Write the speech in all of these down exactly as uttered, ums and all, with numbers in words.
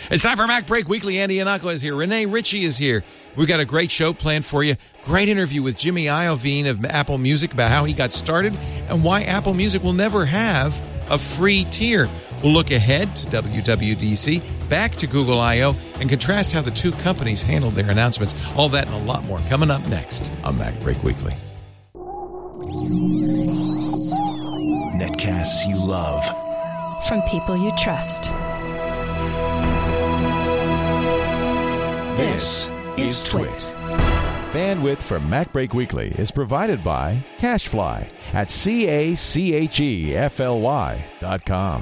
It's time for Mac Break Weekly. Andy Iannacco is here. Renee Ritchie is here. We've got a great show planned for you. Great interview with Jimmy Iovine of Apple Music about how he got started and why Apple Music will never have a free tier. We'll look ahead to W W D C, back to Google I O, and contrast how the two companies handled their announcements. All that and a lot more coming up next on Mac Break Weekly. Netcasts you love. From people you trust. This is Twit. Bandwidth for Mac Break Weekly is provided by CacheFly at C A C H E F L Y dot com.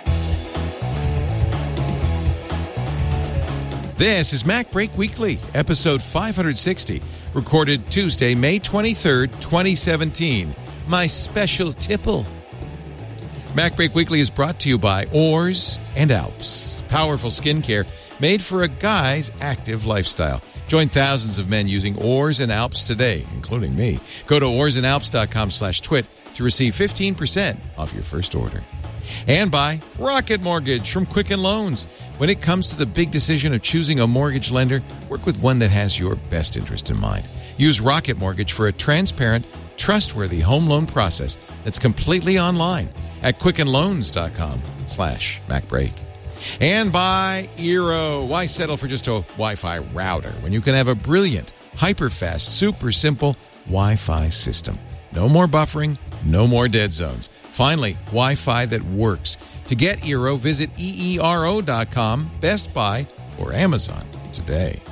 This is Mac Break Weekly, episode five sixty, recorded Tuesday, May twenty-third, twenty seventeen. My special tipple. Mac Break Weekly is brought to you by Oars and Alps. Powerful skincare made for a guy's active lifestyle. Join thousands of men using Oars and Alps today, including me. Go to oars and alps dot com slash twit to receive fifteen percent off your first order. And by Rocket Mortgage from Quicken Loans. When it comes to the big decision of choosing a mortgage lender, work with one that has your best interest in mind. Use Rocket Mortgage for a transparent, trustworthy home loan process that's completely online at quicken loans dot com slash macbreak. And by Eero. Why settle for just a Wi-Fi router when you can have a brilliant, hyper-fast, super simple Wi-Fi system? No more buffering, no more dead zones. Finally, Wi-Fi that works. To get Eero, visit E E R O dot com, Best Buy, or Amazon today.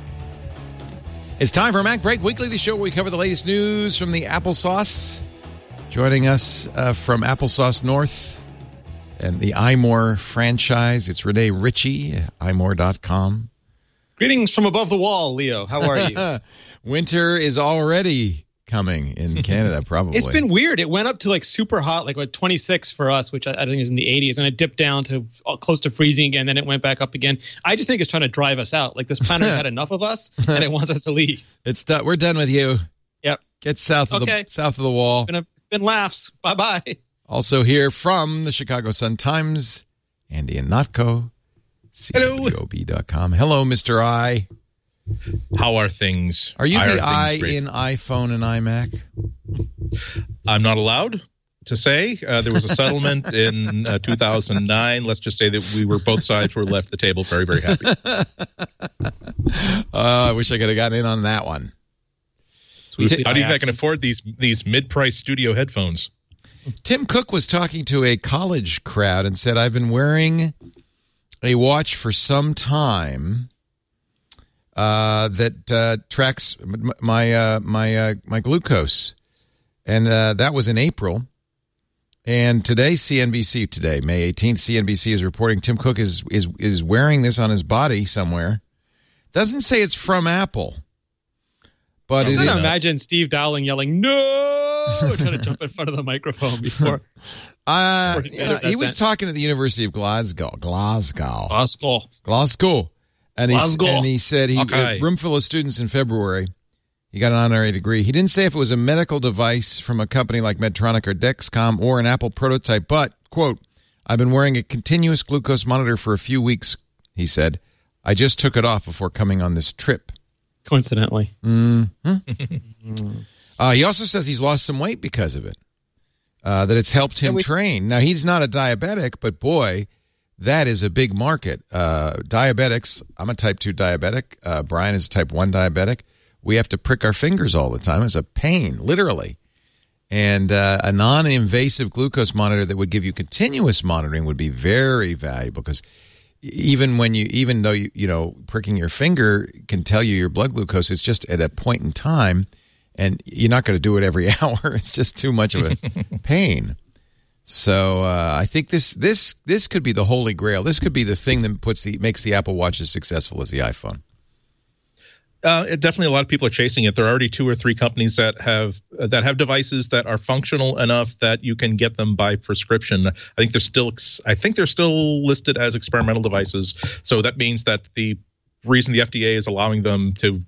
It's time for Mac Break Weekly, the show where we cover the latest news from the applesauce. Joining us uh, from Applesauce North and the iMore franchise, it's Renee Ritchie, i more dot com. Greetings from above the wall, Leo. How are you? Winter is already coming in Canada, probably. It's been weird. It went up to like super hot, like what, twenty-six for us, which I, I think is in the eighties, and it dipped down to uh, close to freezing again, then it went back up again. I just think it's trying to drive us out. Like this planet had enough of us, and it wants us to leave. It's done. We're done with you. Yep. Get south of okay. the south of the wall. It's been, a, it's been laughs. Bye-bye. Also here from the Chicago Sun-Times, Andy Iannacco, C W O B dot com. Hello, Mister I. How are things? Are you I the are I great. in iPhone and iMac? I'm not allowed to say. Uh, there was a settlement in uh, two thousand nine. Let's just say that we were both sides were left the table very, very happy. uh, I wish I could have gotten in on that one. How do you think I can afford these these mid-price studio headphones? Tim Cook was talking to a college crowd and said, I've been wearing a watch for some time uh, that uh, tracks my uh, my uh, my glucose. And uh, that was in April. And today, C N B C, today, May eighteenth, C N B C is reporting Tim Cook is is is wearing this on his body somewhere. Doesn't say it's from Apple. But I it can is, imagine Steve Dowling yelling, no, trying to jump in front of the microphone before. uh, before he, you know, he was talking at the University of Glasgow. Glasgow. Glasgow. Glasgow. And he, Glasgow. and he said he Okay. a room full of students in February. He got an honorary degree. He didn't say if it was a medical device from a company like Medtronic or Dexcom or an Apple prototype, but, quote, I've been wearing a continuous glucose monitor for a few weeks, he said. I just took it off before coming on this trip. Coincidentally. Mm-hmm. uh, he also says he's lost some weight because of it, uh, that it's helped him Yeah, we- train. Now, he's not a diabetic, but boy, that is a big market. Uh, diabetics, I'm a type two diabetic. Uh, Brian is a type one diabetic. We have to prick our fingers all the time. It's a pain, literally. And uh, a non-invasive glucose monitor that would give you continuous monitoring would be very valuable because even when you, even though you, you know, pricking your finger can tell you your blood glucose, it's just at a point in time, and you're not going to do it every hour. It's just too much of a pain. So uh, I think this this this could be the holy grail. This could be the thing that puts the makes the Apple Watch as successful as the iPhone. Uh, it, definitely, a lot of people are chasing it. There are already two or three companies that have uh, that have devices that are functional enough that you can get them by prescription. I think they're still, I think they're still listed as experimental devices. So that means that the reason the F D A is allowing them to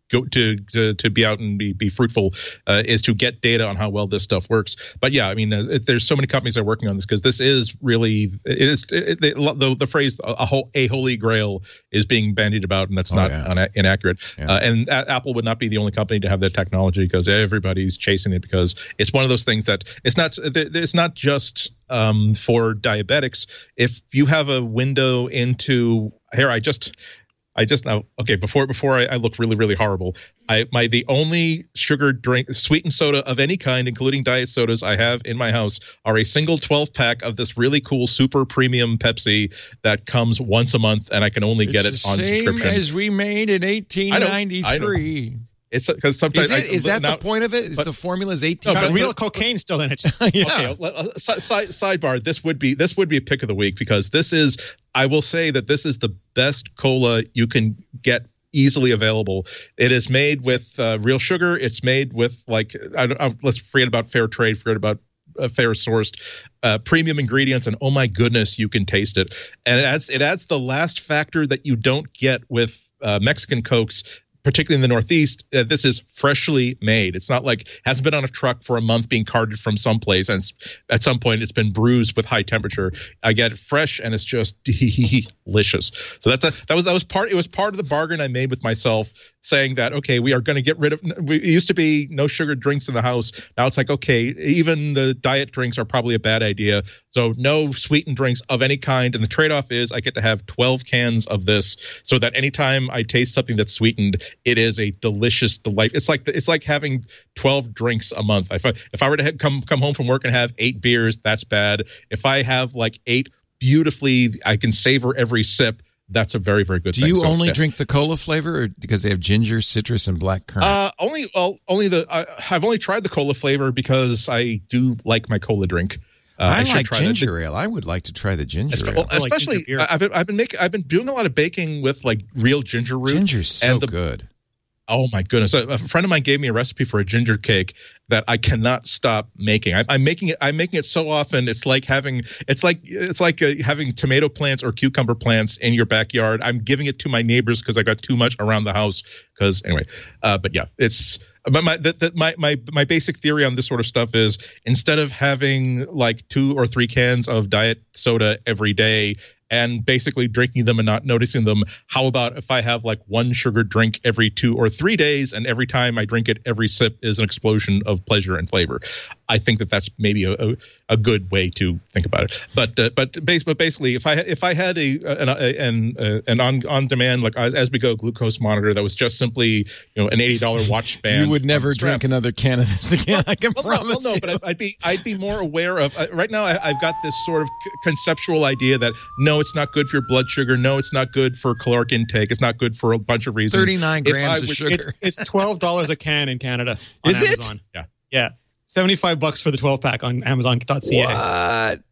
go to to, to be out and be, be fruitful uh, is to get data on how well this stuff works. But yeah, I mean, uh, it, there's so many companies that are working on this because this is really it is it, it, the the phrase a, a whole a holy grail is being bandied about, and that's oh, not yeah. un- inaccurate. Yeah. Uh, and a- Apple would not be the only company to have that technology because everybody's chasing it because it's one of those things that it's not it's not just um, for diabetics. If you have a window into here, I just. I just now okay before before I, I look really really horrible. I my the only sugar drink sweetened soda of any kind, including diet sodas, I have in my house are a single twelve pack of this really cool super premium Pepsi that comes once a month, and I can only get it's it on the same subscription. as we made in eighteen ninety-three. It's because sometimes is, it, I, is that now, the point of it? Is but, the formula is eighteen? Got but, real but, cocaine still in it. yeah. Okay, uh, side, sidebar. This would be this would be a pick of the week because this is. I will say that this is the best cola you can get easily available. It is made with uh, real sugar. It's made with like I, I, let's forget about fair trade. Forget about uh, fair sourced uh, premium ingredients, and oh my goodness, you can taste it. And it adds it adds the last factor that you don't get with uh, Mexican Cokes. Particularly in the Northeast, uh, this is freshly made. It's not like hasn't been on a truck for a month being carted from someplace, and it's, at some point it's been bruised with high temperature. I get it fresh, and it's just delicious. So that's a that was that was part. It was part of the bargain I made with myself, saying that okay, we are going to get rid of. We, it used to be no sugar drinks in the house. Now it's like okay, even the diet drinks are probably a bad idea. So no sweetened drinks of any kind. And the trade-off is I get to have twelve cans of this, so that anytime I taste something that's sweetened, it is a delicious delight. It's like it's like having twelve drinks a month. If I if I were to have come come home from work and have eight beers, that's bad. If I have like eight beautifully, I can savor every sip. That's a very very good Do thing. you So, only yeah. drink the cola flavor, or because they have ginger, citrus, and black currant? Uh, only well, only the I, I've only tried the cola flavor because I do like my cola drink. Uh, I, I should like try ginger that. ale. I would like to try the ginger Espe- ale. well, I like especially, ginger beer. I've been I've been making I've been doing a lot of baking with like real ginger root. Ginger's so and the, good. Oh my goodness! A, a friend of mine gave me a recipe for a ginger cake that I cannot stop making. I, I'm making it. I'm making it so often. It's like having. It's like it's like uh, having tomato plants or cucumber plants in your backyard. I'm giving it to my neighbors because I got too much around the house. Because anyway, uh, but yeah, it's. But my the, the, my my my basic theory on this sort of stuff is instead of having like two or three cans of diet soda every day and basically drinking them and not noticing them, how about if I have like one sugar drink every two or three days, and every time I drink it, every sip is an explosion of pleasure and flavor? I think that that's maybe a, a, a good way to think about it. But uh, but, base, but basically, if I if I had a an an, uh, an on on demand like as, as we go glucose monitor that was just simply you know an eighty dollar watch band, You would never drink another can of this again. I can well, promise no, well, no, you. but I'd be I'd be more aware of uh, right now. I, I've got this sort of c- conceptual idea that no, it's not good for your blood sugar. No, it's not good for caloric intake. It's not good for a bunch of reasons. Thirty-nine If grams I of would- sugar. It's it's twelve dollars a can in Canada. On Is it? Amazon. Yeah. Yeah. Seventy-five bucks for the twelve pack on Amazon dot C A. What?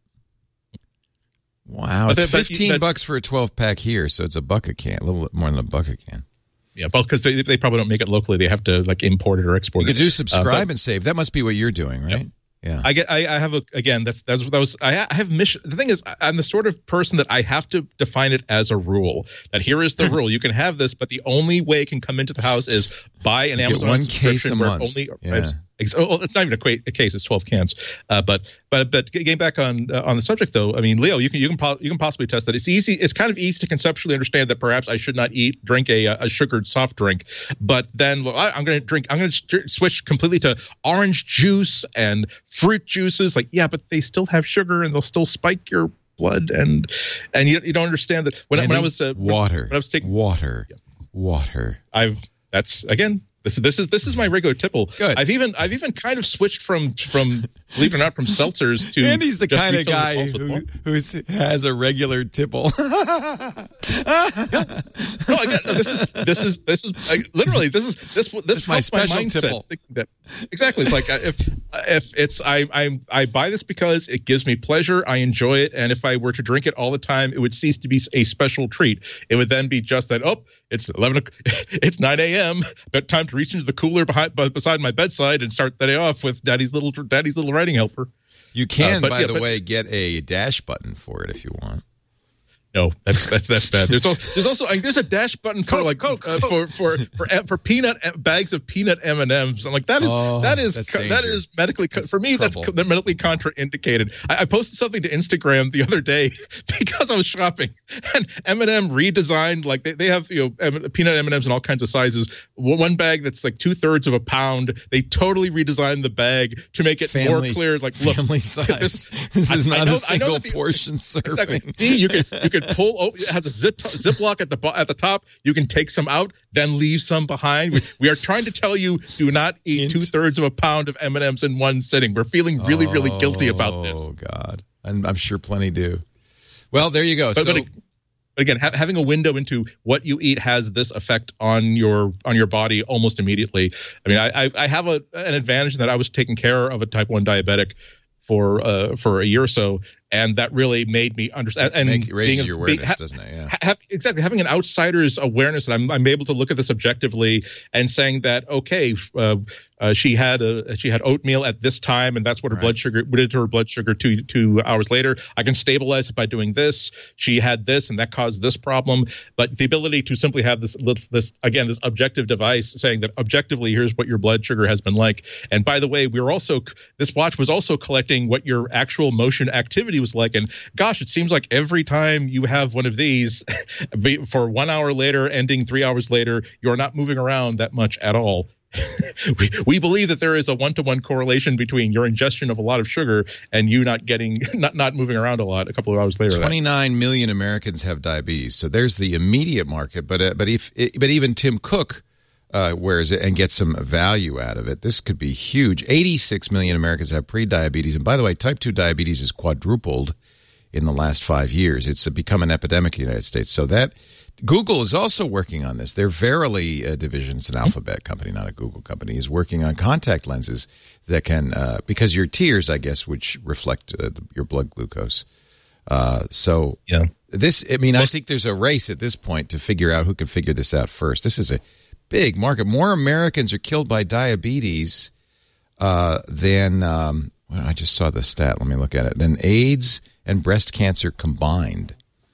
Wow, But it's then- but- fifteen but- bucks for a twelve pack here, so it's a buck a can, a little more than a buck a can. Yeah, well, because they, they probably don't make it locally. They have to like import it or export You it. could do Uh, subscribe but and save. That must be what you're doing, right? Yeah. I get. I, I have a again. That's that's that was. I, I have mission. The thing is, I'm the sort of person that I have to define it as a rule. That here is the rule. You can have this, but the only way it can come into the house is buy an You get Amazon one case subscription a where month. only. Yeah. Ex- oh, it's not even a, qu- a case; it's twelve cans. Uh, but but but getting back on uh, on the subject, though, I mean, Leo, you can you can po- you can possibly test that. It's easy. It's kind of easy to conceptually understand that perhaps I should not eat drink a a sugared soft drink, but then well, I, I'm going to drink. I'm going to st- switch completely to orange juice and fruit juices. Like, yeah, but they still have sugar and they'll still spike your blood, and and you you don't understand that when, I when I Andy, was uh, water, when I was taking water, water. I've that's again. This is this is this is my regular tipple. Good. I've even I've even kind of switced from from believe it or not from seltzers to Andy's the just kind of refilling guy the bottles with who water. who's, has a regular tipple. No, again, this is this is this is like, literally this is this this It's my helps special mindset. tipple. thinking that- Exactly. It's like uh, if if it's I I I buy this because it gives me pleasure. I enjoy it, and if I were to drink it all the time, it would cease to be a special treat. It would then be just that. Oh, it's eleven. o'clock- It's nine a.m. But time to reach into the cooler behind beside my bedside and start the day off with Daddy's little Daddy's little writing helper. You can, Uh, but by yeah, the but- way, get a dash button for it if you want. No, that's that's that's bad. There's also, there's also I mean, there's a dash button for Coke, like Coke, uh, Coke. for for for for peanut bags of peanut M and M's. I'm like that is Oh, that is that's co- that danger. is medically co- That's for me trouble. that's co- medically contraindicated. I, I posted something to Instagram the other day because I was shopping and M and M redesigned like they, they have you know M- peanut M and M's in all kinds of sizes. One bag that's like two thirds of a pound. They totally redesigned the bag to make it Family, more clear. Like look, family size. this- This, is I- I not know- a I know single that the- portion serving. Exactly. See, you could you could pull. Oh, it has a zip ziplock at the bo- at the top. You can take some out, then leave some behind. We, we are trying to tell you: do not eat Int. two thirds of a pound of M and M's in one sitting. We're feeling really, really guilty about this. Oh God, and I'm sure plenty do. Well, there you go. But, so, but again, ha- having a window into what you eat has this effect on your on your body almost immediately. I mean, I I, I have a an advantage that I was taking care of a type one diabetic for uh, for a year or so, and that really made me understand. And make, raises being a- your being- awareness, ha- doesn't it? Yeah. ha- have, exactly having an outsider's awareness, and I'm I'm able to look at this objectively and saying that okay, uh, uh, she had a she had oatmeal at this time, and that's what her Right. blood sugar what did to her blood sugar two two hours later. I can stabilize it by doing this. She had this, and that caused this problem. But the ability to simply have this this, this again this objective device saying that objectively here's what your blood sugar has been like. And by the way, we were also this watch was also collecting what your actual motion activity was like. And gosh, it seems like every time you have one of these, for one hour later, ending three hours later, you're not moving around that much at all. we, we believe that there is a one-to-one correlation between your ingestion of a lot of sugar and you not getting not not moving around a lot a couple of hours later. twenty-nine million Americans have diabetes, so there's the immediate market. But uh, but if but even Tim Cook uh, wears it and gets some value out of it. This could be huge. eighty-six million Americans have pre-diabetes, and by the way, type two diabetes is quadrupled in the last five years. It's become an epidemic in the United States. So that Google is also working on this. Their Verily uh, division, it's an Alphabet company, not a Google company, is working on contact lenses that can, uh, because your tears, I guess, which reflect uh, the, your blood glucose. Uh, so Yeah. this, I mean, I think there's a race at this point to figure out who can figure this out first. This is a big market. More Americans are killed by diabetes uh, than, um, well, I just saw the stat. Let me look at it. Than AIDS and breast cancer combined.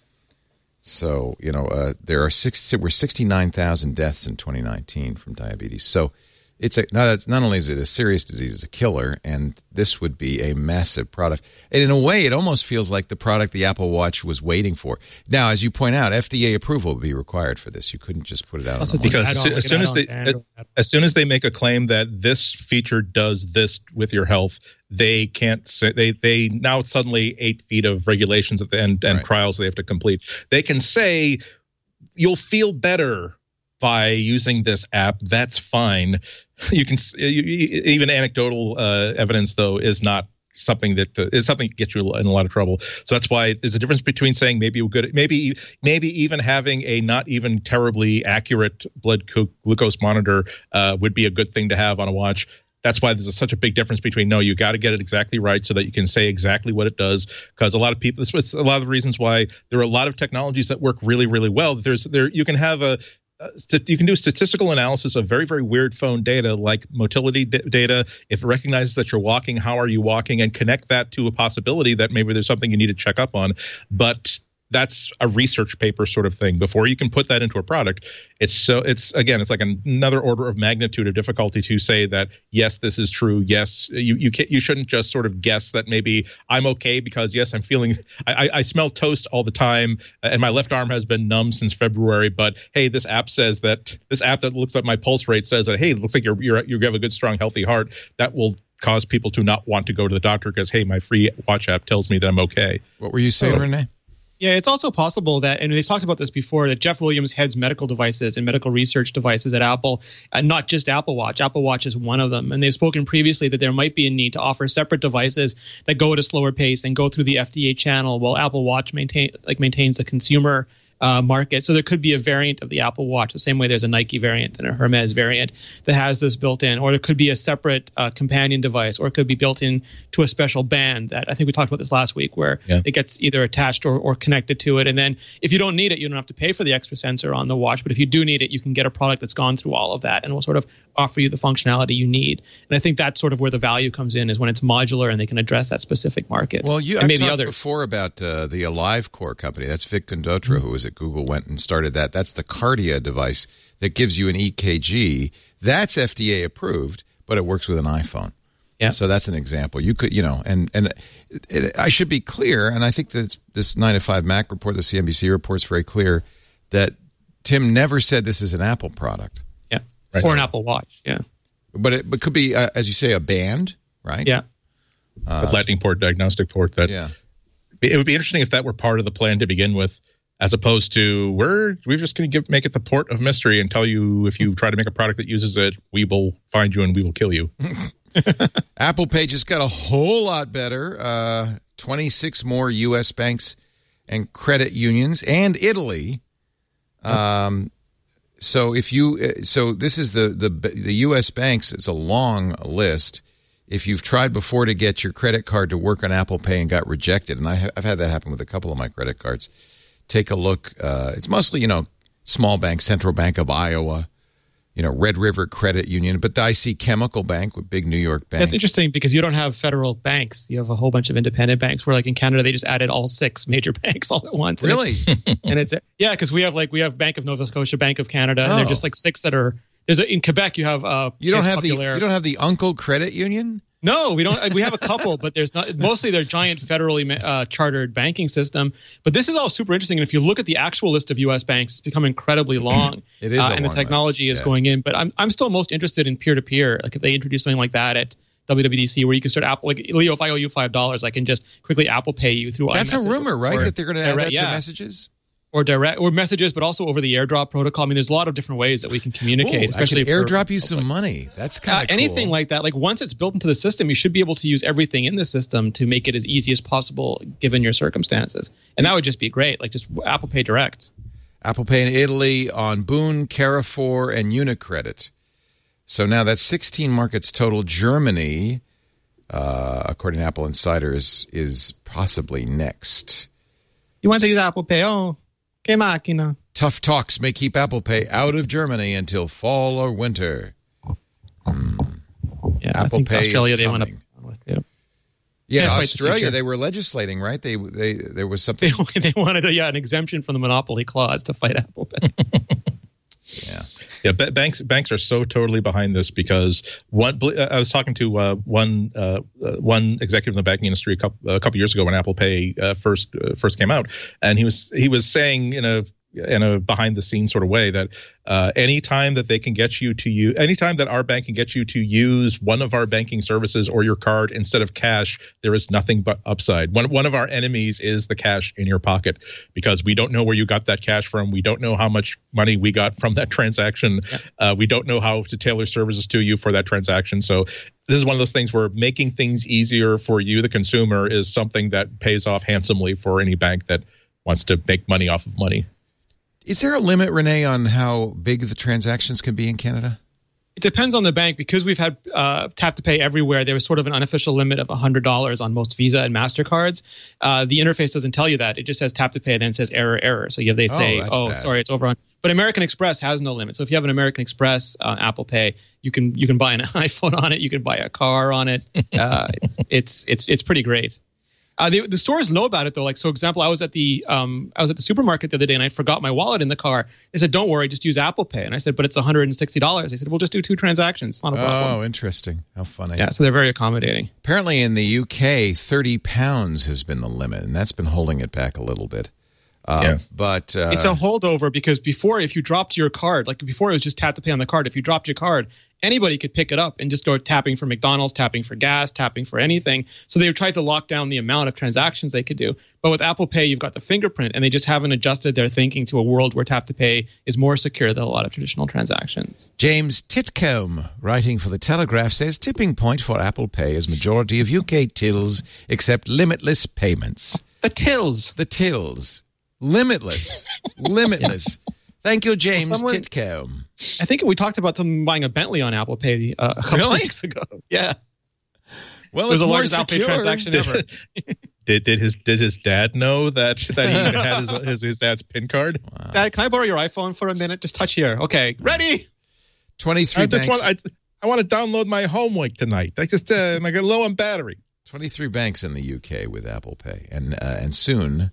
So, you know, uh, there are six, there were sixty-nine thousand deaths in twenty nineteen from diabetes. So it's a, not, not only is it a serious disease, it's a killer, and this would be a massive product. And in a way, it almost feels like the product the Apple Watch was waiting for. Now, as you point out, F D A approval would be required for this. You couldn't just put it out on Also, the it's an market. Because as add-on, soon- like as an soon as add-on they- Android. as soon as they make a claim that this feature does this with your health, they can't say they they now suddenly eight feet of regulations at the end and Right. trials they have to complete. They can say you'll feel better by using this app. That's fine. You can you, you- even anecdotal uh, evidence though is not something that uh, is something that gets you in a lot of trouble. So that's why there's a difference between saying maybe we're good, maybe maybe even having a not even terribly accurate blood glu- glucose monitor uh, would be a good thing to have on a watch. That's why there's a, such a big difference between no, you got to get it exactly right so that you can say exactly what it does. Because a lot of people, this was a lot of the reasons why there are a lot of technologies that work really, really well. There's there you can have a Uh, st- you can do statistical analysis of very, very weird phone data like motility d- data. If it recognizes that you're walking, how are you walking, and connect that to a possibility that maybe there's something you need to check up on. But that's a research paper sort of thing. Before you can put that into a product, it's so it's again, it's like another order of magnitude of difficulty to say that yes, this is true. Yes, you you can't, you shouldn't just sort of guess that maybe I'm okay because yes, I'm feeling I, I smell toast all the time and my left arm has been numb since February. But hey, this app says that this app that looks at my pulse rate says that hey, it looks like you're you're you have a good, strong, healthy heart. That will cause people to not want to go to the doctor because hey, my free watch app tells me that I'm okay. What were you saying, Oh. Renee? Yeah, it's also possible that, and they've talked about this before, that Jeff Williams heads medical devices and medical research devices at Apple, and not just Apple Watch. Apple Watch is one of them. And they've spoken previously that there might be a need to offer separate devices that go at a slower pace and go through the F D A channel while Apple Watch maintain like maintains the consumer uh, market. So there could be a variant of the Apple Watch, the same way there's a Nike variant and a Hermes variant that has this built in, or there could be a separate uh, companion device, or it could be built in to a special band that I think we talked about this last week, where yeah. it gets either attached or, or connected to it. And then if you don't need it, you don't have to pay for the extra sensor on the watch. But if you do need it, you can get a product that's gone through all of that and will sort of offer you the functionality you need. And I think that's sort of where the value comes in, is when it's modular and they can address that specific market. Well, you and I've maybe talked others. before about uh, the AliveCore company. That's Vic Condotra, who was at Google, went and started that. That's the Cardia device that gives you an E K G. That's F D A approved, but it works with an iPhone. Yeah. So that's an example. You could, you know, and and it, it, I should be clear, and I think that this nine to five Mac report, the C N B C report, is very clear that Tim never said this is an Apple product. Yeah. Right. Or an Apple Watch. Yeah. But it but could be, uh, as you say, a band, right? Yeah. Uh, a lightning port, diagnostic port. That yeah. It would be interesting if that were part of the plan to begin with, as opposed to we're we're just going to give make it the port of mystery and tell you if you try to make a product that uses it, we will find you and we will kill you. Apple Pay just got a whole lot better. Uh, twenty-six more U S banks and credit unions, and Italy. Um, so if you so this is the the the U S banks. It's a long list. If you've tried before to get your credit card to work on Apple Pay and got rejected, and I have, I've had that happen with a couple of my credit cards, take a look. Uh, it's mostly, you know, small banks, Central Bank of Iowa, you know, Red River Credit Union, but I see Chemical Bank with big New York bank. That's interesting because you don't have federal banks. You have a whole bunch of independent banks where, like in Canada, they just added all six major banks all at once. And really? It's, and it's yeah, because we have like we have Bank of Nova Scotia, Bank of Canada, oh. and they're just like six that are. There's a, in Quebec you have uh you don't have Populaire. the you don't have the Uncle Credit Union. No, we don't. We have a couple, but there's not. Mostly they're giant federally uh, chartered banking system. But this is all super interesting. And if you look at the actual list of U S banks, it's become incredibly long. It is, uh, a and long the technology list. is Yeah. going in. But I'm I'm still most interested in peer to peer. Like if they introduce something like that at W W D C, where you can start Apple. Like Leo, if I owe you five dollars, I can just quickly Apple Pay you through. That's iMessage a rumor, right? or, That they're going to add that yeah. to messages. Or direct or messages, but also over the AirDrop protocol. I mean, there's a lot of different ways that we can communicate. Ooh, especially I could for, airdrop you some like, money. That's kind of uh, cool. anything like that. Like once it's built into the system, you should be able to use everything in the system to make it as easy as possible given your circumstances. And that would just be great. Like just Apple Pay Direct. Apple Pay in Italy on Boon, Carrefour, and Unicredit. So now that's sixteen markets total. Germany, uh, according to Apple Insider, is, is possibly next. You want to use Apple Pay? Oh. Que máquina. Tough talks may keep Apple Pay out of Germany until fall or winter. Hmm. Yeah, Apple I think Pay Australia is they want coming. to. With, yeah, Yeah, Can't fight the Australia, future. they were legislating, right? They they there was something. They, they wanted a, yeah an exemption from the monopoly clause to fight Apple Pay. yeah. Yeah, b- banks banks are so totally behind this because one. I was talking to uh, one uh, one executive in the banking industry a couple, a couple years ago when Apple Pay uh, first uh, first came out, and he was he was saying in a in a behind the scenes sort of way that uh, anytime that they can get you to use, anytime that our bank can get you to use one of our banking services or your card instead of cash, there is nothing but upside. One one of our enemies is the cash in your pocket because we don't know where you got that cash from. We don't know how much money we got from that transaction. Yeah. Uh, we don't know how to tailor services to you for that transaction. So this is one of those things where making things easier for you, the consumer, is something that pays off handsomely for any bank that wants to make money off of money. Is there a limit, Renee, on how big the transactions can be in Canada? It depends on the bank. Because we've had uh, tap to pay everywhere, there was sort of an unofficial limit of one hundred dollars on most Visa and MasterCards. Uh, the interface doesn't tell you that. It just says tap to pay and then it says error, error. So you have, they say, oh, oh bad. sorry, it's over on. But American Express has no limit. So if you have an American Express uh, Apple Pay, you can you can buy an iPhone on it. You can buy a car on it. Uh, it's it's it's it's pretty great. Uh, the, the stores know about it though. Like, so example, I was at the um, I was at the supermarket the other day and I forgot my wallet in the car. They said, "Don't worry, just use Apple Pay." And I said, "But it's one hundred sixty dollars." They said, "We'll just do two transactions. It's not a problem." Oh, interesting. How funny. Yeah, so they're very accommodating. Apparently, in the U K, thirty pounds has been the limit, and that's been holding it back a little bit. Uh, yeah. But uh, it's a holdover because before, if you dropped your card, like before it was just tap to pay on the card. If you dropped your card, anybody could pick it up and just go tapping for McDonald's, tapping for gas, tapping for anything. So they tried to lock down the amount of transactions they could do. But with Apple Pay, you've got the fingerprint, and they just haven't adjusted their thinking to a world where tap to pay is more secure than a lot of traditional transactions. James Titcombe, writing for The Telegraph, says tipping point for Apple Pay as majority of U K tills accept limitless payments. The tills. The tills. Limitless. Limitless. Thank you, James Well, someone- Titcomb. I think we talked about someone buying a Bentley on Apple Pay uh, a couple Really? weeks ago. Yeah. Well, It was it's the more largest Apple Pay secure. transaction ever. Did did his did his dad know that that he had his, his his dad's PIN card? Dad, can I borrow your iPhone for a minute? Just touch here. Okay, ready? twenty-three I just banks. want I, I want to download my homework tonight. I just uh, I got low on battery. twenty-three banks in the U K with Apple Pay, and uh, and soon,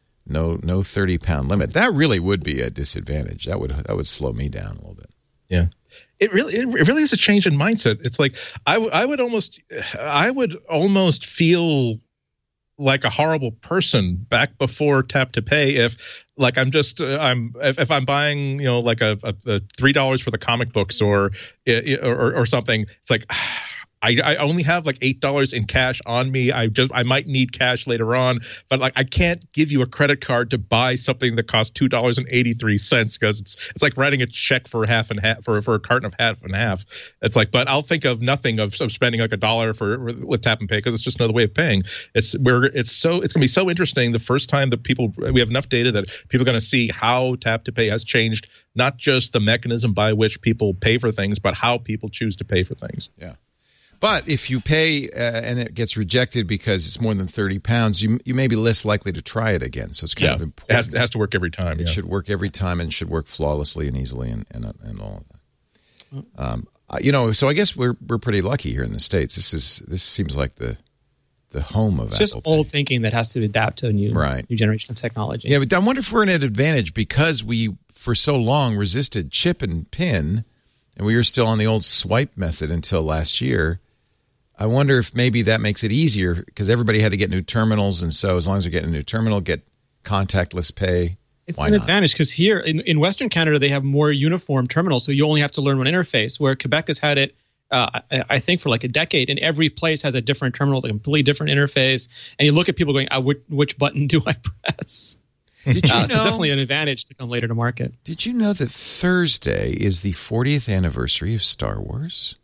no no thirty pound limit. That really would be a disadvantage. That would that would slow me down a little bit. Yeah. It really, it really is a change in mindset. It's like I, w- I would almost, I would almost feel like a horrible person back before Tap to Pay if, like, I'm just, uh, I'm if, if I'm buying, you know, like a, a, a three dollars for the comic books or or, or something. It's like I, I only have like eight dollars in cash on me. I just I might need cash later on, but like I can't give you a credit card to buy something that costs two dollars and eighty three cents because it's it's like writing a check for half and half for for a carton of half and half. It's like, but I'll think of nothing of, of spending like a dollar for with Tap and Pay because it's just another way of paying. It's we're it's so it's gonna be so interesting the first time that people we have enough data that people are gonna see how Tap to Pay has changed not just the mechanism by which people pay for things, but how people choose to pay for things. Yeah. But if you pay uh, and it gets rejected because it's more than thirty pounds, you you may be less likely to try it again. So it's kind Yeah, of it important. has, it has to work every time. It yeah. should work every time and should work flawlessly and easily and and, and all of that. Um, uh, you know, so I guess we're we're pretty lucky here in the States. This is this seems like the the home of It's Apple just Pay. old thinking that has to adapt to a new, Right. new generation of technology. Yeah, but I wonder if we're in an advantage because we, for so long, resisted chip and pin, and we were still on the old swipe method until last year. I wonder if maybe that makes it easier because everybody had to get new terminals, and so as long as you get a new terminal, get contactless pay. It's Why an not? advantage because here in, in Western Canada, they have more uniform terminals, so you only have to learn one interface, where Quebec has had it, uh, I, I think, for like a decade, and every place has a different terminal, a completely different interface, and you look at people going, uh, which, which button do I press? Did you Uh, know? so it's definitely an advantage to come later to market. Did you know that Thursday is the fortieth anniversary of Star Wars?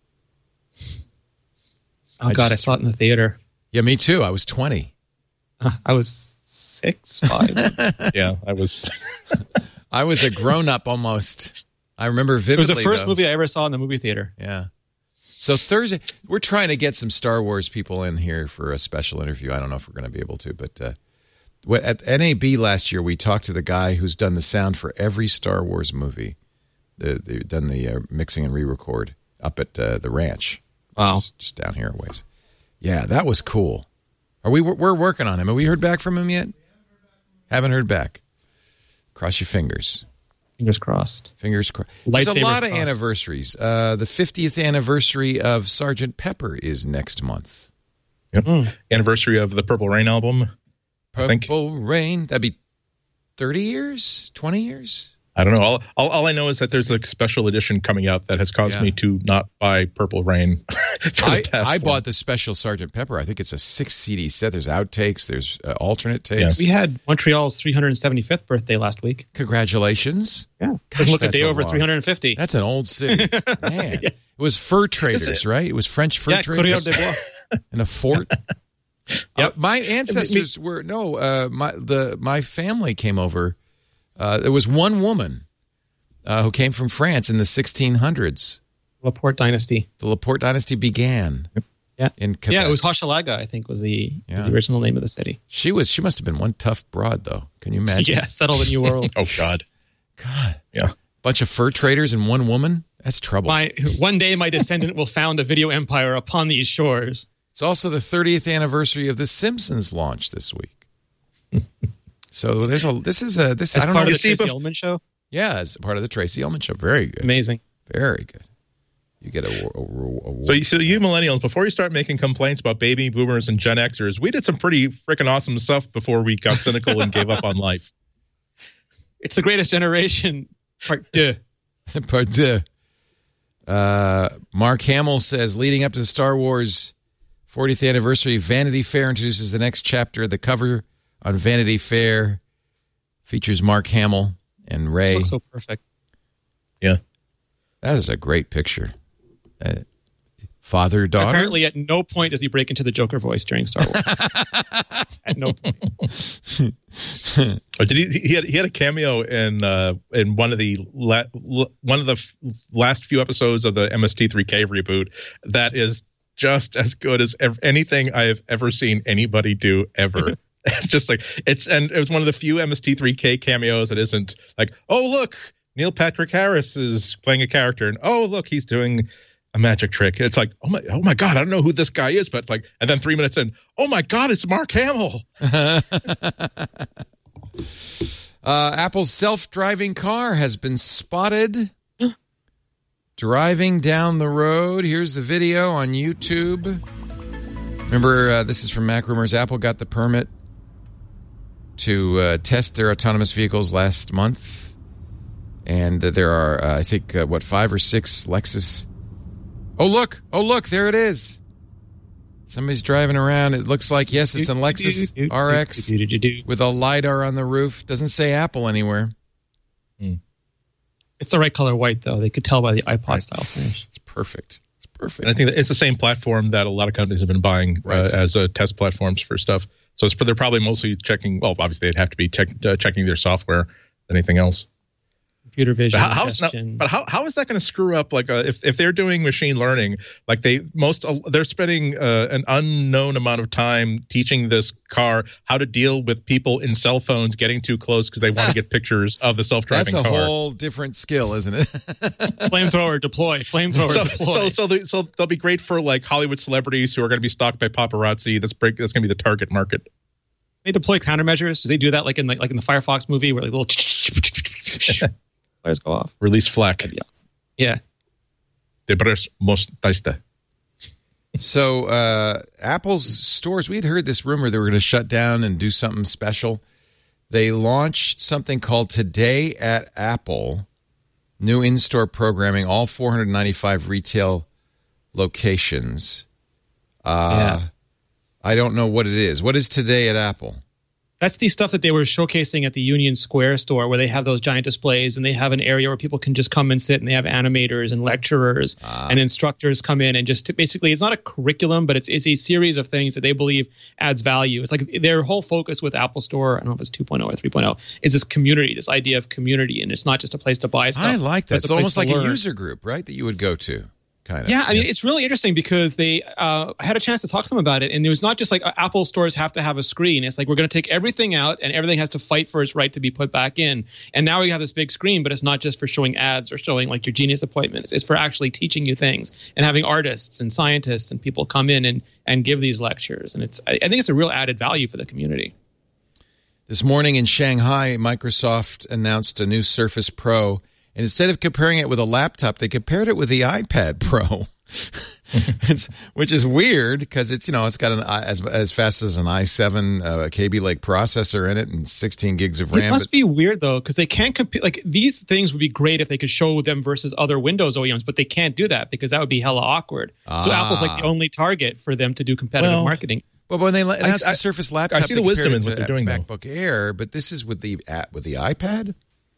Oh, I God, just- I saw it in the theater. Yeah, me too. I was twenty. Uh, I was six, five. Yeah, I was. I was a grown-up almost. I remember It vividly. was the first though. movie I ever saw in the movie theater. Yeah. So Thursday, we're trying to get some Star Wars people in here for a special interview. I don't know if we're going to be able to, but uh, what- at N A B last year, we talked to the guy who's done the sound for every Star Wars movie. The, they've done the uh, mixing and re-record up at uh, the ranch. Wow. Just, just down here a ways. Yeah, that was cool. Are we? We're working on him. Have we heard back from him yet? Haven't heard back. Cross your fingers. Fingers crossed. Fingers crossed. There's a Lightsaber lot of crossed. anniversaries. Uh, the fiftieth anniversary of Sergeant Pepper is next month. Yep. Anniversary of the Purple Rain album. I think. Purple Rain. That'd be thirty years? twenty years? I don't know. All, all, all I know is that there's a special edition coming up that has caused Yeah. me to not buy Purple Rain. for I, the past I one. bought the special Sergeant Pepper. I think it's a six C D set. There's outtakes. There's uh, alternate takes. We had Montreal's three hundred seventy-fifth birthday last week. Congratulations. Yeah. Gosh, Doesn't look a that's day a over long- three hundred fifty. That's an old city. Man. It was fur traders, right? It was French fur Yeah, Courrier traders. des Bois. In a fort. Yep. Uh, my ancestors were no. Uh, my the my family came over. Uh, there was one woman uh, who came from France in the sixteen hundreds. Laporte Dynasty. The Laporte dynasty began. Yeah. In Quebec. Yeah, it was Hochelaga, I think, was the, Yeah. was the original name of the city. She was. She must have been one tough broad, though. Can you imagine? Yeah, settle the new world. Oh, God. God. Yeah. Bunch of fur traders and one woman. That's trouble. My one day, my descendant will found a video empire upon these shores. It's also the thirtieth anniversary of The Simpsons launch this week. So there's a. This is a. This As I don't part know. of the see, Tracy but- Ullman show. Yeah, as part of the Tracy Ullman show. Very good. Amazing. Very good. You get a, a, a, a So, you, so you millennials, before you start making complaints about baby boomers and Gen Xers, we did some pretty freaking awesome stuff before we got cynical and gave up on life. It's the greatest generation. Part two. Part two. Uh, Mark Hamill says, leading up to the Star Wars fortieth anniversary, Vanity Fair introduces the next chapter. The cover on Vanity Fair features Mark Hamill and Ray. Looks so perfect. Yeah. That is a great picture. Uh, Father, daughter? Apparently, at no point does he break into the Joker voice during Star Wars. At no point. Or did he? He had he had a cameo in uh, in one of the la, one of the f- last few episodes of the M S T three K reboot. That is just as good as ev- anything I have ever seen anybody do ever. It's just like it's and it was one of the few M S T three K cameos that isn't like, oh look, Neil Patrick Harris is playing a character, and oh look, he's doing a magic trick. It's like, oh my, oh my God, I don't know who this guy is, but like, and then three minutes in, oh my God, it's Mark Hamill. uh, Apple's self-driving car has been spotted driving down the road. Here's the video on YouTube. Remember, uh, this is from Mac Rumors. Apple got the permit to uh, test their autonomous vehicles last month, and uh, there are, uh, I think, uh, what, five or six Lexus. Oh, look. Oh, look. There it is. Somebody's driving around. It looks like, yes, it's a Lexus R X with a LiDAR on the roof. Doesn't say Apple anywhere. Mm. It's the right color white, though. They could tell by the iPod Right. style finish. It's perfect. It's perfect. And I think that it's the same platform that a lot of companies have been buying Right. uh, as uh, test platforms for stuff. So it's, they're probably mostly checking. Well, obviously they'd have to be check, uh, checking their software than anything else. Computer vision. But how, how's not, gestion. but how how is that going to screw up? Like uh, if if they're doing machine learning, like they most uh, they're spending uh, an unknown amount of time teaching this car how to deal with people in cell phones getting too close because they want to get pictures of the self-driving That's a car. whole different skill, isn't it? Flamethrower deploy. Flamethrower So, deploy. so, so, they, so they'll be great for like Hollywood celebrities who are going to be stalked by paparazzi. That's break. That's going to be the target market. They deploy countermeasures. Do they do that like in like, like in the Firefox movie where like little flares go off? Release flak. That'd be awesome. Yeah. De bres mostaiste. So uh, Apple's stores, we had heard this rumor they were going to shut down and do something special. They launched something called Today at Apple, new in-store programming, all four hundred ninety-five retail locations. Uh, Yeah. I don't know what it is. What is Today at Apple? That's the stuff that they were showcasing at the Union Square store where they have those giant displays and they have an area where people can just come and sit and they have animators and lecturers Ah. and instructors come in and just to basically it's not a curriculum, but it's it's a series of things that they believe adds value. It's like their whole focus with Apple Store, I don't know if it's two point oh or three point oh, is this community, this idea of community. And it's not just a place to buy stuff. I like that. but It's a place almost to like a learn. user group, right, that you would go to. Kind of. Yeah, I mean, it's really interesting because they, uh, I had a chance to talk to them about it, and it was not just like uh, Apple stores have to have a screen. It's like we're going to take everything out, and everything has to fight for its right to be put back in. And now we have this big screen, but it's not just for showing ads or showing like your Genius appointments. It's for actually teaching you things and having artists and scientists and people come in and and give these lectures. And it's, I, I think it's a real added value for the community. This morning in Shanghai, Microsoft announced a new Surface Pro. And instead of comparing it with a laptop, they compared it with the iPad Pro, it's, which is weird because it's, you know, it's got an as as fast as an i seven uh, Kaby Lake processor in it and sixteen gigs of RAM. It must but, be weird though, because they can't compete. Like these things would be great if they could show them versus other Windows O E Ms, but they can't do that because that would be hella awkward. So Ah. Apple's like the only target for them to do competitive Well, marketing. well, when they announced I- the Surface laptop, I see they the wisdom compared in it what to they're doing, though. MacBook Air, but this is with the uh, with the iPad.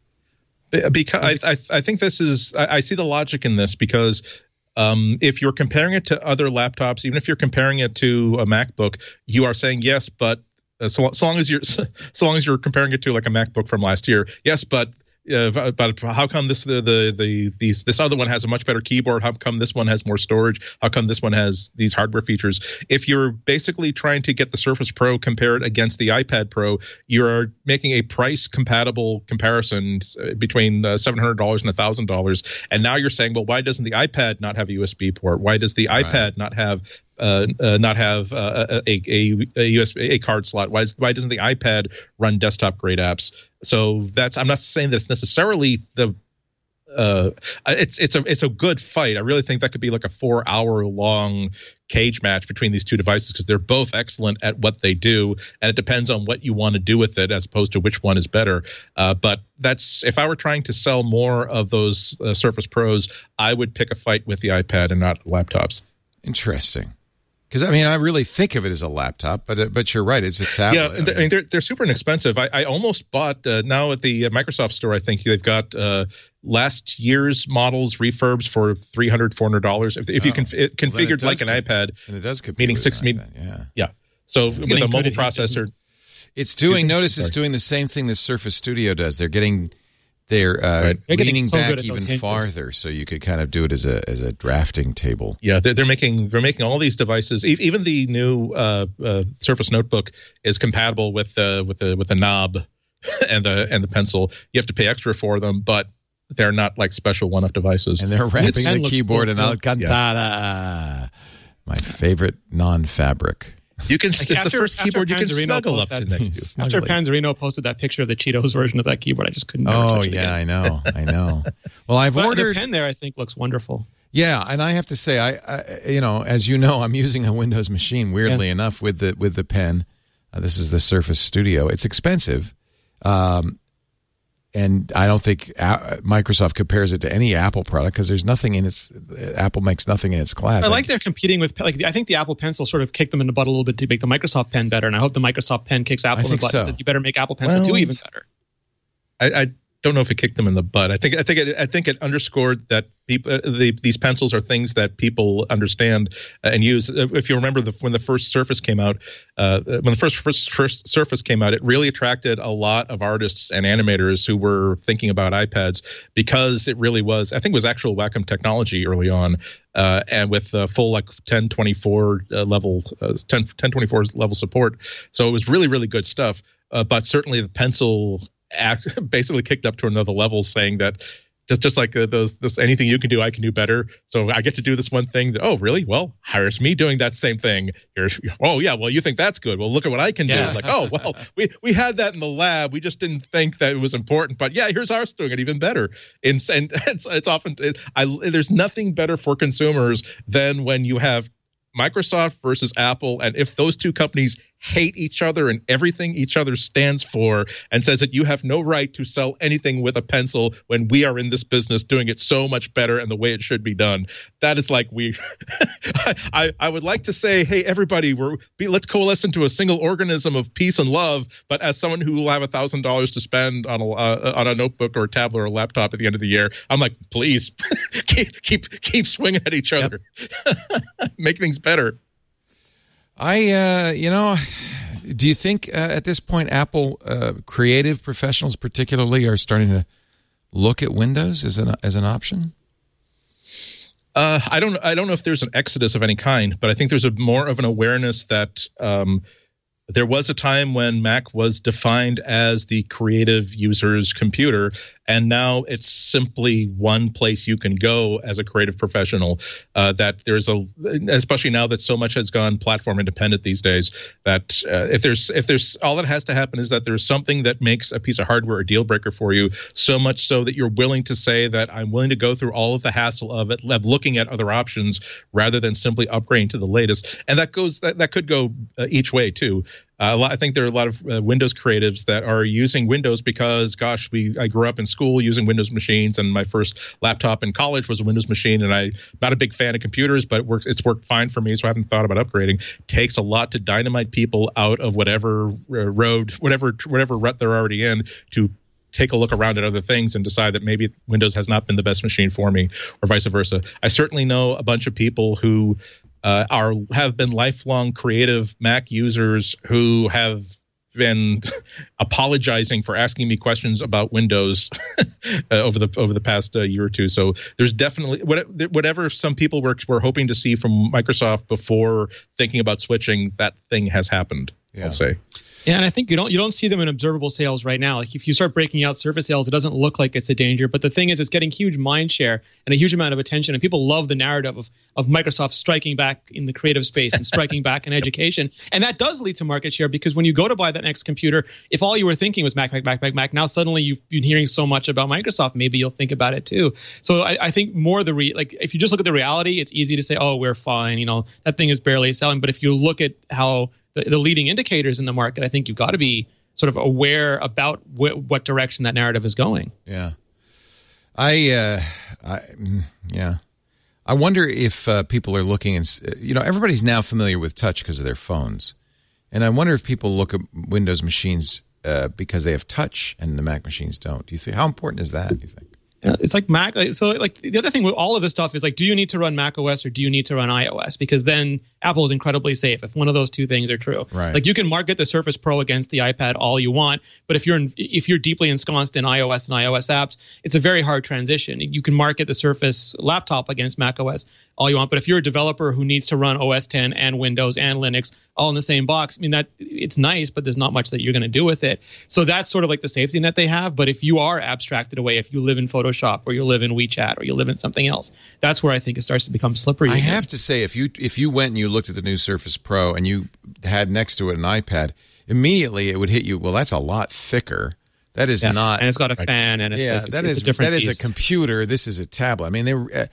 Because I, I, I think this is, I, I see the logic in this because um, if you're comparing it to other laptops, even if you're comparing it to a MacBook, you are saying yes, but uh, so, so long as you're so long as you're comparing it to like a MacBook from last year, yes, but. Uh, but how come this the, the the these this other one has a much better keyboard? How come this one has more storage? How come this one has these hardware features? If you're basically trying to get the Surface Pro compared against the iPad Pro, you're making a price compatible comparison between uh, seven hundred dollars and one thousand dollars. And now you're saying, well, why doesn't the iPad not have a U S B port? Why does the Right. iPad not have Uh, uh, not have uh, a, a, a U S B a card slot? Why is, why doesn't the iPad run desktop grade apps? So that's I'm not saying that it's necessarily the uh, it's it's a it's a good fight. I really think that could be like a four hour long cage match between these two devices because they're both excellent at what they do, and it depends on what you want to do with it as opposed to which one is better. Uh, but that's if I were trying to sell more of those uh, Surface Pros, I would pick a fight with the iPad and not laptops. Interesting. Because, I mean, I really think of it as a laptop, but uh, but you're right. It's a tablet. Yeah, I mean, I mean they're, they're super inexpensive. I, I almost bought, uh, now at the Microsoft store, I think they've got uh, last year's models refurbs for three hundred dollars, four hundred dollars. If, if oh. you can it configured well, like an com- iPad. And it does compute meaning with six, an mean, iPad, yeah. Yeah. So with a mobile processor. It's doing, notice it's doing the same thing the Surface Studio does. They're getting... They're uh, right. leaning so back even farther, so you could kind of do it as a as a drafting table. Yeah, they're, they're making they're making all these devices. Even the new uh, uh, Surface Notebook is compatible with uh, with the with the knob and the and the pencil. You have to pay extra for them, but they're not like special one-off devices. And they're wrapping the keyboard in cool. Alcantara, yeah. My favorite non-fabric. You can like it's after, the first keyboard you can snuggle up that, to next to. After Panzerino posted that picture of the Cheetos version of that keyboard, I just couldn't. Oh touch it yeah, again. I know, I know. Well, I've but ordered the pen there. I think looks wonderful. Yeah, and I have to say, I, I you know, as you know, I'm using a Windows machine. Weirdly yeah. enough, with the with the pen, uh, this is the Surface Studio. It's expensive. Um, And I don't think Microsoft compares it to any Apple product because there's nothing in its. Apple makes nothing in its class. I like they're competing with. Like I think the Apple Pencil sort of kicked them in the butt a little bit to make the Microsoft Pen better, and I hope the Microsoft Pen kicks Apple in the butt so. and says you better make Apple Pencil well, two even better. I, I don't know if it kicked them in the butt. I think I think it, I think it underscored that people uh, the, these pencils are things that people understand uh, and use. Uh, if you remember the, when the first Surface came out, uh, when the first, first first Surface came out, it really attracted a lot of artists and animators who were thinking about iPads because it really was. I think it was actual Wacom technology early on, uh, and with uh, full like ten twenty-four uh, level uh, ten twenty-four level support. So it was really really good stuff. Uh, but certainly the pencil act basically kicked up to another level, saying that just just like uh, those this anything you can do, I can do better. So I get to do this one thing. That, oh, really? Well, here's me doing that same thing. Here's, oh yeah, well you think that's good. Well, look at what I can yeah. do. Like, oh well, we we had that in the lab. We just didn't think that it was important. But yeah, here's ours doing it even better. And and it's, it's often it, I there's nothing better for consumers than when you have Microsoft versus Apple, and if those two companies hate each other and everything each other stands for and says that you have no right to sell anything with a pencil when we are in this business doing it so much better and the way it should be done. That is like we I, I, I would like to say, hey, everybody, we're be, let's coalesce into a single organism of peace and love. But as someone who will have a thousand dollars to spend on a uh, on a notebook or a tablet or a laptop at the end of the year, I'm like, please keep keep keep swinging at each other. Yep. Make things better. I, uh, you know, do you think uh, at this point Apple uh, creative professionals particularly are starting to look at Windows as an as an option? Uh, I don't. I don't know if there's an exodus of any kind, but I think there's a more of an awareness that um, there was a time when Mac was defined as the creative user's computer, and now it's simply one place you can go as a creative professional. Uh, that there's a, especially now that so much has gone platform independent these days, that uh, if there's if there's all that has to happen is that there's something that makes a piece of hardware a deal breaker for you, so much so that you're willing to say that I'm willing to go through all of the hassle of it, of looking at other options rather than simply upgrading to the latest. And that goes that, that could go uh, each way too. Uh, a lot, I think there are a lot of uh, Windows creatives that are using Windows because, gosh, we I grew up in school using Windows machines, and my first laptop in college was a Windows machine, and I'm not a big fan of computers, but it works. It's worked fine for me, so I haven't thought about upgrading. It takes a lot to dynamite people out of whatever uh, road, whatever whatever rut they're already in, to take a look around at other things and decide that maybe Windows has not been the best machine for me, or vice versa. I certainly know a bunch of people who uh, are have been lifelong creative Mac users who have been apologizing for asking me questions about Windows uh, over the over the past uh, year or two. So there's definitely whatever some people were were hoping to see from Microsoft before thinking about switching, that thing has happened. Yeah. I'll say. Yeah, and I think you don't you don't see them in observable sales right now. Like if you start breaking out Surface sales, it doesn't look like it's a danger. But the thing is, it's getting huge mind share and a huge amount of attention. And people love the narrative of of Microsoft striking back in the creative space and striking back in education. And that does lead to market share, because when you go to buy that next computer, if all you were thinking was Mac, Mac, Mac, Mac, Mac, now suddenly you've been hearing so much about Microsoft, maybe you'll think about it too. So I, I think more the re like if you just look at the reality, it's easy to say, oh, we're fine. You know, that thing is barely selling. But if you look at how The, the leading indicators in the market, I think you've got to be sort of aware about wh- what direction that narrative is going. Yeah, I, uh, I, yeah, I wonder if uh, people are looking and, you know, everybody's now familiar with touch because of their phones. And I wonder if people look at Windows machines uh, because they have touch and the Mac machines don't. Do you think, how important is that, do you think? Yeah, it's like Mac. So like the other thing with all of this stuff is like, do you need to run Mac O S or do you need to run iOS? Because then Apple is incredibly safe if one of those two things are true. Right. Like you can market the Surface Pro against the iPad all you want, but if you're in, if you're deeply ensconced in iOS and iOS apps, it's a very hard transition. You can market the Surface laptop against Mac O S all you want, but if you're a developer who needs to run O S ten and Windows and Linux all in the same box, I mean that it's nice, but there's not much that you're going to do with it. So that's sort of like the safety net they have. But if you are abstracted away, if you live in Photoshop or you live in WeChat or you live in something else, that's where I think it starts to become slippery. I again. have to say, if you if you went and you looked at the new Surface Pro and you had next to it an iPad, immediately it would hit you, well, that's a lot thicker. That is yeah. not, and it's got a fan, and it's yeah, like, that it's, is it's a different that is piece. a computer. This is a tablet. I mean, they were. Uh,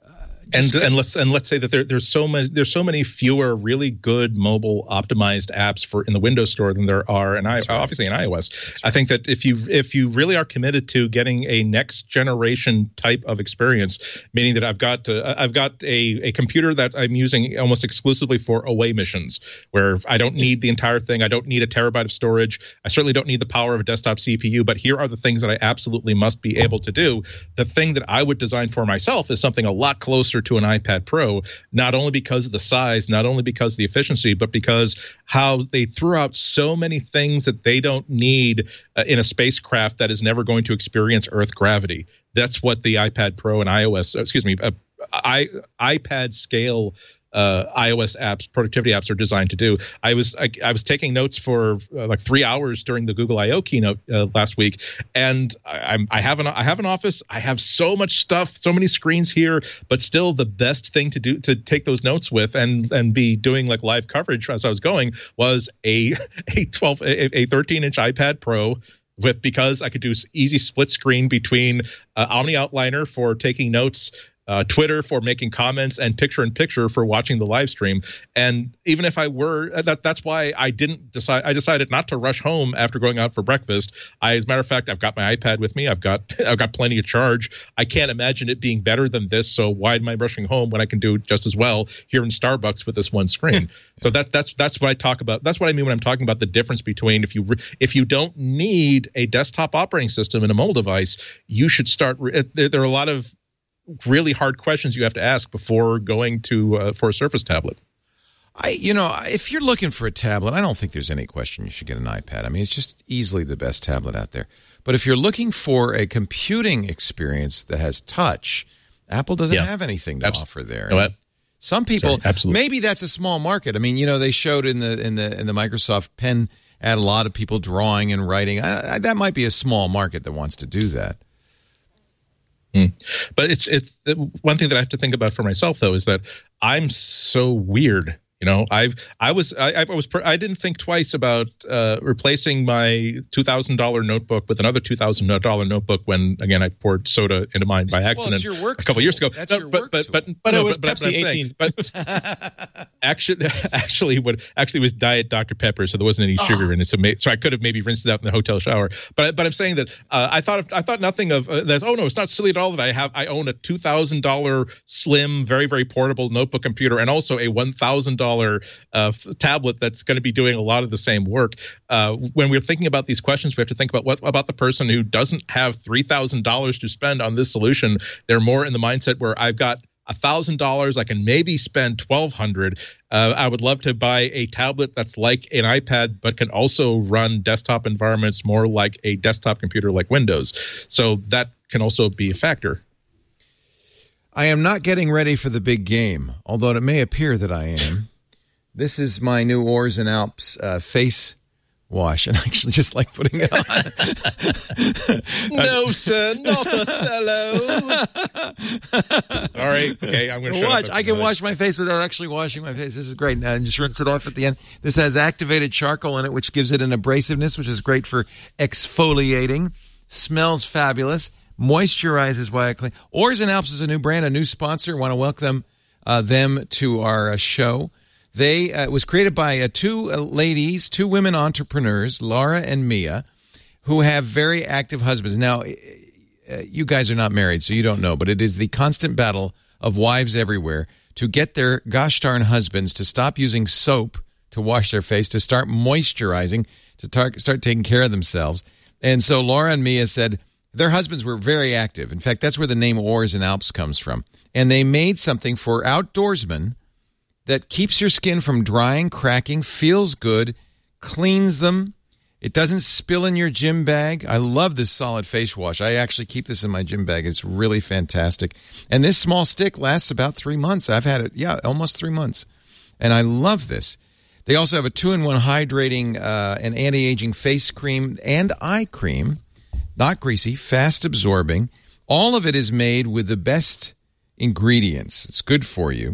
And and let's and let's say that there, there's so many there's so many fewer really good mobile optimized apps for in the Windows Store than there are in I, right. obviously in iOS. Right. I think that if you if you really are committed to getting a next generation type of experience, meaning that I've got uh, I've got a, a computer that I'm using almost exclusively for away missions, where I don't need the entire thing, I don't need a terabyte of storage, I certainly don't need the power of a desktop C P U, but here are the things that I absolutely must be able to do. The thing that I would design for myself is something a lot closer to an iPad Pro, not only because of the size, not only because of the efficiency, but because how they threw out so many things that they don't need uh, in a spacecraft that is never going to experience Earth gravity. That's what the iPad Pro and iOS, excuse me, uh, I, iPad scale uh, iOS apps, productivity apps are designed to do. I was I, I was taking notes for uh, like three hours during the Google I O keynote uh, last week, and I, I'm I have an I have an office. I have so much stuff, so many screens here, but still the best thing to do to take those notes with and and be doing like live coverage as I was going was a a twelve a, a thirteen inch iPad Pro. With because I could do easy split screen between uh, Omni Outliner for taking notes, uh, Twitter for making comments, and picture in picture for watching the live stream. And even if I were that, that's why I didn't decide. I decided not to rush home after going out for breakfast. I, as a matter of fact, I've got my iPad with me. I've got I've got plenty of charge. I can't imagine it being better than this. So why am I rushing home when I can do just as well here in Starbucks with this one screen? So that that's that's what I talk about. That's what I mean when I'm talking about the difference between if you if you don't need a desktop operating system in a mobile device, you should start. There, there are a lot of really hard questions you have to ask before going to uh, for a Surface tablet. I, you know, if you're looking for a tablet, I don't think there's any question you should get an iPad. I mean, it's just easily the best tablet out there. But if you're looking for a computing experience that has touch, Apple doesn't Yeah. have anything to Abs- offer there. No, I- Some people, Sorry, absolutely. maybe that's a small market. I mean, you know, they showed in the in the in the Microsoft Pen ad a lot of people drawing and writing. I, I, that might be a small market that wants to do that. Mm. But it's it's one thing that I have to think about for myself though is that I'm so weird. You know, I've I was I, I was I didn't think twice about uh, replacing my two thousand dollar notebook with another two thousand dollar notebook when again I poured soda into mine by accident it's your work a couple tool. years ago. That's No, your but, work but, tool. but But no, it was but, Pepsi but I'm saying- eighteen. But actually, actually, what actually was Diet Doctor Pepper, so there wasn't any sugar Oh. in it. So, may, so I could have maybe rinsed it out in the hotel shower. But but I'm saying that uh, I thought of, I thought nothing of uh, that. Oh no, it's not silly at all that I have I own a two thousand dollar slim, very very portable notebook computer and also a one thousand dollar uh, f- tablet that's going to be doing a lot of the same work. Uh, when we're thinking about these questions, we have to think about what about the person who doesn't have three thousand dollars to spend on this solution. They're more in the mindset where I've got a thousand dollars, I can maybe spend twelve hundred. Uh, I would love to buy a tablet that's like an iPad, but can also run desktop environments more like a desktop computer like Windows. So that can also be a factor. I am not getting ready for the big game, although it may appear that I am. This is my new Oars and Alps uh, face wash, and I actually just like putting it on. No, sir, not Othello. Sorry. Okay, I'm going to Watch. I can wash my face without actually washing my face. This is great. And just rinse it off at the end. This has activated charcoal in it, which gives it an abrasiveness, which is great for exfoliating. Smells fabulous. Moisturizes while I clean. Oars and Alps is a new brand, a new sponsor. Want to welcome them, uh, them to our uh, show. They uh, it was created by uh, two uh, ladies, two women entrepreneurs, Laura and Mia, who have very active husbands. Now, uh, you guys are not married, so you don't know, but it is the constant battle of wives everywhere to get their gosh darn husbands to stop using soap to wash their face, to start moisturizing, to tar- start taking care of themselves. And so Laura and Mia said their husbands were very active. In fact, that's where the name Oars and Alps comes from. And they made something for outdoorsmen that keeps your skin from drying, cracking, feels good, cleans them. It doesn't spill in your gym bag. I love this solid face wash. I actually keep this in my gym bag. It's really fantastic. And this small stick lasts about three months. I've had it, yeah, almost three months. And I love this. They also have a two-in-one hydrating uh, and anti-aging face cream and eye cream. Not greasy, fast absorbing. All of it is made with the best ingredients. It's good for you.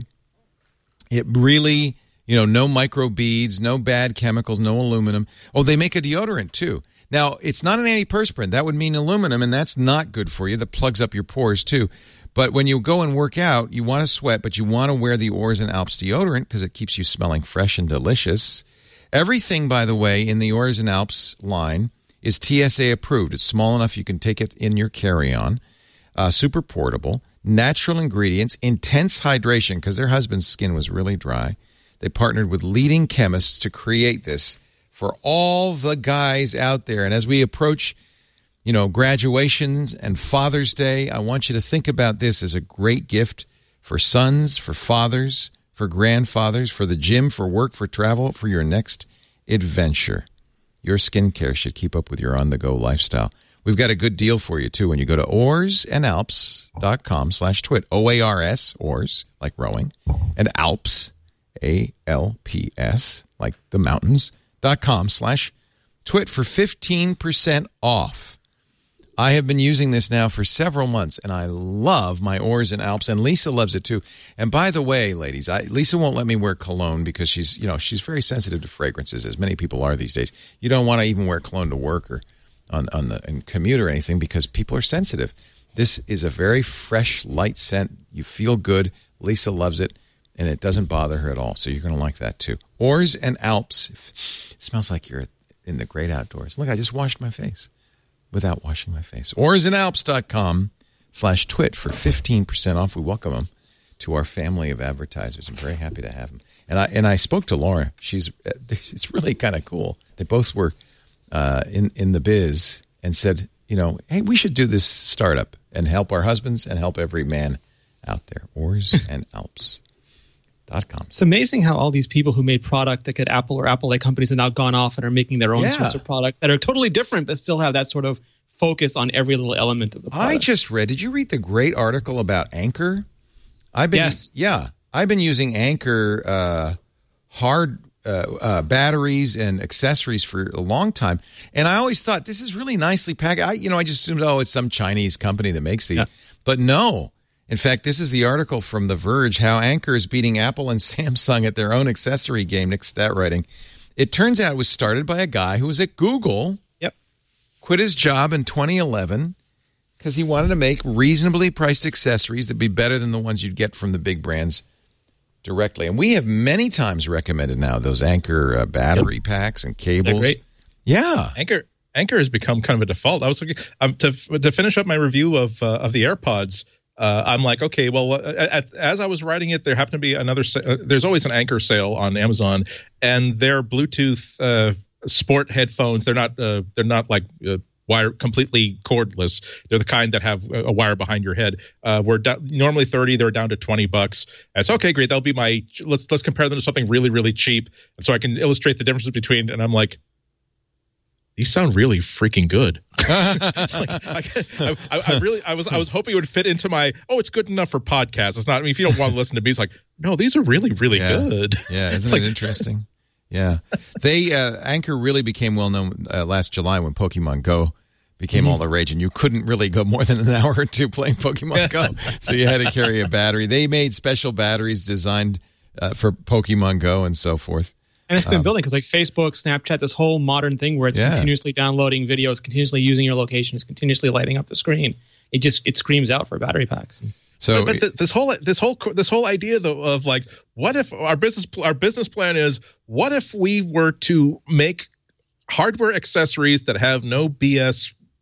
It really, you know, no micro beads, no bad chemicals, no aluminum. Oh, they make a deodorant too. Now, it's not an antiperspirant. That would mean aluminum, and that's not good for you. That plugs up your pores too. But when you go and work out, you want to sweat, but you want to wear the Oars and Alps deodorant because it keeps you smelling fresh and delicious. Everything, by the way, in the Oars and Alps line is T S A approved. It's small enough you can take it in your carry-on. Uh, super portable. Natural ingredients. Intense hydration because their husband's skin was really dry. They partnered with leading chemists to create this for all the guys out there. And as we approach, you know, graduations and Father's Day, I want you to think about this as a great gift for sons, for fathers, for grandfathers, for the gym, for work, for travel, for your next adventure. Your skincare should keep up with your on-the-go lifestyle. We've got a good deal for you, too, when you go to oarsandalps.com slash twit. O A R S, oars, like rowing, and Alps, A L P S, like the mountains, dot com slash twit for fifteen percent off. I have been using this now for several months, and I love my Oars and Alps, and Lisa loves it too. And by the way, ladies, I, Lisa won't let me wear cologne because she's, you know, she's very sensitive to fragrances, as many people are these days. You don't want to even wear cologne to work or on on the and commute or anything because people are sensitive. This is a very fresh, light scent. You feel good. Lisa loves it, and it doesn't bother her at all. So you're going to like that too. Oars and Alps. It smells like you're in the great outdoors. Look, I just washed my face without washing my face. Oarsandalps.com slash twit for fifteen percent off. We welcome them to our family of advertisers. I'm very happy to have them. And I and I spoke to Laura. She's it's really kind of cool. They both were uh, in in the biz and said, you know, hey, we should do this startup and help our husbands and help every man out there. Oars and Alps. Dot com. It's amazing how all these people who made product that could Apple or Apple-like companies have now gone off and are making their own Yeah. sorts of products that are totally different but still have that sort of focus on every little element of the product. I just read, did you read the great article about Anchor? I've been, Yes. Yeah. I've been using Anchor uh, hard uh, uh, batteries and accessories for a long time. And I always thought, this is really nicely packaged. I, you know, I just assumed, oh, it's some Chinese company that makes these. Yeah. But no. In fact, this is the article from The Verge, how Anchor is beating Apple and Samsung at their own accessory game. Nick Stat writing. It turns out it was started by a guy who was at Google. Yep. Quit his job in twenty eleven because he wanted to make reasonably priced accessories that'd be better than the ones you'd get from the big brands directly. And we have many times recommended now those Anchor uh, battery yep. packs and cables. They're great. Yeah. Anchor Anchor has become kind of a default. I was looking um, to to finish up my review of uh, of the AirPods. Uh, I'm like, okay, well, uh, at, as I was writing it, there happened to be another. Sa- uh, there's always an Anchor sale on Amazon, and their Bluetooth uh, sport headphones. They're not. Uh, they're not like uh, wire completely cordless. They're the kind that have a, a wire behind your head. Uh, we're do- normally thirty. They're down to twenty bucks. That's okay, great. That'll be my. Let's let's compare them to something really really cheap, so I can illustrate the differences between. And I'm like, these sound really freaking good. like, I, I, I really, I was, I was hoping it would fit into my. Oh, it's good enough for podcasts. It's not. I mean, if you don't want to listen to me, it's like, no, these are really, really yeah. good. Yeah, isn't like, it interesting? Yeah, they uh, Anchor really became well known uh, last July when Pokemon Go became mm-hmm. all the rage, and you couldn't really go more than an hour or two playing Pokemon Go, so you had to carry a battery. They made special batteries designed uh, for Pokemon Go and so forth. And it's been Um, building because like Facebook, Snapchat, this whole modern thing where it's Yeah. continuously downloading videos, continuously using your location, it's continuously lighting up the screen. It just it screams out for battery packs. So, but, but th- this whole this whole this whole idea though of like, what if our business pl- our business plan is, what if we were to make hardware accessories that have no B S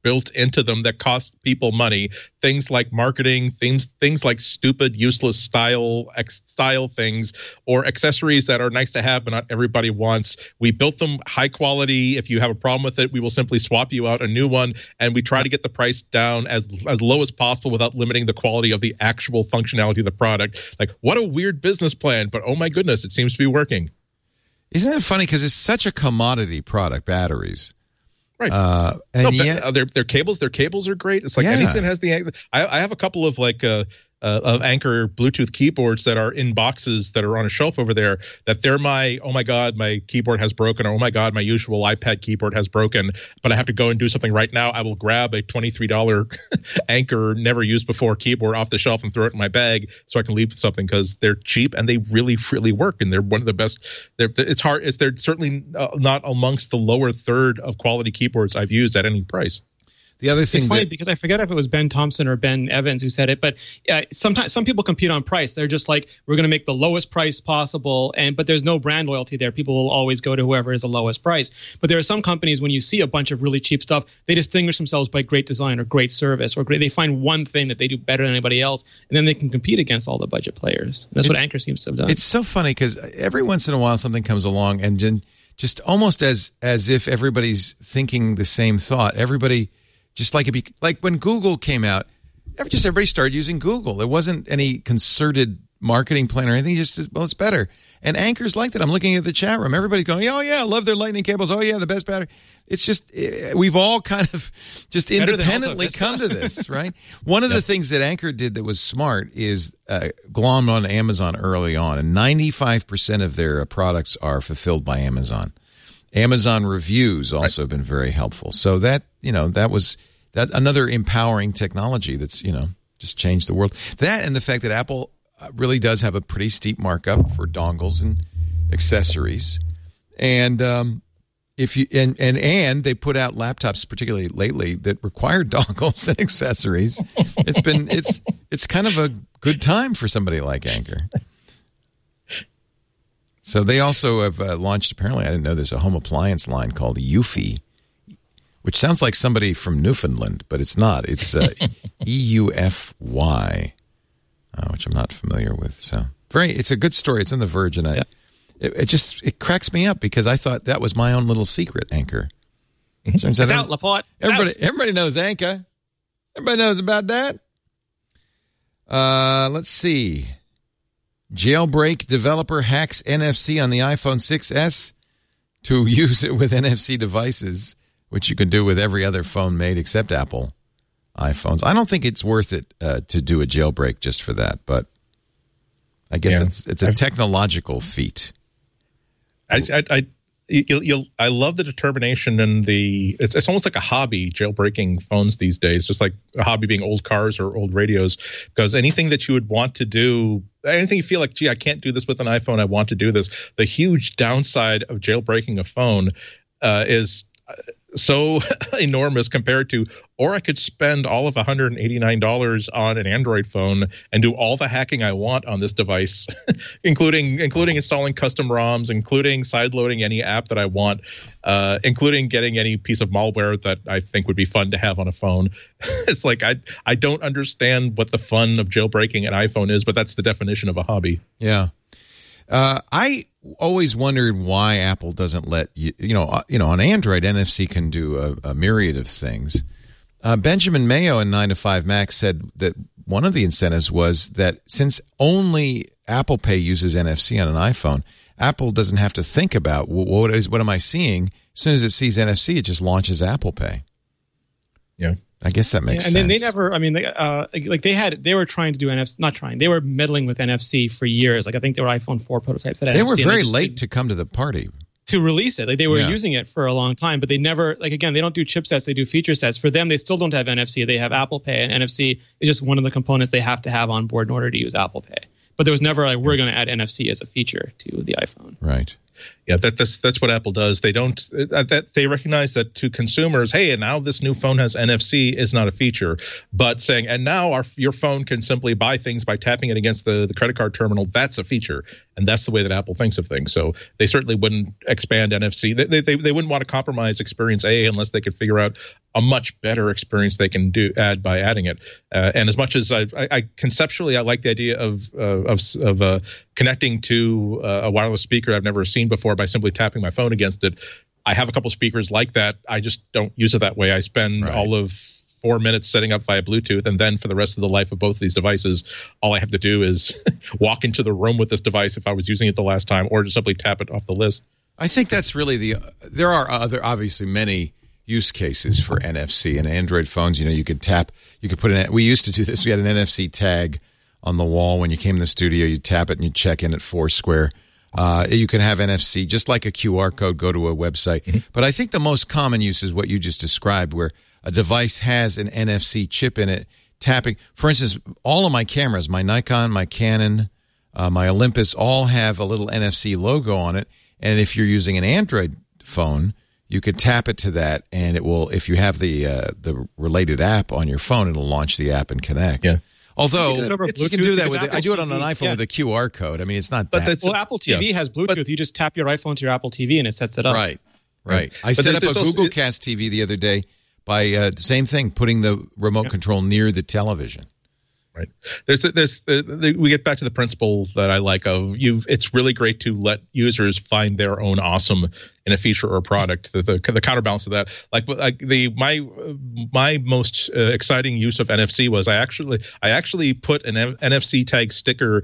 built into them that cost people money. Things like marketing, things things like stupid, useless style ex, style things, or accessories that are nice to have but not everybody wants. We built them high quality. If you have a problem with it, we will simply swap you out a new one, and we try to get the price down as as low as possible without limiting the quality of the actual functionality of the product. Like, what a weird business plan, but oh my goodness, it seems to be working. Isn't it funny because it's such a commodity product, batteries. Right. Uh, and no, yet, but, uh, their their cables, their cables are great. It's like yeah. anything that has the. I, I have a couple of like uh, uh, of Anker Bluetooth keyboards that are in boxes that are on a shelf over there. That they're my oh my god, my keyboard has broken, or oh my god, my usual iPad keyboard has broken. But I have to go and do something right now. I will grab a twenty-three dollars Anker never used before keyboard off the shelf and throw it in my bag so I can leave something because they're cheap and they really really work and they're one of the best. They're, it's hard. It's they're certainly not amongst the lower third of quality keyboards I've used at any price. The other thing it's funny that, because I forget if it was Ben Thompson or Ben Evans who said it, but uh, sometimes some people compete on price. They're just like, we're going to make the lowest price possible, and but there's no brand loyalty there. People will always go to whoever is the lowest price. But there are some companies, when you see a bunch of really cheap stuff, they distinguish themselves by great design or great service, or great, they find one thing that they do better than anybody else, and then they can compete against all the budget players. And that's it, what Anker seems to have done. It's so funny because every once in a while something comes along and then just almost as as if everybody's thinking the same thought. Everybody. Just like it, like when Google came out, just everybody started using Google. There wasn't any concerted marketing plan or anything. Just well, it's better. And Anker's like that. I'm looking at the chat room. Everybody's going, "Oh yeah, I love their lightning cables. Oh yeah, the best battery." It's just we've all kind of just better independently come to this, right? One of yep. the things that Anker did that was smart is uh, glommed on Amazon early on, and ninety-five percent of their products are fulfilled by Amazon. Amazon reviews also have been very helpful. So that, you know, that was that another empowering technology that's, you know, just changed the world. That and the fact that Apple really does have a pretty steep markup for dongles and accessories. And um, if you and, and and they put out laptops, particularly lately, that require dongles and accessories. It's been it's it's kind of a good time for somebody like Anker. So they also have uh, launched, apparently, I didn't know this, a home appliance line called Eufy, which sounds like somebody from Newfoundland, but it's not. It's uh, E U F Y, uh, which I'm not familiar with. So very, it's a good story. It's in The Verge, and I, yeah. it, it just it cracks me up because I thought that was my own little secret, Anker. Turns it's out, Laporte. Everybody, out. everybody knows Anker. Everybody knows about that. Uh, let's see. Jailbreak developer hacks N F C on the iPhone six S to use it with N F C devices, which you can do with every other phone made except Apple iPhones. I don't think it's worth it uh, to do a jailbreak just for that, but I guess yeah. it's it's a technological feat. I, I, I you'll, you'll, I love the determination and the. It's, it's almost like a hobby, jailbreaking phones these days. Just like a hobby being old cars or old radios, because anything that you would want to do. Anything you feel like, gee, I can't do this with an iPhone, I want to do this. The huge downside of jailbreaking a phone uh, is so enormous compared to, or I could spend all of one hundred eighty-nine dollars on an Android phone and do all the hacking I want on this device, including including installing custom ROMs, including sideloading any app that I want, uh, including getting any piece of malware that I think would be fun to have on a phone. It's like I I don't understand what the fun of jailbreaking an iPhone is, but that's the definition of a hobby. Yeah. Uh, I always wondered why Apple doesn't let you, you know, uh, you know, on Android, N F C can do a, a myriad of things. Uh, Benjamin Mayo in nine to five Mac said that one of the incentives was that since only Apple Pay uses N F C on an iPhone, Apple doesn't have to think about well, what is what am I seeing? As soon as it sees N F C, it just launches Apple Pay. Yeah. I guess that makes yeah, and sense. And then they never, I mean, they, uh, like they had, they were trying to do N F C, not trying, they were meddling with N F C for years. Like I think there were iPhone four prototypes that had They N F C. were very they late to come to the party. To release it. Like they were yeah. using it for a long time, but they never, like again, they don't do chipsets, they do feature sets. For them, they still don't have N F C. They have Apple Pay, and N F C is just one of the components they have to have on board in order to use Apple Pay. But there was never like, we're going to add N F C as a feature to the iPhone. Right. Yeah, that, that's that's what Apple does. They don't uh, that they recognize that to consumers, hey, and now this new phone has N F C is not a feature, but saying, and now our your phone can simply buy things by tapping it against the, the credit card terminal. That's a feature, and that's the way that Apple thinks of things. So they certainly wouldn't expand N F C. They they they wouldn't want to compromise experience A unless they could figure out a much better experience they can do add by adding it. Uh, and as much as I, I, I conceptually I like the idea of uh, of of uh, connecting to uh, a wireless speaker I've never seen before by simply tapping my phone against it. I have a couple speakers like that. I just don't use it that way. I spend Right. all of four minutes setting up via Bluetooth, and then for the rest of the life of both of these devices, all I have to do is walk into the room with this device if I was using it the last time, or just simply tap it off the list. I think that's really the. There are other, obviously, many use cases for N F C and Android phones. You know, you could tap, you could put in. We used to do this. We had an N F C tag on the wall when you came in the studio. You tap it and you check in at Foursquare. Uh, you can have N F C just like a Q R code. Go to a website. Mm-hmm. But I think the most common use is what you just described, where a device has an N F C chip in it. Tapping, for instance, all of my cameras, my Nikon, my Canon, uh, my Olympus, all have a little N F C logo on it. And if you're using an Android phone, you could tap it to that, and it will. If you have the uh, the related app on your phone, it'll launch the app and connect. Yeah. Although You can do that over you can do Bluetooth that with because it. I do it on Apple an T V, iPhone yeah. with a Q R code. I mean, it's not But that that's- Well, Apple T V Yeah. has Bluetooth. But- you just tap your iPhone to your Apple T V and it sets it up. right. Right. I But set there- up a there's also- Google it- Cast T V the other day by uh, same thing, putting the remote control near the television. Right. There's there's uh, we get back to the principle that I like of you. It's really great to let users find their own awesome in a feature or a product. The the, the counterbalance of that, like like the my my most uh, exciting use of N F C was I actually I actually put an N F C tag sticker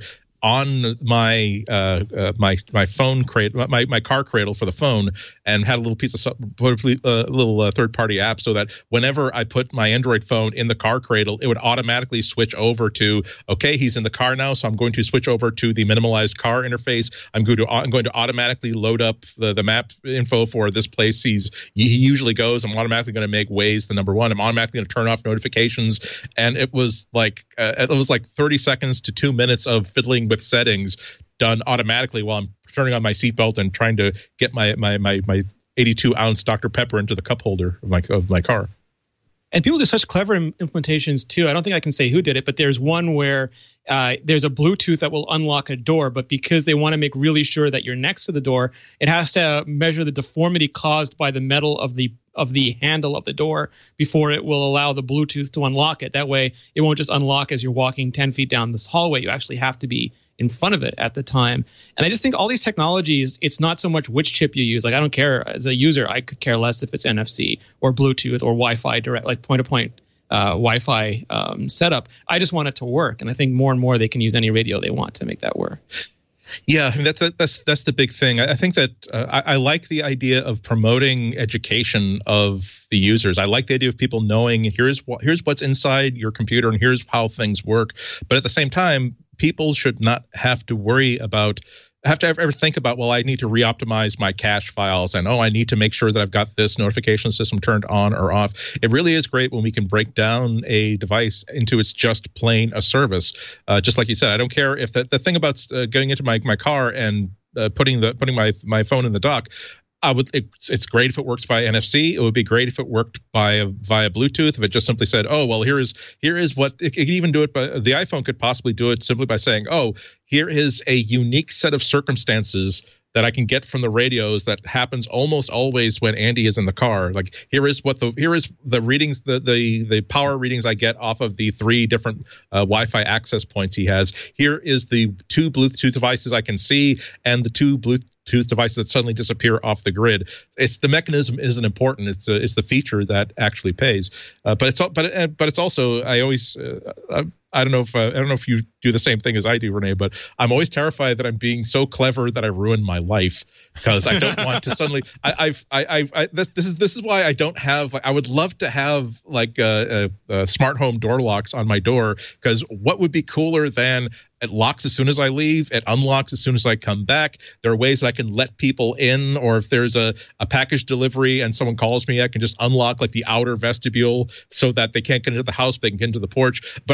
on my uh, uh, my my phone cradle, my my car cradle for the phone, and had a little piece of so- put a uh, little uh, third party app so that whenever I put my Android phone in the car cradle, it would automatically switch over to okay, he's in the car now, so I'm going to switch over to the minimalized car interface. I'm going to I'm going to automatically load up the, the map info for this place he's he usually goes. I'm automatically going to make Waze the number one. I'm automatically going to turn off notifications, and it was like uh, it was like thirty seconds to two minutes of fiddling with settings done automatically while I'm turning on my seatbelt and trying to get my my my my eighty-two ounce Doctor Pepper into the cup holder of my of my car. And people do such clever im- implementations too. I don't think I can say who did it, but there's one where uh, there's a Bluetooth that will unlock a door, but because they want to make really sure that you're next to the door, it has to measure the deformity caused by the metal of the of the handle of the door before it will allow the Bluetooth to unlock it. That way, it won't just unlock as you're walking ten feet down this hallway. You actually have to be in front of it at the time. And I just think all these technologies, it's not so much which chip you use. Like, I don't care as a user, I could care less if it's N F C or Bluetooth or Wi-Fi direct, like point-to-point uh, Wi-Fi um, setup. I just want it to work. And I think more and more they can use any radio they want to make that work. Yeah, I mean, that's that's that's the big thing. I, I think that uh, I, I like the idea of promoting education of the users. I like the idea of people knowing here's what here's what's inside your computer and here's how things work. But at the same time, people should not have to worry about have to ever think about, well, I need to re-optimize my cache files and, oh, I need to make sure that I've got this notification system turned on or off. It really is great when we can break down a device into it's just plain a service. Uh, just like you said, I don't care if the, the thing about uh, going into my, my car and uh, putting the putting my, my phone in the dock, I would. It, it's great if it works via N F C. It would be great if it worked by via Bluetooth. If it just simply said, "Oh, well, here is here is what," it, it could even do it. But the iPhone could possibly do it simply by saying, "Oh, here is a unique set of circumstances that I can get from the radios that happens almost always when Andy is in the car. Like here is what the here is the readings, the the the power readings I get off of the three different uh, Wi-Fi access points he has. Here is the two Bluetooth devices I can see and the two Bluetooth." Tooth devices that suddenly disappear off the grid. It's the mechanism isn't important. It's the, it's the feature that actually pays. Uh, but it's but uh, but it's also I always uh, I, I don't know if uh, I don't know if you do the same thing as I do, Renee. But I'm always terrified that I'm being so clever that I ruin my life because I don't want to suddenly. I, I've I I, I this, this is this is why I don't have. I would love to have like uh, uh, uh, smart home door locks on my door because what would be cooler than it locks as soon as I leave. It unlocks as soon as I come back. There are ways that I can let people in, or if there's a, a package delivery and someone calls me, I can just unlock like the outer vestibule so that they can't get into the house, but they can get into the porch. But I know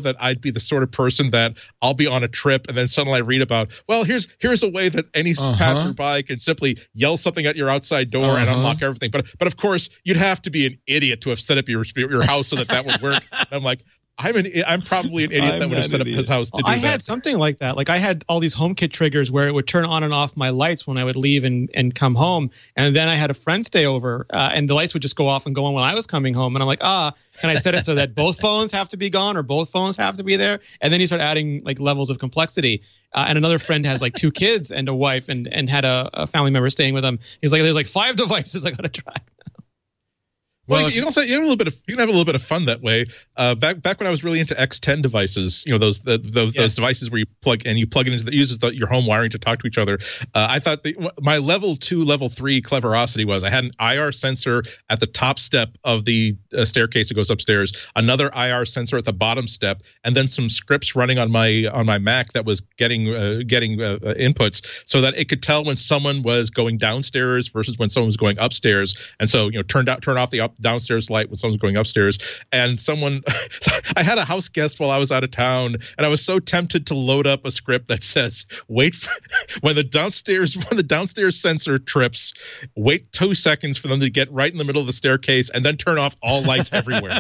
that I'd be the sort of person that I'll be on a trip and then suddenly I read about, well, here's here's a way that any Uh-huh. passerby can simply yell something at your outside door Uh-huh. and unlock everything. But but of course, you'd have to be an idiot to have set up your your house so that that would work. And I'm like, I'm an I'm probably an idiot I'm that would have that set up idiot. his house to Well, do I that. had something like that. Like I had all these HomeKit triggers where it would turn on and off my lights when I would leave and, and come home. And then I had a friend stay over uh, and the lights would just go off and go on when I was coming home. And I'm like, ah, can I set it so that both phones have to be gone or both phones have to be there? And then you start adding like levels of complexity. Uh, and another friend has like two kids and a wife and, and had a, a family member staying with him. He's like, there's like five devices I got to track. Well, Well, you, you also you have a little bit of you can have a little bit of fun that way. Uh, back back when I was really into X ten devices, you know those the, those, Yes. those devices where you plug and you plug it into the it uses the, your home wiring to talk to each other. Uh, I thought the, my level two, level three cleverosity was I had an I R sensor at the top step of the uh, staircase that goes upstairs, another I R sensor at the bottom step, and then some scripts running on my on my Mac that was getting uh, getting uh, uh, inputs so that it could tell when someone was going downstairs versus when someone was going upstairs, and so you know turned out turn off the up downstairs light when someone's going upstairs. And someone I had a house guest while I was out of town, and I was so tempted to load up a script that says wait for, when the downstairs when the downstairs sensor trips, wait two seconds for them to get right in the middle of the staircase and then turn off all lights everywhere.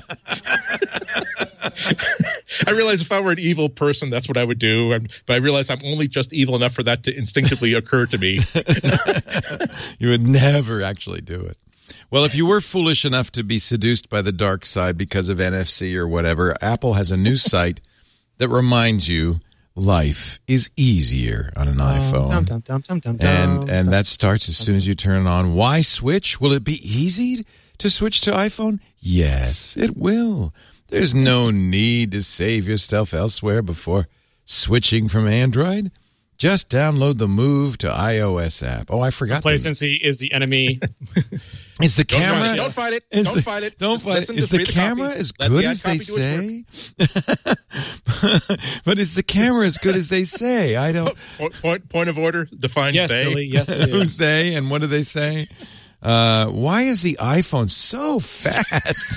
I realized if I were an evil person, that's what I would do. And, but I realized I'm only just evil enough for that to instinctively occur to me. You would never actually do it. Well, if you were foolish enough to be seduced by the dark side because of N F C or whatever, Apple has a new site that reminds you life is easier on an iPhone. Dum, dum, dum, dum, dum, And dum, and dum. that starts as soon as you turn it on. Why switch? Will it be easy to switch to iPhone? Yes, it will. There's no need to save your stuff elsewhere before switching from Android. Just download the Move to iOS app. Oh, I forgot. the- Complacency is the enemy. Is the Don't camera? fight it. Don't fight it. is Don't the- fight it. Don't Just fight listen, it. Is just the read the camera copy. as Let good the ad as they copy do its say? But is the camera as good as they say? I don't. Point, point, point of order. Define Yes, they. Billy. Yes, it Who's is. they and what do they say? Uh, why is the iPhone so fast?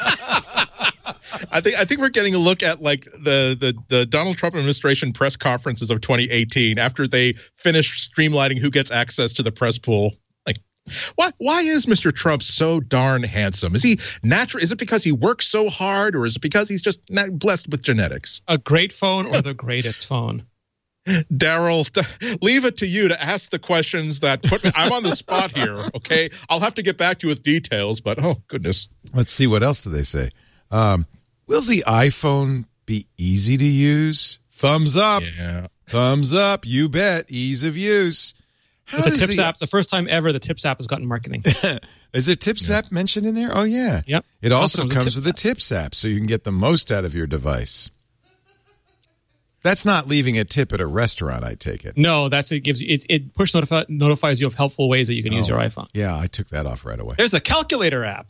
I think I think we're getting a look at like the, the the Donald Trump administration press conferences of twenty eighteen after they finish streamlining who gets access to the press pool. Like, why why is Mister Trump so darn handsome? Is he natural? Is it because he works so hard, or is it because he's just not blessed with genetics? A great phone or the greatest phone? Daryl, leave it to you to ask the questions that put me. I'm on the spot here. Okay, I'll have to get back to you with details, but oh goodness. Let's see, what else do they say? Um, will the iPhone be easy to use? Thumbs up. Yeah. Thumbs up. You bet. Ease of use. How With the does Tips the- app, it's the first time ever the Tips app has gotten marketing. Is there Tips app mentioned in there? Oh, yeah. Yep. It also Also comes with comes Tips with the app. Tips app, so you can get the most out of your device. That's not leaving a tip at a restaurant, I take it. No, that's it. Gives you it. It push notifi- notifies you of helpful ways that you can use Oh, your iPhone. Yeah, I took that off right away. There's a calculator app.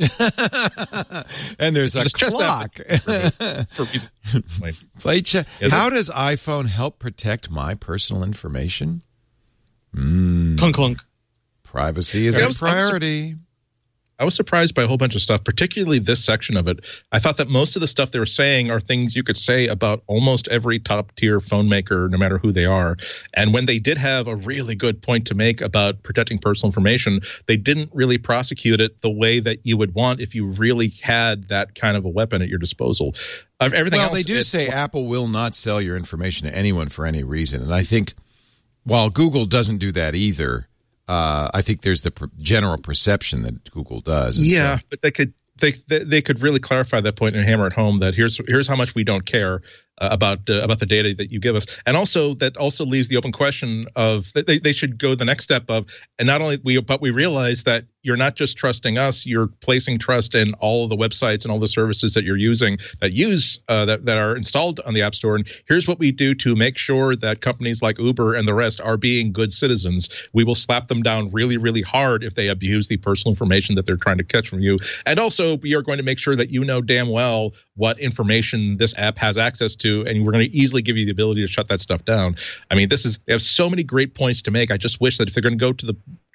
And there's a There's a chess clock. app. For reason- Wait. Play check. Is How it? does iPhone help protect my personal information? clunk clunk. Privacy is Yeah, I a was- I was- priority. I was surprised by a whole bunch of stuff, particularly this section of it. I thought that most of the stuff they were saying are things you could say about almost every top tier phone maker, no matter who they are. And when they did have a really good point to make about protecting personal information, they didn't really prosecute it the way that you would want if you really had that kind of a weapon at your disposal. Of everything Well, else, they do it's- say Apple will not sell your information to anyone for any reason. And I think while Google doesn't do that either, uh, I think there's the per- general perception that Google does. And Yeah, so- but they could they, they they could really clarify that point and hammer it home that here's here's how much we don't care uh, about uh, about the data that you give us, and also that also leaves the open question of they they should go the next step of, and not only we but we realize that you're not just trusting us, you're placing trust in all of the websites and all the services that you're using that use uh, that that are installed on the App Store. And here's what we do to make sure that companies like Uber and the rest are being good citizens. We will slap them down really, really hard if they abuse the personal information that they're trying to catch from you. And also, we are going to make sure that you know damn well what information this app has access to, and we're going to easily give you the ability to shut that stuff down. I mean, this is they have so many great points to make. I just wish that if they're going to go to the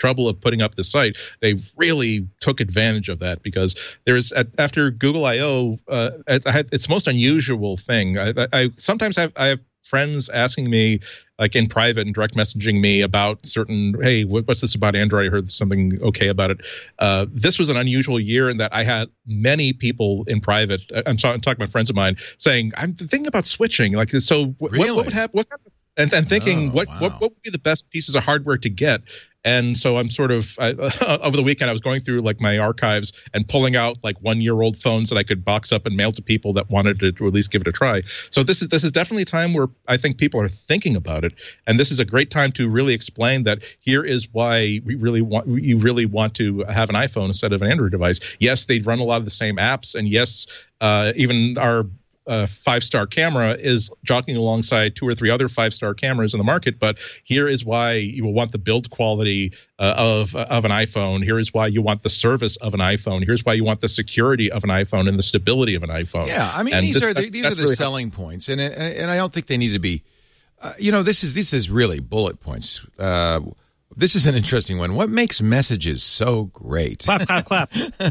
trouble of putting up the site, they really took advantage of that because there's at, after Google I O, uh, I had, it's the most unusual thing. I, I, I sometimes have I have friends asking me, like in private and direct messaging me about certain, hey, what, what's this about Android? I heard something okay about it. Uh, this was an unusual year in that I had many people in private. I'm, talk, I'm talking about friends of mine saying, I'm thinking about switching. Like, so what, really? what, what would happen? What, and, and thinking, oh, what, wow. what what would be the best pieces of hardware to get? And so I'm sort of I, uh, over the weekend I was going through like my archives and pulling out like one year old phones that I could box up and mail to people that wanted to, to at least give it a try. So this is this is definitely a time where I think people are thinking about it, and this is a great time to really explain that here is why we really want you really want to have an iPhone instead of an Android device. Yes, they run a lot of the same apps, and yes, uh, even our Uh, five-star camera is jockeying alongside two or three other five-star cameras in the market, but here is why you will want the build quality uh, of uh, of an iPhone. Here is why you want the service of an iPhone. Here's why you want the security of an iPhone and the stability of an iPhone. Yeah, I mean and these this, are the, that's, these that's are the really selling points, and and I don't think they need to be. Uh, you know, this is this is really bullet points. Uh, This is an interesting one. What makes messages so great? Clap, clap, clap.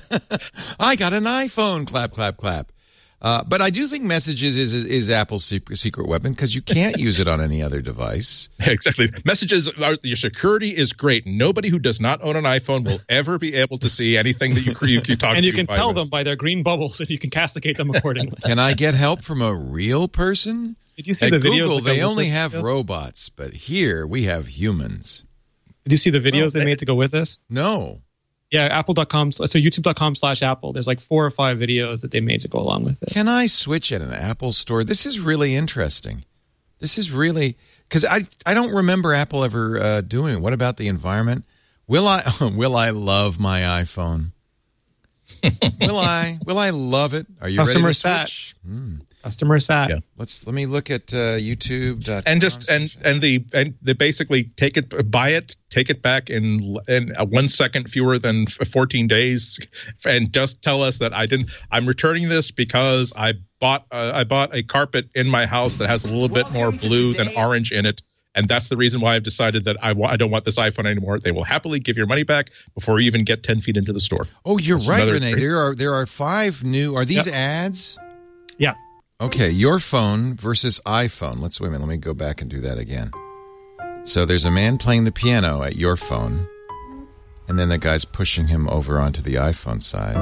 I got an iPhone. Clap, clap, clap. Uh, but I do think messages is is, is Apple's secret, secret weapon because you can't use it on any other device. Exactly. Messages, are, your security is great. Nobody who does not own an iPhone will ever be able to see anything that you you, you talk And you to can tell with. them by their green bubbles, and you can castigate them accordingly. Can I get help from a real person? Did you see At the videos? Google, that go they with only this? have robots, but here we have humans. Did you see the videos Oh, they they- made to go with this? No. Yeah, apple dot com. So youtube.com slash Apple. There's like four or five videos that they made to go along with it. Can I switch at an Apple store? This is really interesting. This is really because I I don't remember Apple ever uh, doing it. What about the environment? Will I will I love my iPhone? will I will I love it? Are you Customer ready to sat. switch? Hmm. Customer sat. Yeah. Let's let me look at uh, YouTube. and just and and the and they basically take it, buy it, take it back in in one second, fewer than fourteen days, and just tell us that I didn't. I'm returning this because I bought uh, I bought a carpet in my house that has a little bit more blue than orange in it, and that's the reason why I've decided that I wa- I don't want this iPhone anymore. They will happily give your money back before you even get ten feet into the store. Oh, you're That's right, another Renee. great- There are there are five new. Are these Yep. ads? Yeah. Okay, your phone versus iPhone. Let's wait a minute. Let me go back and do that again. So there's a man playing the piano at your phone, and then the guy's pushing him over onto the iPhone side.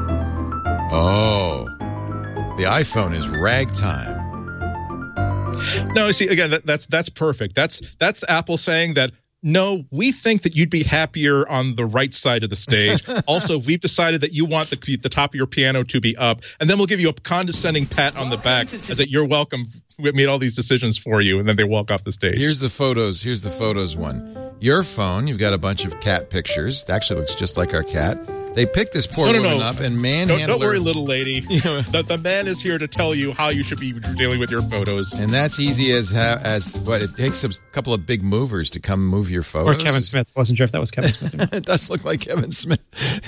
Oh, the iPhone is ragtime. No, see, again, that, that's that's perfect. That's that's Apple saying that, no, we think that you'd be happier on the right side of the stage. Also, we've decided that you want the the top of your piano to be up, and then we'll give you a condescending pat on the back as that you're welcome. We made all these decisions for you, and then they walk off the stage. Here's the photos. Here's the photos one. Your phone, you've got a bunch of cat pictures. It actually looks just like our cat. They picked this poor No, no, woman no. up and Don't, manhandled don't worry, her. little lady. the, the man is here to tell you how you should be dealing with your photos. And that's easy as ha- as what it takes a couple of big movers to come move your photos. Or Kevin Smith. Wasn't sure if that was Kevin Smith. It does look like Kevin Smith.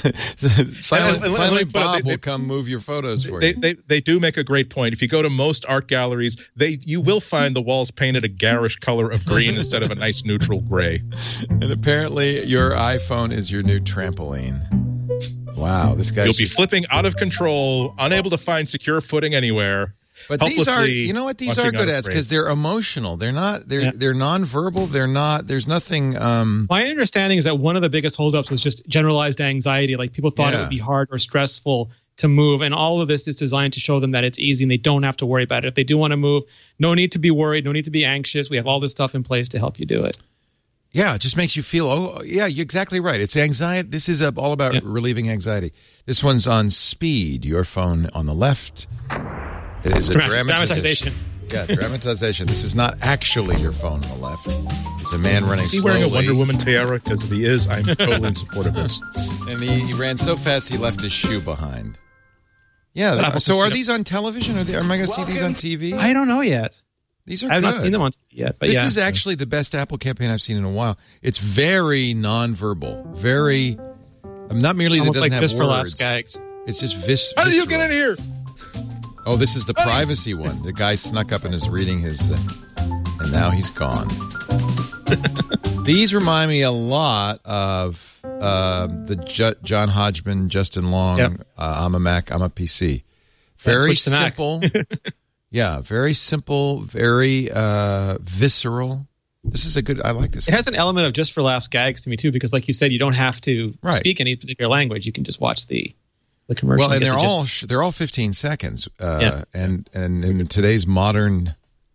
Silent, And- and- Silent and- but Bob they- they- will come move your photos for They, you. they they do make a great point. If you go to most art galleries, they you will find the walls painted a garish color of green instead of a nice neutral gray. And apparently, your iPhone is your new trampoline. Wow, this guy's You'll be just- flipping out of control, unable to find secure footing anywhere. But these are, helplessly you know what? These are watching good out ads of because they're emotional. They're not. They're Yeah. they're nonverbal. They're not. There's nothing. Um, My understanding is that one of the biggest holdups was just generalized anxiety. Like people thought it Yeah. would be hard or stressful to move, and all of this is designed to show them that it's easy and they don't have to worry about it. If they do want to move, no need to be worried, no need to be anxious. We have all this stuff in place to help you do it. Yeah, it just makes you feel, oh, yeah, you're exactly right. It's anxiety. This is uh, all about Yeah. relieving anxiety. This one's on speed. Your phone on the left. It is a Dramat- dramatization. dramatization. Yeah, dramatization. This is not actually your phone on the left. It's a man running Is he slowly. wearing a Wonder Woman tiara? Because if he is, I'm totally in support of this. And he, he ran so fast he left his shoe behind. Yeah. But th- Apple so just- are these on television? Are they, am I going to see these on T V? I don't know yet. These are I have good. not seen them on T V yet, but This yeah. is actually the best Apple campaign I've seen in a while. It's very nonverbal. Very. um, Not merely that it almost doesn't like have this for laughs words. gags. It's just vis- How did you visceral. get in here? Oh, this is the privacy one. The guy snuck up and is reading his, uh, and now he's gone. These remind me a lot of uh, the J- John Hodgman, Justin Long, Yep. uh, I'm a Mac, I'm a P C. Yeah, Very switch to Mac. simple. Yeah, very simple, very uh, visceral. This is a good, I like this. It has an element of just for laughs gags to me too, because like you said, you don't have to Right. speak any particular language. You can just watch the the commercial. Well, and get they're the gist. all sh- they're all fifteen seconds. Uh, Yeah. And and in today's modern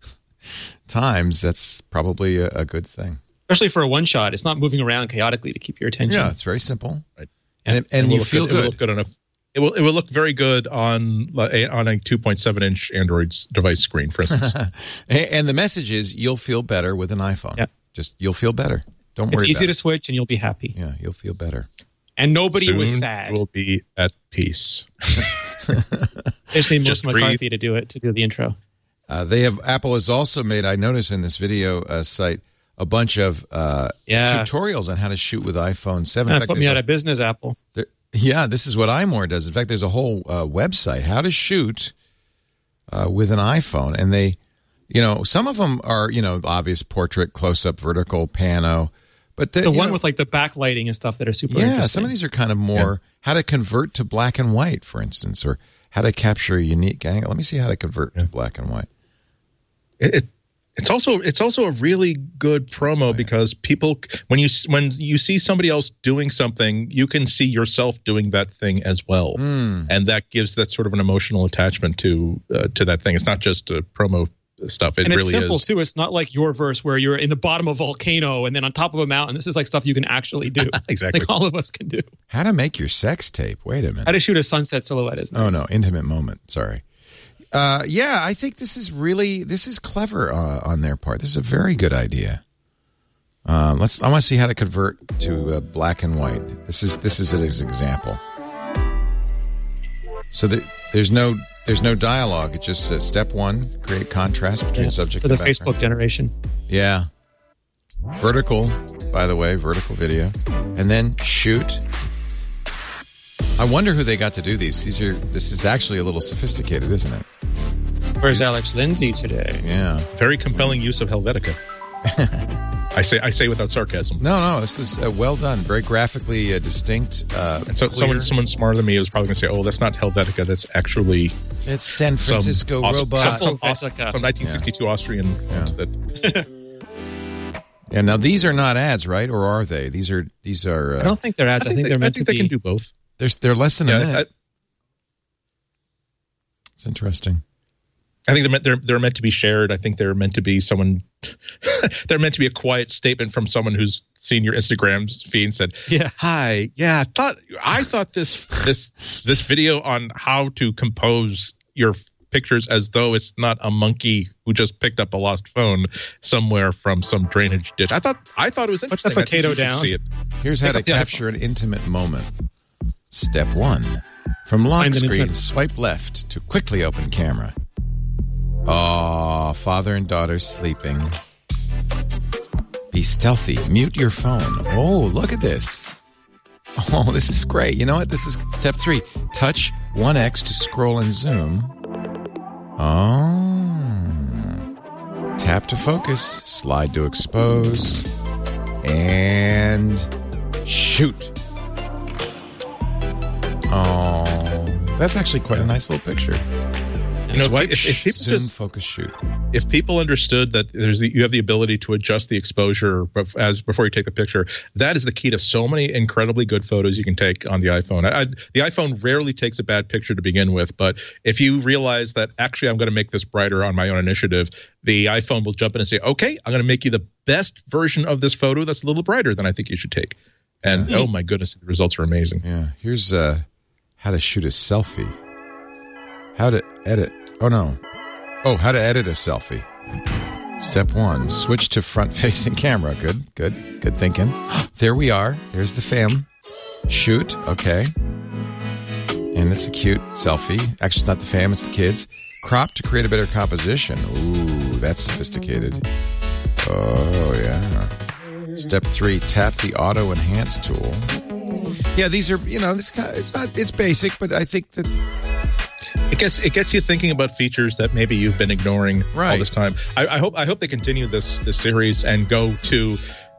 times, that's probably a, a good thing. Especially for a one shot, it's not moving around chaotically to keep your attention. Yeah, it's very simple. Right. And it, and It will you look feel good. It will good. look good enough. It will. It will look very good on a, on a two point seven inch Android device screen, for instance. And, and the message is you'll feel better with an iPhone. Yeah. Just you'll feel better. Don't It's worry easy about to it. switch, and you'll be happy. Yeah, you'll feel better. And nobody Soon was sad. We'll be at peace. There's need Just Melissa breathe. McCarthy to do it to do the intro. Uh, they have Apple has also made. I noticed in this video uh, site a bunch of uh, Yeah. tutorials on how to shoot with iPhone seven. Uh, In fact, put me there's out a- of business, Apple. There, yeah, this is what iMore does. In fact, there's a whole uh, website how to shoot uh, with an iPhone, and they, you know, some of them are you know obvious portrait, close up, vertical, pano, but the, The you one know, with like the backlighting and stuff that are super. yeah, interesting. some of these are kind of more how to convert to black and white, for instance, or how to capture a unique angle. Let me see how to convert to black and white. It, it it's also it's also a really good promo because people when you when you see somebody else doing something, you can see yourself doing that thing as well, Mm. and that gives that sort of an emotional attachment to uh, to that thing. It's not just a promo stuff. It and it's really simple is. too. It's not like your verse where you're in the bottom of a volcano and then on top of a mountain. This is like stuff you can actually do. Exactly. Like all of us can do. How to make your sex tape? Wait a minute. How to shoot a sunset silhouette is nice. Oh no, intimate moment. Sorry. Uh, yeah, I think this is really this is clever uh, on their part. This is a very good idea. Um, let's. I want to see how to convert to uh, black and white. This is this is it as an example. So there, there's no there's no dialogue. It just says step one: create contrast between Yeah, subject for the and background. Facebook generation. Yeah. Vertical, by the way, vertical video, and then shoot. I wonder who they got to do these. These are. This is actually a little sophisticated, isn't it? Where's Alex Lindsay today? Yeah. Very compelling use of Helvetica. I say I say without sarcasm. No, no, this is uh, well done. Very graphically uh, distinct. Uh, And so clear. someone someone smarter than me is probably going to say, "Oh, that's not Helvetica. That's actually It's San some Francisco Aus- robot. some, some, Helvetica. some nineteen sixty-two Austrian ones that Yeah, now these are not ads, right? Or are they? These are these are. Uh, I don't think they're ads. I think, they, they're meant I think to they be. can do both. they're they're less than a Yeah, minute. I, It's interesting. I think they're meant, they're they're meant to be shared. I think they're meant to be someone. They're meant to be a quiet statement from someone who's seen your Instagram feed and said, Yeah. "Hi, yeah, I thought I thought this this this video on how to compose your pictures as though it's not a monkey who just picked up a lost phone somewhere from some drainage ditch. I thought I thought it was Put interesting. the I think potato you should down. see it. Here's how to Pick up the capture an intimate moment. Step one: from lock Find an screen, intimate- swipe left to quickly open camera. Oh, father and daughter sleeping. Be stealthy. Mute your phone. Oh, look at this. Oh, this is great. You know what? This is step three. Touch one X to scroll and zoom. Oh. Tap to focus. Slide to expose. And shoot. Oh, that's actually quite a nice little picture. You know, Swipe, if- if people zoom, just- focus, shoot. If people understood that there's the, you have the ability to adjust the exposure bef- as before you take the picture, that is the key to so many incredibly good photos you can take on the iPhone. I, I, the iPhone rarely takes a bad picture to begin with, but if you realize that actually I'm going to make this brighter on my own initiative, the iPhone will jump in and say, "Okay, I'm going to make you the best version of this photo that's a little brighter than I think you should take." And oh my goodness, the results are amazing. Yeah. Here's uh, how to shoot a selfie. How to edit. Oh, no. Oh, how to edit a selfie. Step one, switch to front-facing camera. Good, good, good thinking. There we are. There's the fam. Shoot. Okay. And it's a cute selfie. Actually, it's not the fam, it's the kids. Crop to create a better composition. Ooh, that's sophisticated. Oh, yeah. Step three, tap the auto enhance tool. Yeah, these are, you know, this kind of, it's not, it's basic, but I think that It gets it gets you thinking about features that maybe you've been ignoring all Right. this time. I, I hope I hope they continue this this series and go to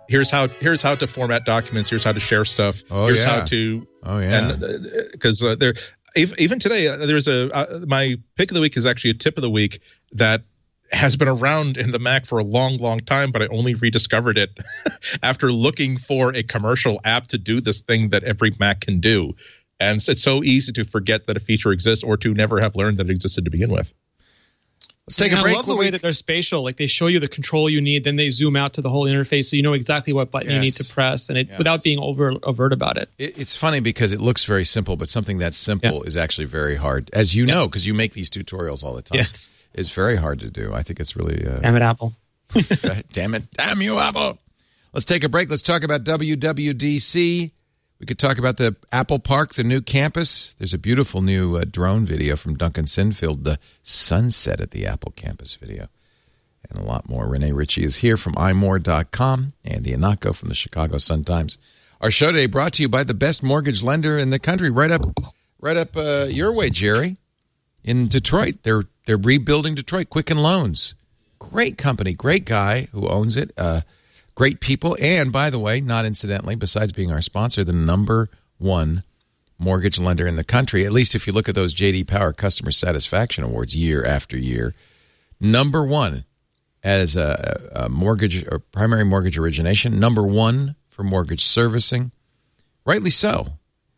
here's how here's how to format documents. Here's how to share stuff. Oh, here's yeah. how to. Oh, yeah. Because uh, uh, there, even today, uh, there's a uh, my pick of the week is actually a tip of the week that has been around in the Mac for a long, long time, but I only rediscovered it after looking for a commercial app to do this thing that every Mac can do. And it's so easy to forget that a feature exists or to never have learned that it existed to begin with. Let's take and a break. I love the way that they're spatial. Like they show you the control you need, then they zoom out to the whole interface so you know exactly what button Yes. you need to press, and it Yes. without being over overt about it. It, it's funny because it looks very simple, but something that's simple Yeah. is actually very hard, as you Yeah. know, because you make these tutorials all the time. Yes. It's very hard to do. I think it's really... Uh, Damn it, Apple. damn it. Damn you, Apple. Let's take a break. Let's talk about W W D C. We could talk about the Apple Park, the new campus. There's a beautiful new uh, drone video from Duncan Sinfield, the sunset at the Apple campus video. And a lot more. Renee Ritchie is here from i more dot com. Andy Anako from the Chicago Sun-Times. Our show today brought to you by the best mortgage lender in the country. Right up right up uh, your way, Jerry. In Detroit. They're they're rebuilding Detroit. Quicken Loans. Great company. Great guy who owns it. Uh Great people, and by the way, not incidentally, besides being our sponsor, the number one mortgage lender in the country, at least if you look at those J D Power Customer Satisfaction Awards year after year, number one as a, a mortgage or primary mortgage origination, number one for mortgage servicing, rightly so.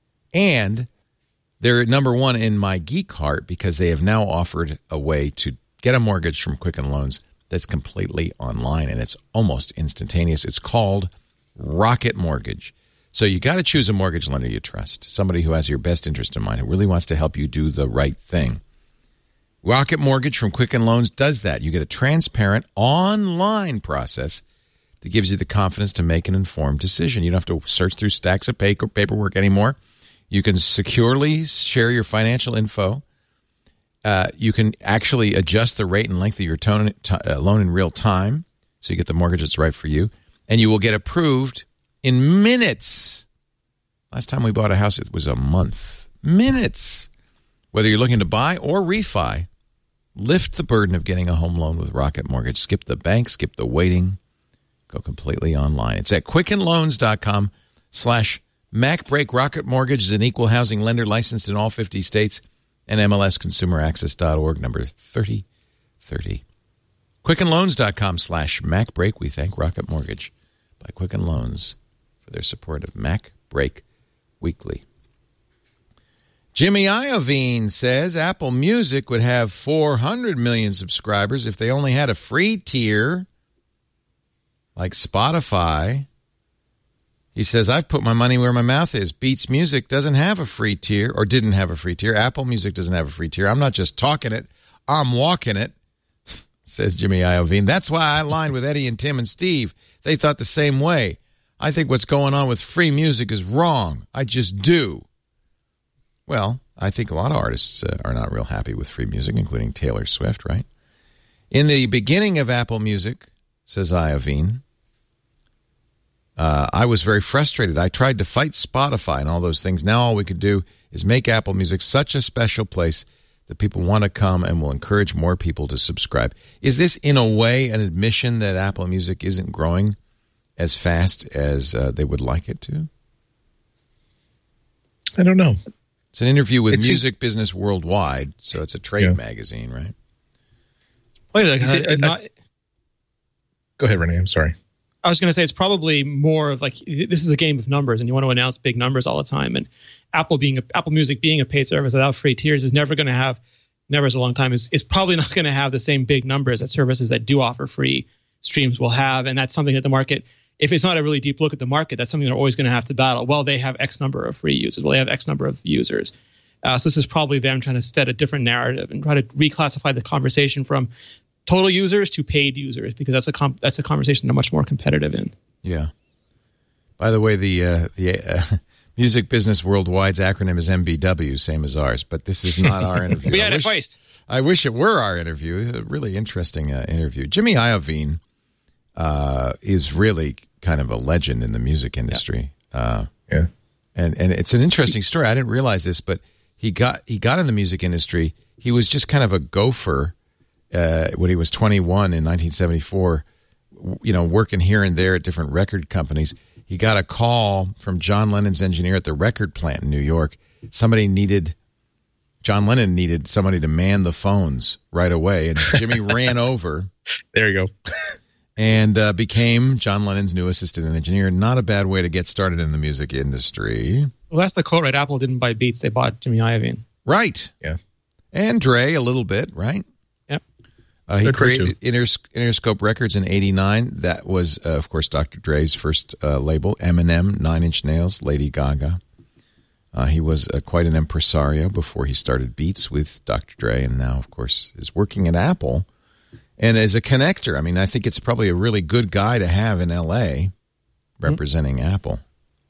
And they're number one in my geek heart because they have now offered a way to get a mortgage from Quicken Loans that's completely online, and it's almost instantaneous. It's called Rocket Mortgage. So you got to choose a mortgage lender you trust, somebody who has your best interest in mind, who really wants to help you do the right thing. Rocket Mortgage from Quicken Loans does that. You get a transparent online process that gives you the confidence to make an informed decision. You don't have to search through stacks of paper paperwork anymore. You can securely share your financial info. Uh, you can actually adjust the rate and length of your tone, t- uh, loan in real time, so you get the mortgage that's right for you. And you will get approved in minutes. Last time we bought a house, it was a month. Minutes. Whether you're looking to buy or refi, lift the burden of getting a home loan with Rocket Mortgage. Skip the bank, skip the waiting. Go completely online. It's at quickenloans.com slash MacBreak. Rocket Mortgage is an equal housing lender licensed in all fifty states. And M L S consumer access dot org, number thirty thirty. quickenloans.com slash MacBreak. We thank Rocket Mortgage by Quicken Loans for their support of MacBreak Weekly. Jimmy Iovine says Apple Music would have four hundred million subscribers if they only had a free tier like Spotify. He says, I've put my money where my mouth is. Beats Music doesn't have a free tier, or didn't have a free tier. Apple Music doesn't have a free tier. I'm not just talking it, I'm walking it, says Jimmy Iovine. That's why I aligned with Eddie and Tim and Steve. They thought the same way. I think what's going on with free music is wrong. I just do. Well, I think a lot of artists uh, are not real happy with free music, including Taylor Swift, right? In the beginning of Apple Music, says Iovine, Uh, I was very frustrated. I tried to fight Spotify and all those things. Now all we could do is make Apple Music such a special place that people want to come and will encourage more people to subscribe. Is this, in a way, an admission that Apple Music isn't growing as fast as uh, they would like it to? I don't know. It's an interview with It's Music a- Business Worldwide, so it's a trade Yeah. magazine, right? Wait, like, See, uh, I- not, Go ahead, Renee. I'm sorry. I was going to say it's probably more of like this is a game of numbers, and you want to announce big numbers all the time. And Apple being a, Apple Music being a paid service without free tiers is never going to have, never is a long time, is is probably not going to have the same big numbers that services that do offer free streams will have. And that's something that the market, if it's not a really deep look at the market, that's something they're always going to have to battle. Well, they have X number of free users. Well, they have X number of users. Uh, so this is probably them trying to set a different narrative and try to reclassify the conversation from total users to paid users, because that's a comp- that's a conversation they're much more competitive in. Yeah. By the way, the uh, the uh, Music Business Worldwide's acronym is M B W, same as ours, but this is not our interview. We had I it wish, twice. I wish it were our interview. A really interesting uh, interview. Jimmy Iovine uh, is really kind of a legend in the music industry. Yeah. Uh, yeah. And and it's an interesting story. I didn't realize this, but he got he got in the music industry. He was just kind of a gopher uh, when he was twenty-one in nineteen seventy-four. you know, working here and there at different record companies, he got a call from John Lennon's engineer at the record plant in New York. Somebody needed, John Lennon needed somebody to man the phones right away. And Jimmy ran over. There you go. And uh, became John Lennon's new assistant engineer. Not a bad way to get started in the music industry. Well, that's the quote, right? Apple didn't buy Beats. They bought Jimmy Iovine. Right. Yeah. And Dre a little bit, right? Yep. Uh, he They're created Inters- Interscope Records in eighty-nine. That was, uh, of course, Doctor Dre's first uh, label. Eminem, Nine Inch Nails, Lady Gaga. Uh, he was uh, quite an impresario before he started Beats with Doctor Dre, and now, of course, is working at Apple. And as a connector, I mean, I think it's probably a really good guy to have in L A representing mm-hmm. Apple.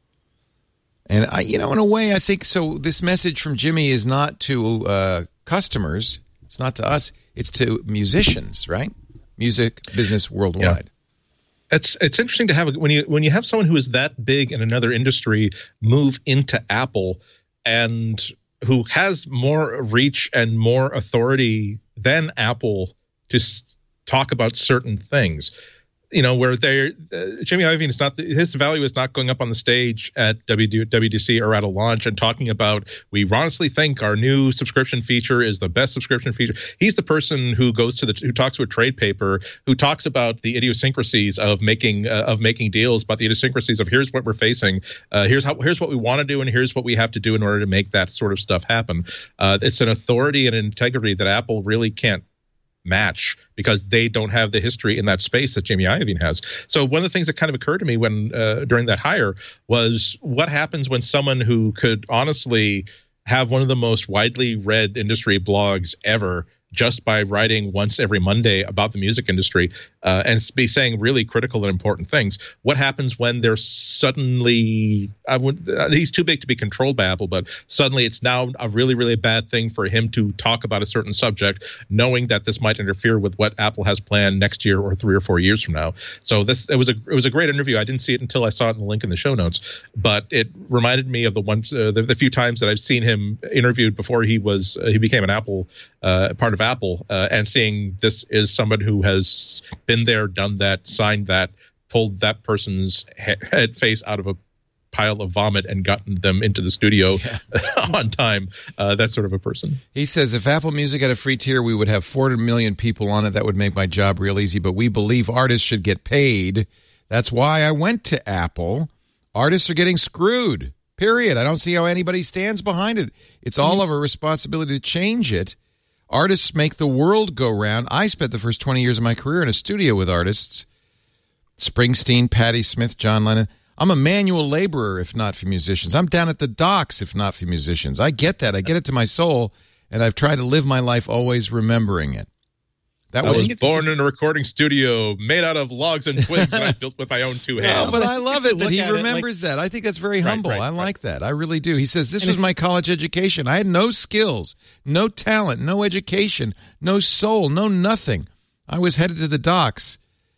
And, I, you know, in a way, I think so. This message from Jimmy is not to uh, customers. It's not to us. It's to musicians, right? Music business worldwide. Yeah. It's it's interesting to have when you when you have someone who is that big in another industry move into Apple and who has more reach and more authority than Apple to s- talk about certain things. You know, where they're uh, Jimmy Iovine is not his value is not going up on the stage at W W D C or at a launch and talking about, we honestly think our new subscription feature is the best subscription feature. He's the person who goes to the who talks to a trade paper, who talks about the idiosyncrasies of making uh, of making deals, but the idiosyncrasies of here's what we're facing, uh, here's how here's what we want to do, and here's what we have to do in order to make that sort of stuff happen. Uh, it's an authority and an integrity that Apple really can't match because they don't have the history in that space that Jimmy Iovine has. So one of the things that kind of occurred to me when uh, during that hire was, what happens when someone who could honestly have one of the most widely read industry blogs ever just by writing once every Monday about the music industry uh, and be saying really critical and important things. What happens when they're suddenly, I would, uh, he's too big to be controlled by Apple, but suddenly it's now a really, really bad thing for him to talk about a certain subject, knowing that this might interfere with what Apple has planned next year or three or four years from now. So this, it was a, it was a great interview. I didn't see it until I saw it in the link in the show notes, but it reminded me of the one, uh, the, the few times that I've seen him interviewed before he was, uh, he became an Apple, uh, part of Apple, uh, and seeing this is someone who has been there, done that, signed that, pulled that person's head face out of a pile of vomit and gotten them into the studio yeah. on time. Uh, that sort of a person. He says, if Apple Music had a free tier, we would have four hundred million people on it. That would make my job real easy, but we believe artists should get paid. That's why I went to Apple. Artists are getting screwed, period. I don't see how anybody stands behind it. It's all of our responsibility to change it. Artists make the world go round. I spent the first twenty years of my career in a studio with artists. Springsteen, Patti Smith, John Lennon. I'm a manual laborer, if not for musicians. I'm down at the docks, if not for musicians. I get that. I get it to my soul, and I've tried to live my life always remembering it. That I was, was born in a recording studio made out of logs and twigs that I built with my own two hands. No, but I love it that he remembers like, that. I think that's very humble. Right, right, I like right. that. I really do. He says, this and was my college education. I had no skills, no talent, no education, no soul, no nothing. I was headed to the docks.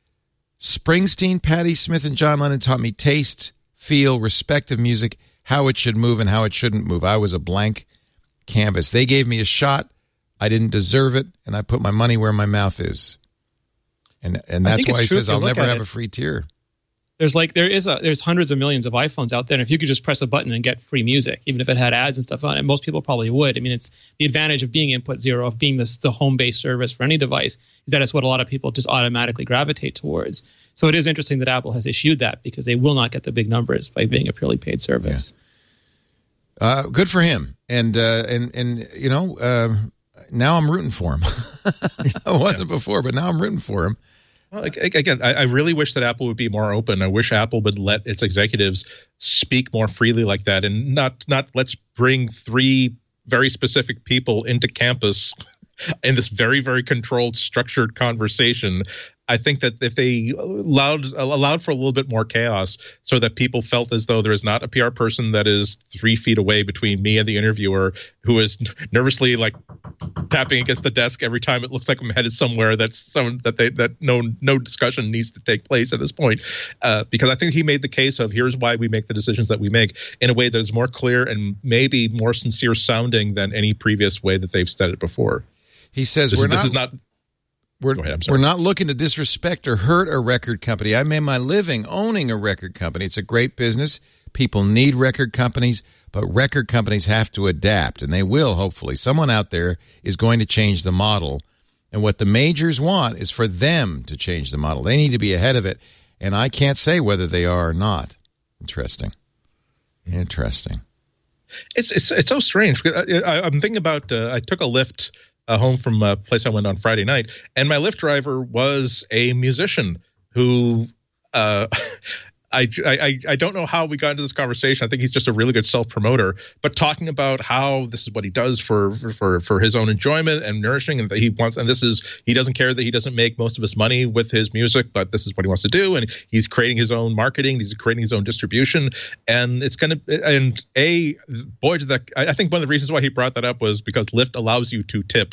Springsteen, Patti Smith, and John Lennon taught me taste, feel, respect of music, how it should move and how it shouldn't move. I was a blank canvas. They gave me a shot. I didn't deserve it, and I put my money where my mouth is. And and that's why he says I'll never have it. a free tier. There's like there is a there's hundreds of millions of iPhones out there, and if you could just press a button and get free music, even if it had ads and stuff on it, most people probably would. I mean, it's the advantage of being input zero, of being this the home-based service for any device, is that it's what a lot of people just automatically gravitate towards. So it is interesting that Apple has issued that, because they will not get the big numbers by being a purely paid service. Yeah. Uh, good for him, and uh, and and you know. Uh, Now I'm rooting for him. I wasn't yeah. before, but now I'm rooting for him. Well, again, I really wish that Apple would be more open. I wish Apple would let its executives speak more freely like that, and not not let's bring three very specific people into campus in this very, very controlled, structured conversation. I think that if they allowed allowed for a little bit more chaos, so that people felt as though there is not a P R person that is three feet away between me and the interviewer, who is nervously like tapping against the desk every time it looks like I'm headed somewhere that's some that they that no no discussion needs to take place at this point, uh, because I think he made the case of here's why we make the decisions that we make in a way that is more clear and maybe more sincere sounding than any previous way that they've said it before. He says this we're is, not. This is not we're, Go ahead, I'm sorry. we're not looking to disrespect or hurt a record company. I made my living owning a record company. It's a great business. People need record companies, but record companies have to adapt, and they will, hopefully. Someone out there is going to change the model, and what the majors want is for them to change the model. They need to be ahead of it, and I can't say whether they are or not. Interesting. Interesting. It's it's it's so strange. I, I'm thinking about. Uh, I took a Lyft uh, home from a place I went on Friday night, and my Lyft driver was a musician who. Uh, I, I I don't know how we got into this conversation. I think he's just a really good self-promoter, but talking about how this is what he does for for for his own enjoyment and nourishing, and that he wants, and this is he doesn't care that he doesn't make most of his money with his music, but this is what he wants to do, and he's creating his own marketing, he's creating his own distribution, and it's gonna and a boy did that. I think one of the reasons why he brought that up was because Lyft allows you to tip.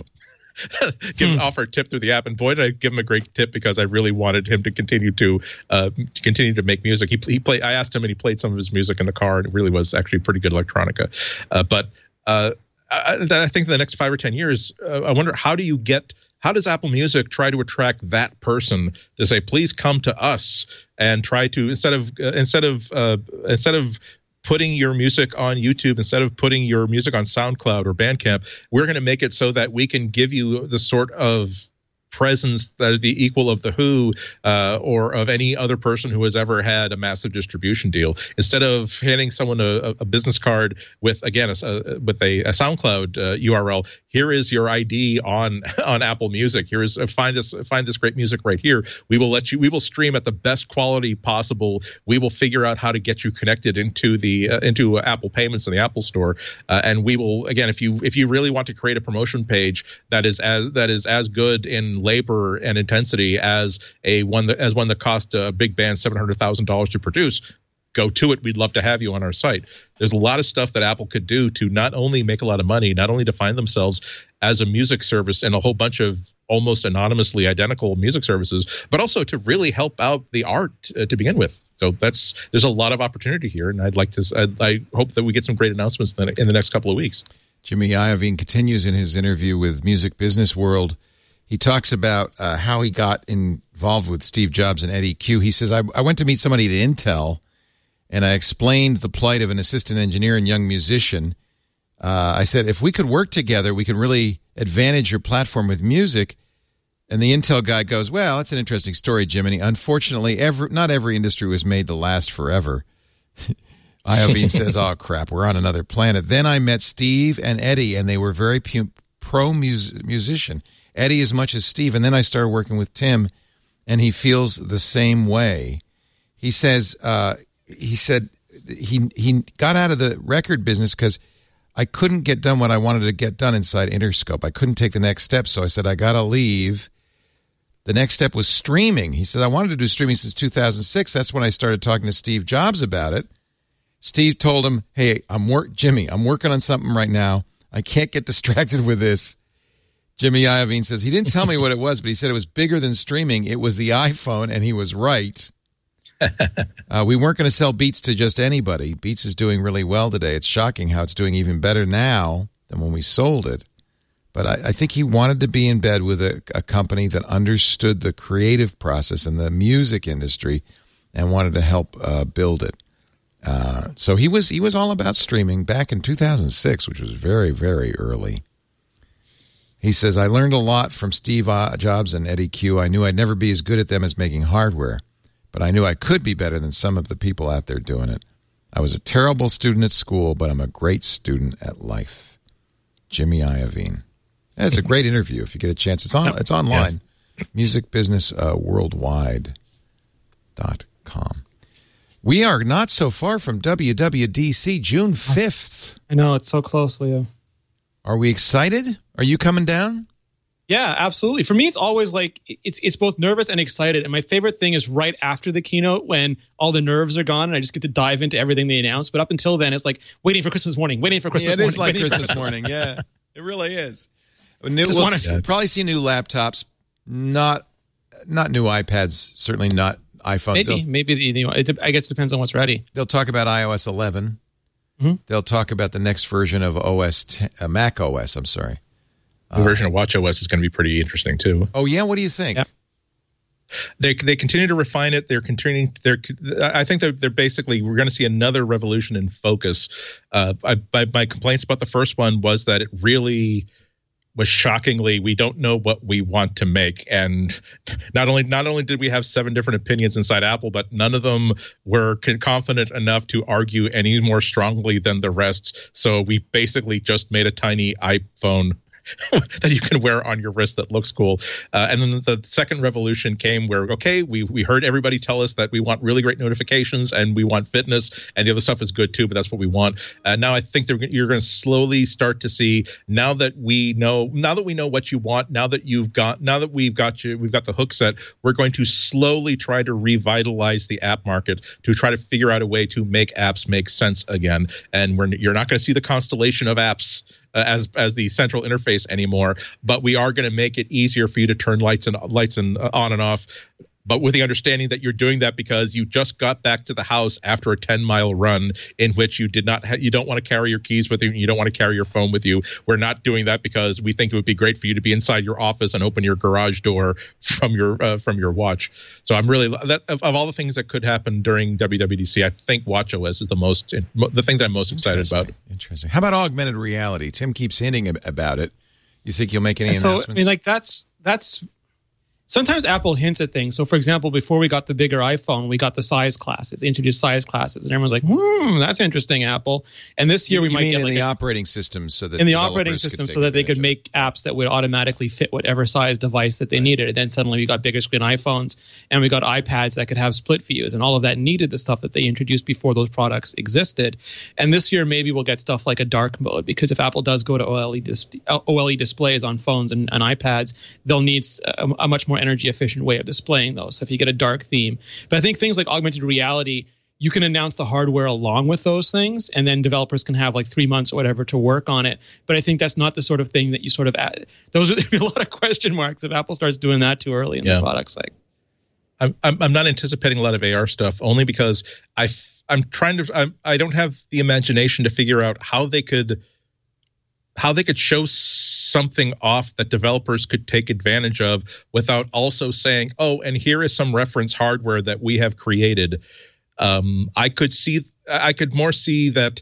give hmm. offer a tip through the app, and boy did I give him a great tip because I really wanted him to continue to uh, to continue to make music. He he played. I asked him, and he played some of his music in the car, and it really was actually pretty good electronica. Uh, but uh, I, I think in the next five or ten years, uh, I wonder how do you get. How does Apple Music try to attract that person to say, please come to us and try to instead of uh, instead of uh, instead of putting your music on YouTube, instead of putting your music on SoundCloud or Bandcamp, we're going to make it so that we can give you the sort of presence that is the equal of The Who uh, or of any other person who has ever had a massive distribution deal. Instead of handing someone a, a business card with, again, a, a, with a, a SoundCloud uh, U R L, here is your I D on on Apple Music. Here is uh, find us find this great music right here. We will let you. We will stream at the best quality possible. We will figure out how to get you connected into the uh, into Apple Payments in the Apple Store, uh, and we will again if you if you really want to create a promotion page that is as that is as good in labor and intensity as a one that as one that cost a big band seven hundred thousand dollars to produce. Go to it. We'd love to have you on our site. There's a lot of stuff that Apple could do to not only make a lot of money, not only to find themselves as a music service and a whole bunch of almost anonymously identical music services, but also to really help out the art uh, to begin with. So that's there's a lot of opportunity here, and I'd like to. I'd, I hope that we get some great announcements in the, in the next couple of weeks. Jimmy Iovine continues in his interview with Music Business World. He talks about uh, how he got involved with Steve Jobs and Eddie Q. He says, I, I went to meet somebody at Intel, and I explained the plight of an assistant engineer and young musician. Uh, I said, if we could work together, we could really advantage your platform with music. And the Intel guy goes, well, that's an interesting story, Jiminy. Unfortunately, every, not every industry was made to last forever. Iovine says, oh, crap, we're on another planet. Then I met Steve and Eddie, and they were very pu- pro-musician. Eddie as much as Steve. And then I started working with Tim, and he feels the same way. He says... Uh, He said he he got out of the record business because I couldn't get done what I wanted to get done inside Interscope. I couldn't take the next step, so I said, I got to leave. The next step was streaming. He said, I wanted to do streaming since two thousand six. That's when I started talking to Steve Jobs about it. Steve told him, hey, I'm work, Jimmy, I'm working on something right now. I can't get distracted with this. Jimmy Iovine says, he didn't tell me what it was, but he said it was bigger than streaming. It was the iPhone, and he was right. uh, we weren't going to sell Beats to just anybody. Beats is doing really well today. It's shocking how it's doing even better now than when we sold it. But I, I think he wanted to be in bed with a, a company that understood the creative process in the music industry and wanted to help uh, build it. Uh, so he was he was all about streaming back in two thousand six, which was very, very early. He says, I learned a lot from Steve Jobs and Eddie Q. I knew I'd never be as good at them as making hardware. But I knew I could be better than some of the people out there doing it. I was a terrible student at school, but I'm a great student at life. Jimmy Iovine. That's a great interview if you get a chance. It's on. It's online. Yeah. music business worldwide dot com. We are not so far from W W D C, June fifth. I know, it's so close, Leo. Are we excited? Are you coming down? Yeah, absolutely. For me, it's always like it's it's both nervous and excited. And my favorite thing is right after the keynote when all the nerves are gone and I just get to dive into everything they announce. But up until then, it's like waiting for Christmas morning, waiting for Christmas yeah, it morning. It is like Christmas Christmas morning. Yeah, it really is. New, we'll wanna, probably see new laptops, not not new iPads, certainly not iPhones. Maybe, they'll, maybe the, you know, it, I guess it depends on what's ready. They'll talk about i O S eleven. Mm-hmm. They'll talk about the next version of O S ten, uh, Mac O S. I'm sorry. The uh, version of watchOS is going to be pretty interesting too. Oh yeah, what do you think? Yeah. They they continue to refine it. They're continuing. They're. I think they're, they're basically. We're going to see another revolution in focus. Uh, I, my, my complaints about the first one was that it really was shockingly. We don't know what we want to make, and not only not only did we have seven different opinions inside Apple, but none of them were confident enough to argue any more strongly than the rest. So we basically just made a tiny iPhone that you can wear on your wrist that looks cool. Uh, and then the second revolution came where, okay, we we heard everybody tell us that we want really great notifications and we want fitness, and the other stuff is good too, but that's what we want. Uh, now I think they're, you're going to slowly start to see, now that we know, now that we know what you want, now that you've got, now that we've got you, we've got the hook set, we're going to slowly try to revitalize the app market to try to figure out a way to make apps make sense again. And we're, you're not going to see the constellation of apps Uh, as as the central interface anymore, but we are going to make it easier for you to turn lights and lights and uh, on and off, but with the understanding that you're doing that because you just got back to the house after a ten mile run in which you did not ha- you don't want to carry your keys with you, you don't want to carry your phone with you. We're not doing that because we think it would be great for you to be inside your office and open your garage door from your uh, from your watch. So I'm really that of, of all the things that could happen during W W D C, I think watchOS is the most the thing that I'm most excited about. Interesting. How about augmented reality? Tim keeps hinting about it. You think you'll make any so, announcements? I mean, like that's that's. Sometimes Apple hints at things. So, for example, before we got the bigger iPhone, we got the size classes, introduced size classes, and everyone's like, "Hmm, that's interesting, Apple." And this year you, we you might mean get in like the a, operating system, so that in the operating system, so that they could of. make apps that would automatically fit whatever size device that they needed. And then suddenly we got bigger screen iPhones, and we got iPads that could have split views, and all of that needed the stuff that they introduced before those products existed. And this year maybe we'll get stuff like a dark mode, because if Apple does go to O L E dis- O L E displays on phones and, and iPads, they'll need a, a much more energy efficient way of displaying those. So if you get a dark theme, but I think things like augmented reality, you can announce the hardware along with those things, and then developers can have like three months or whatever to work on it. But I think that's not the sort of thing that you sort of add. Those are there'd be a lot of question marks if Apple starts doing that too early in yeah. the product cycle. I'm, I'm I'm not anticipating a lot of A R stuff, only because I I'm trying to I I don't have the imagination to figure out how they could. how they could show something off that developers could take advantage of without also saying, oh, and here is some reference hardware that we have created. Um, I could see, I could more see that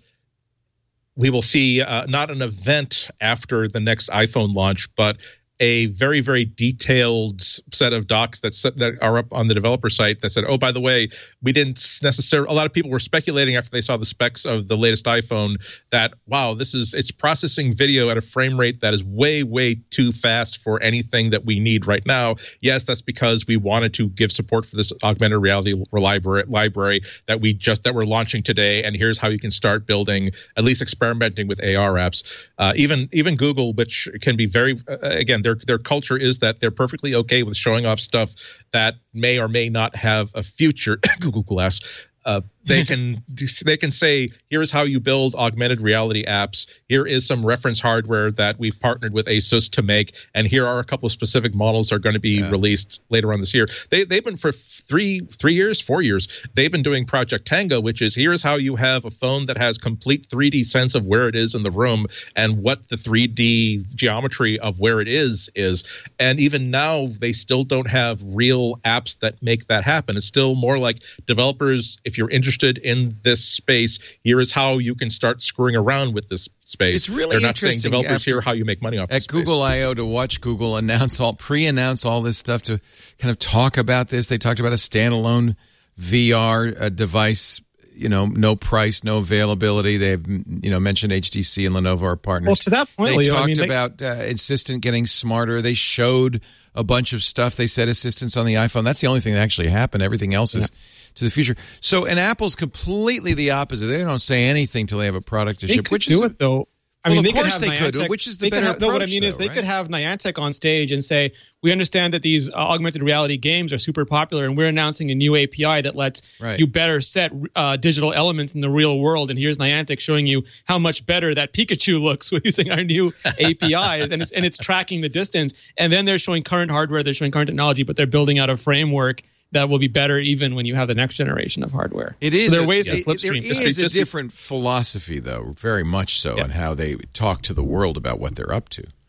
we will see uh, not an event after the next iPhone launch, but a very, very detailed set of docs that that are up on the developer site that said, oh, by the way, we didn't necessarily, a lot of people were speculating after they saw the specs of the latest iPhone that, wow, this is, it's processing video at a frame rate that is way, way too fast for anything that we need right now. Yes, that's because we wanted to give support for this augmented reality library, library that we just, that we're launching today. And here's how you can start building, at least experimenting with A R apps. Uh, even, even Google, which can be very, uh, again, Their their culture is that they're perfectly okay with showing off stuff that may or may not have a future. Google Glass. Uh, they can they can say, here's how you build augmented reality apps. Here is some reference hardware that we've partnered with ASUS to make, and here are a couple of specific models that are going to be yeah. released later on this year. They they've been for three three years, four years. They've been doing Project Tango, which is here's how you have a phone that has complete three D sense of where it is in the room and what the three D geometry of where it is is. And even now, they still don't have real apps that make that happen. It's still more like developers, if you're interested in this space, here is how you can start screwing around with this space. It's really They're not interesting. saying developers here how you make money off at this Google space. I O to watch Google announce all pre-announce all this stuff to kind of talk about this. They talked about a standalone V R uh, device. You know, no price, no availability. They've you know mentioned H T C and Lenovo are partners. Well, to that point, they Leo, talked I mean, about uh, Assistant getting smarter. They showed a bunch of stuff. They said assistance on the iPhone. That's the only thing that actually happened. Everything else is yeah. to the future. So, and Apple's completely the opposite. They don't say anything till they have a product to they ship. Could which do is it though. I well, mean, of they course could have they Niantic, could. Which is the better have, approach? No, what I mean though, is they right? could have Niantic on stage and say, "We understand that these uh, augmented reality games are super popular, and we're announcing a new A P I that lets right. you better set uh, digital elements in the real world. And here's Niantic showing you how much better that Pikachu looks with using our new A P Is, and it's and it's tracking the distance. And then they're showing current hardware, they're showing current technology, but they're building out a framework that will be better even when you have the next generation of hardware. It is. So there are a, ways it, to slipstream. There is a different philosophy, though, very much so, yeah. on how they talk to the world about what they're up to.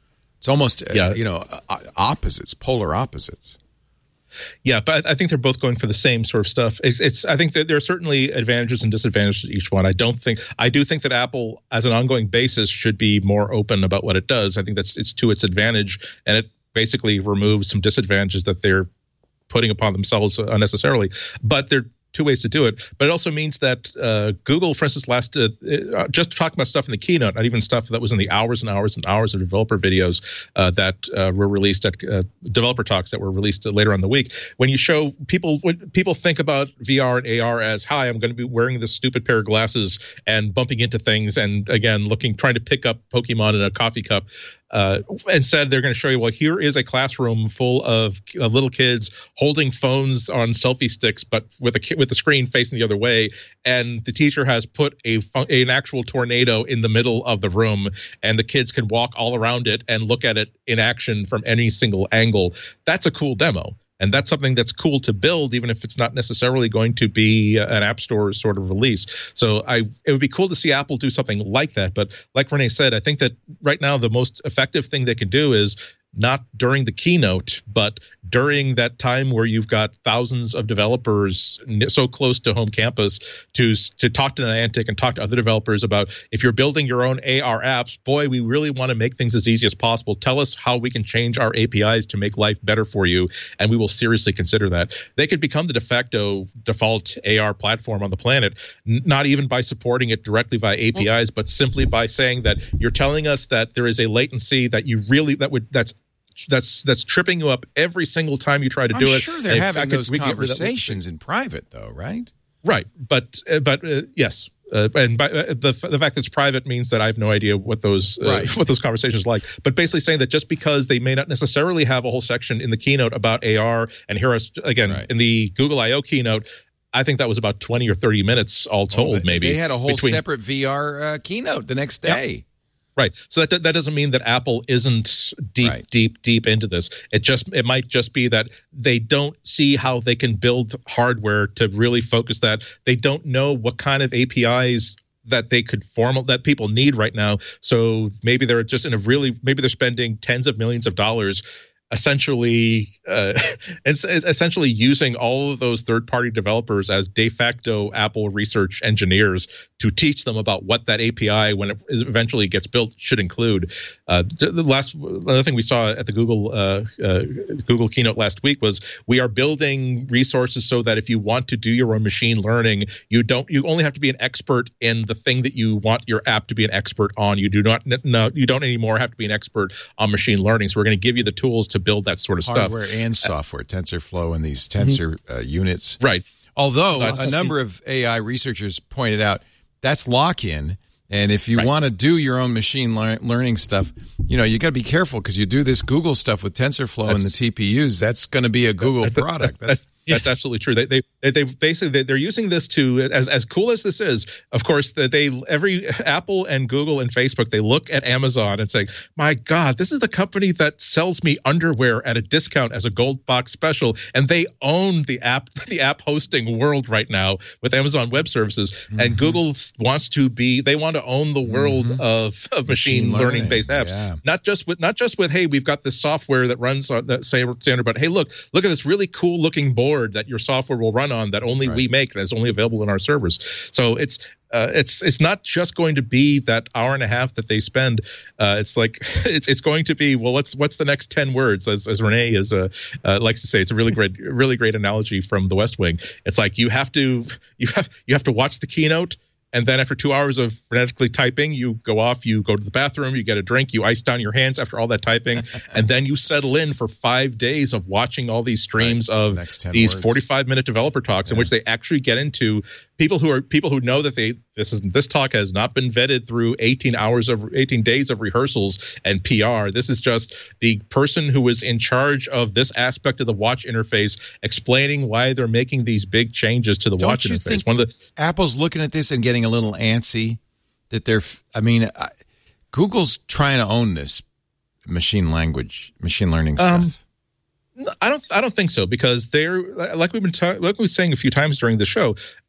It's almost, uh, yeah. you know, uh, opposites, polar opposites. Yeah, but I think they're both going for the same sort of stuff. It's, it's I think that there are certainly advantages and disadvantages to each one. I don't think I do think that Apple, as an ongoing basis, should be more open about what it does. I think that's it's to its advantage, and it basically removes some disadvantages that they're putting upon themselves unnecessarily. But there are two ways to do it. But it also means that uh, Google, for instance, last uh, uh, just talking about stuff in the keynote, not even stuff that was in the hours and hours and hours of developer videos uh, that uh, were released at uh, developer talks that were released later on in the week. When you show people, when people think about V R and A R as, hi, I'm going to be wearing this stupid pair of glasses and bumping into things, and again, looking, trying to pick up Pokemon in a coffee cup. Uh, instead, they're going to show you, well, here is a classroom full of uh, little kids holding phones on selfie sticks, but with a with the screen facing the other way, and the teacher has put a an actual tornado in the middle of the room, and the kids can walk all around it and look at it in action from any single angle. That's a cool demo. And that's something that's cool to build, even if it's not necessarily going to be an App Store sort of release. So I, it would be cool to see Apple do something like that. But like Renee said, I think that right now the most effective thing they can do is not during the keynote, but during that time where you've got thousands of developers so close to home campus to to talk to Niantic and talk to other developers about, if you're building your own A R apps, boy, we really want to make things as easy as possible. Tell us how we can change our A P Is to make life better for you, and we will seriously consider that. They could become the de facto default A R platform on the planet, n- not even by supporting it directly via A P Is, but simply by saying that you're telling us that there is a latency that you really that would that's That's that's tripping you up every single time you try to I'm do it. I'm sure they're and having those we conversations in private, though, right? Right, but uh, but uh, yes, uh, and by, uh, the the fact that it's private means that I have no idea what those uh, right. what those conversations are like. But basically saying that just because they may not necessarily have a whole section in the keynote about A R, and here us again right. in the Google I O keynote, I think that was about twenty or thirty minutes all told. Oh, they, maybe they had a whole between, separate V R uh, keynote the next day. Yeah. Right. So that that doesn't mean that Apple isn't deep, right. deep, deep into this. It just it might just be that they don't see how they can build hardware to really focus that. They don't know what kind of A P Is that they could form that people need right now. So maybe they're just in a really maybe they're spending tens of millions of dollars essentially uh, it's, it's essentially using all of those third-party developers as de facto Apple research engineers to teach them about what that A P I, when it eventually gets built, should include. Uh, the, the last another thing we saw at the Google uh, uh, Google keynote last week was we are building resources so that if you want to do your own machine learning, you don't you only have to be an expert in the thing that you want your app to be an expert on. You do not no you don't anymore have to be an expert on machine learning. So we're going to give you the tools to build that sort of hardware stuff. Hardware and software, TensorFlow and these tensor mm-hmm. uh, units. Right. Although uh, a number of A I researchers pointed out that's lock-in, and if you right. want to do your own machine lear- learning stuff, you know, you got to be careful because you do this Google stuff with TensorFlow that's, and the T P Us. That's going to be a Google that's, product. That's, that's, that's, yes. that's absolutely true. They they they basically they're using this to as as cool as this is. Of course, that they every Apple and Google and Facebook, they look at Amazon and say, "My God, this is the company that sells me underwear at a discount as a gold box special," and they own the app the app hosting world right now with Amazon Web Services. Mm-hmm. And Google wants to be they want to own the world mm-hmm. of of machine, machine learning based apps. Yeah. Not just with not just with hey, we've got this software that runs on that standard, but hey, look look at this really cool looking board that your software will run on that only right. we make, that is only available in our servers. So it's uh, it's it's not just going to be that hour and a half that they spend. Uh, it's like it's it's going to be well. Let's what's the next ten words? As as Renee is uh, uh, likes to say, it's a really great really great analogy from The West Wing. It's like you have to you have you have to watch the keynote. And then after two hours of frenetically typing, you go off, you go to the bathroom, you get a drink, you ice down your hands after all that typing, and then you settle in for five days of watching all these streams right. of these forty-five minute developer talks yeah. in which they actually get into people who are people who know that they this is this talk has not been vetted through eighteen hours of eighteen days of rehearsals and P R. This is just the person who is in charge of this aspect of the watch interface explaining why they're making these big changes to the Don't watch you interface. Think One of the Apple's looking at this and getting a little antsy that they're. I mean, I, Google's trying to own this machine language, machine learning stuff. Um, I don't. I don't think so because they're like we've been ta- like we were saying a few times during the show.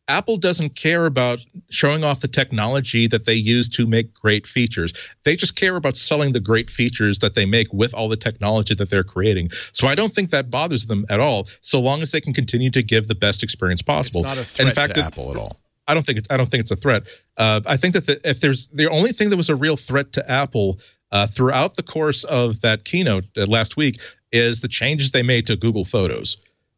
Apple doesn't care about showing off the technology that they use to make great features. They just care about selling the great features that they make with all the technology that they're creating. So I don't think that bothers them at all, so long as they can continue to give the best experience possible. It's not a threat In fact, to it, Apple at all. I don't think it's. I don't think it's a threat. Uh, I think that the, if there's the only thing that was a real threat to Apple uh, throughout the course of that keynote uh, last week is the changes they made to Google Photos,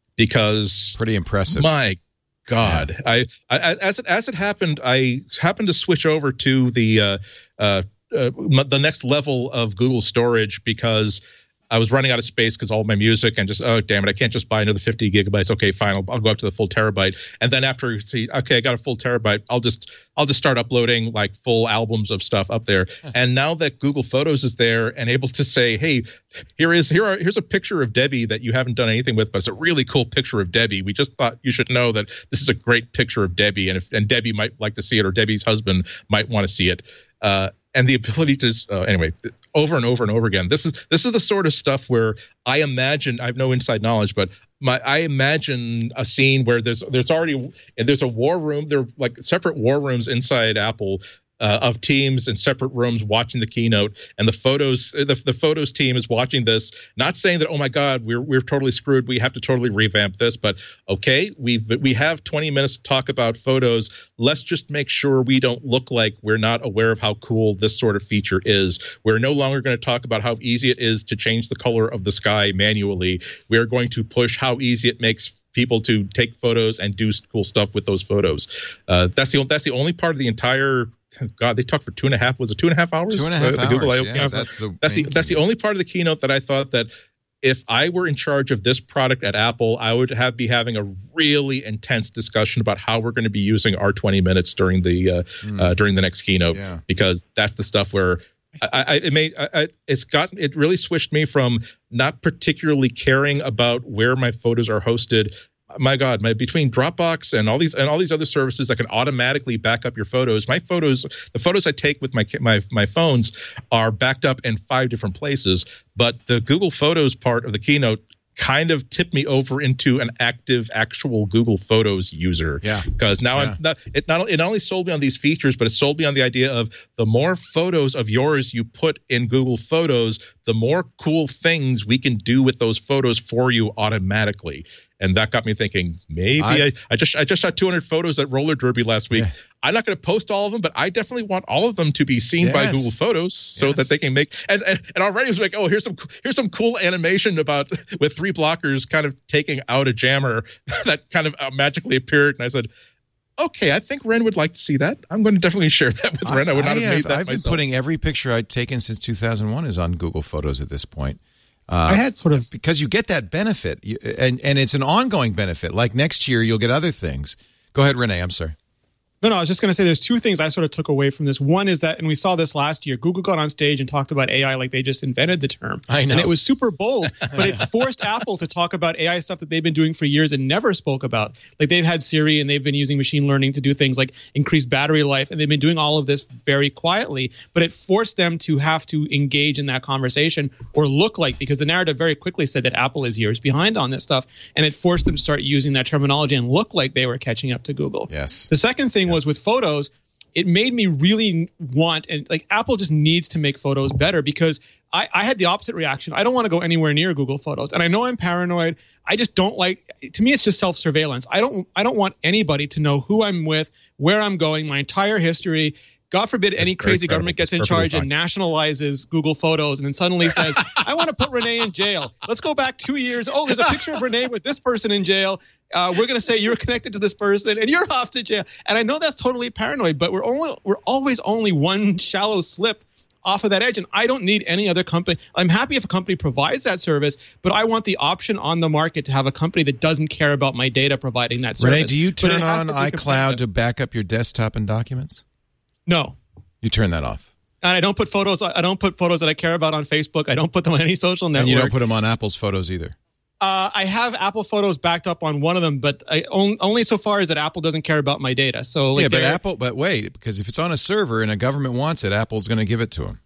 because pretty impressive. My God, yeah. I, I as it as it happened, I happened to switch over to the uh, uh, uh, the next level of Google storage because I was running out of space because all of my music and just, oh, damn it, I can't just buy another fifty gigabytes. Okay, fine, I'll, I'll go up to the full terabyte. And then after, see, okay, I got a full terabyte, I'll just I'll just start uploading like full albums of stuff up there. And now that Google Photos is there and able to say, hey, here is here are here's a picture of Debbie that you haven't done anything with, but it's a really cool picture of Debbie. We just thought you should know that this is a great picture of Debbie, and if and Debbie might like to see it, or Debbie's husband might want to see it. Uh, and the ability to uh, anyway. Over and over and over again. This is this is the sort of stuff where I imagine, I have no inside knowledge, but my I imagine a scene where there's there's already there's a war room. There are like separate war rooms inside Apple uh, of teams in separate rooms watching the keynote, and the photos the, the photos team is watching this, not saying that, oh my God, we're we're totally screwed, we have to totally revamp this, but okay, we we have twenty minutes to talk about photos. Let's just make sure we don't look like we're not aware of how cool this sort of feature is. We're no longer going to talk about how easy it is to change the color of the sky manually. We are going to push how easy it makes people to take photos and do cool stuff with those photos. Uh, that's the that's the only part of the entire. God, they talked for two and a half. Was it two and a half hours? Two and a half uh, hours. Google yeah, yeah, that's the that's the that's the only part of the keynote that I thought that if I were in charge of this product at Apple, I would have be having a really intense discussion about how we're going to be using our twenty minutes during the uh, mm. uh, during the next keynote, yeah. because that's the stuff where I, I it made I, I, it's got it really switched me from not particularly caring about where my photos are hosted. My God, my between Dropbox and all these and all these other services that can automatically back up your photos. My photos, the photos I take with my my my phones are backed up in five different places. But the Google Photos part of the keynote kind of tipped me over into an active, actual Google Photos user. Yeah. Because now yeah. I'm not, it not it not only sold me on these features, but it sold me on the idea of the more photos of yours you put in Google Photos, the more cool things we can do with those photos for you automatically. And that got me thinking, maybe I, I, I just I just shot two hundred photos at Roller Derby last week. Yeah. I'm not going to post all of them, but I definitely want all of them to be seen yes. by Google Photos so yes. that they can make and, and and already it's like, oh, here's some here's some cool animation about with three blockers kind of taking out a jammer that kind of uh, magically appeared, and I said, okay, I think Ren would like to see that. I'm going to definitely share that with Ren. I, I would not I have, have made that I've myself. been putting every picture I've taken since two thousand one is on Google Photos at this point. Uh, I had sort of because you get that benefit, you, and and it's an ongoing benefit. Like next year, you'll get other things. Go ahead, Renee. I'm sorry. No, no, I was just going to say there's two things I sort of took away from this. One is that, and we saw this last year, Google got on stage and talked about A I like they just invented the term. I know. And it was super bold, but it forced Apple to talk about A I stuff that they've been doing for years and never spoke about. Like they've had Siri and they've been using machine learning to do things like increase battery life, and they've been doing all of this very quietly, but it forced them to have to engage in that conversation or look like, because the narrative very quickly said that Apple is years behind on this stuff, and it forced them to start using that terminology and look like they were catching up to Google. Yes. The second thing yeah. was with photos. It made me really want, and like Apple just needs to make photos better, because I, I had the opposite reaction. I don't want to go anywhere near Google Photos, and I know I'm paranoid. I just don't like. To me, it's just self-surveillance. I don't. I don't want anybody to know who I'm with, where I'm going, my entire history. God forbid any crazy government gets in charge and nationalizes Google Photos and then suddenly says, I want to put Renee in jail. Let's go back two years. Oh, there's a picture of Renee with this person in jail. Uh, we're going to say you're connected to this person and you're off to jail. And I know that's totally paranoid, but we're only we're always only one shallow slip off of that edge. And I don't need any other company. I'm happy if a company provides that service, but I want the option on the market to have a company that doesn't care about my data providing that service. Renee, do you turn on to iCloud to back up your desktop and documents? No. You turn that off. And I don't put photos. I don't put photos that I care about on Facebook. I don't put them on any social network. And you don't put them on Apple's Photos either. Uh, I have Apple Photos backed up on one of them, but I, on, only so far as that Apple doesn't care about my data. So like yeah, but Apple. But wait, because if it's on a server and a government wants it, Apple's going to give it to them. That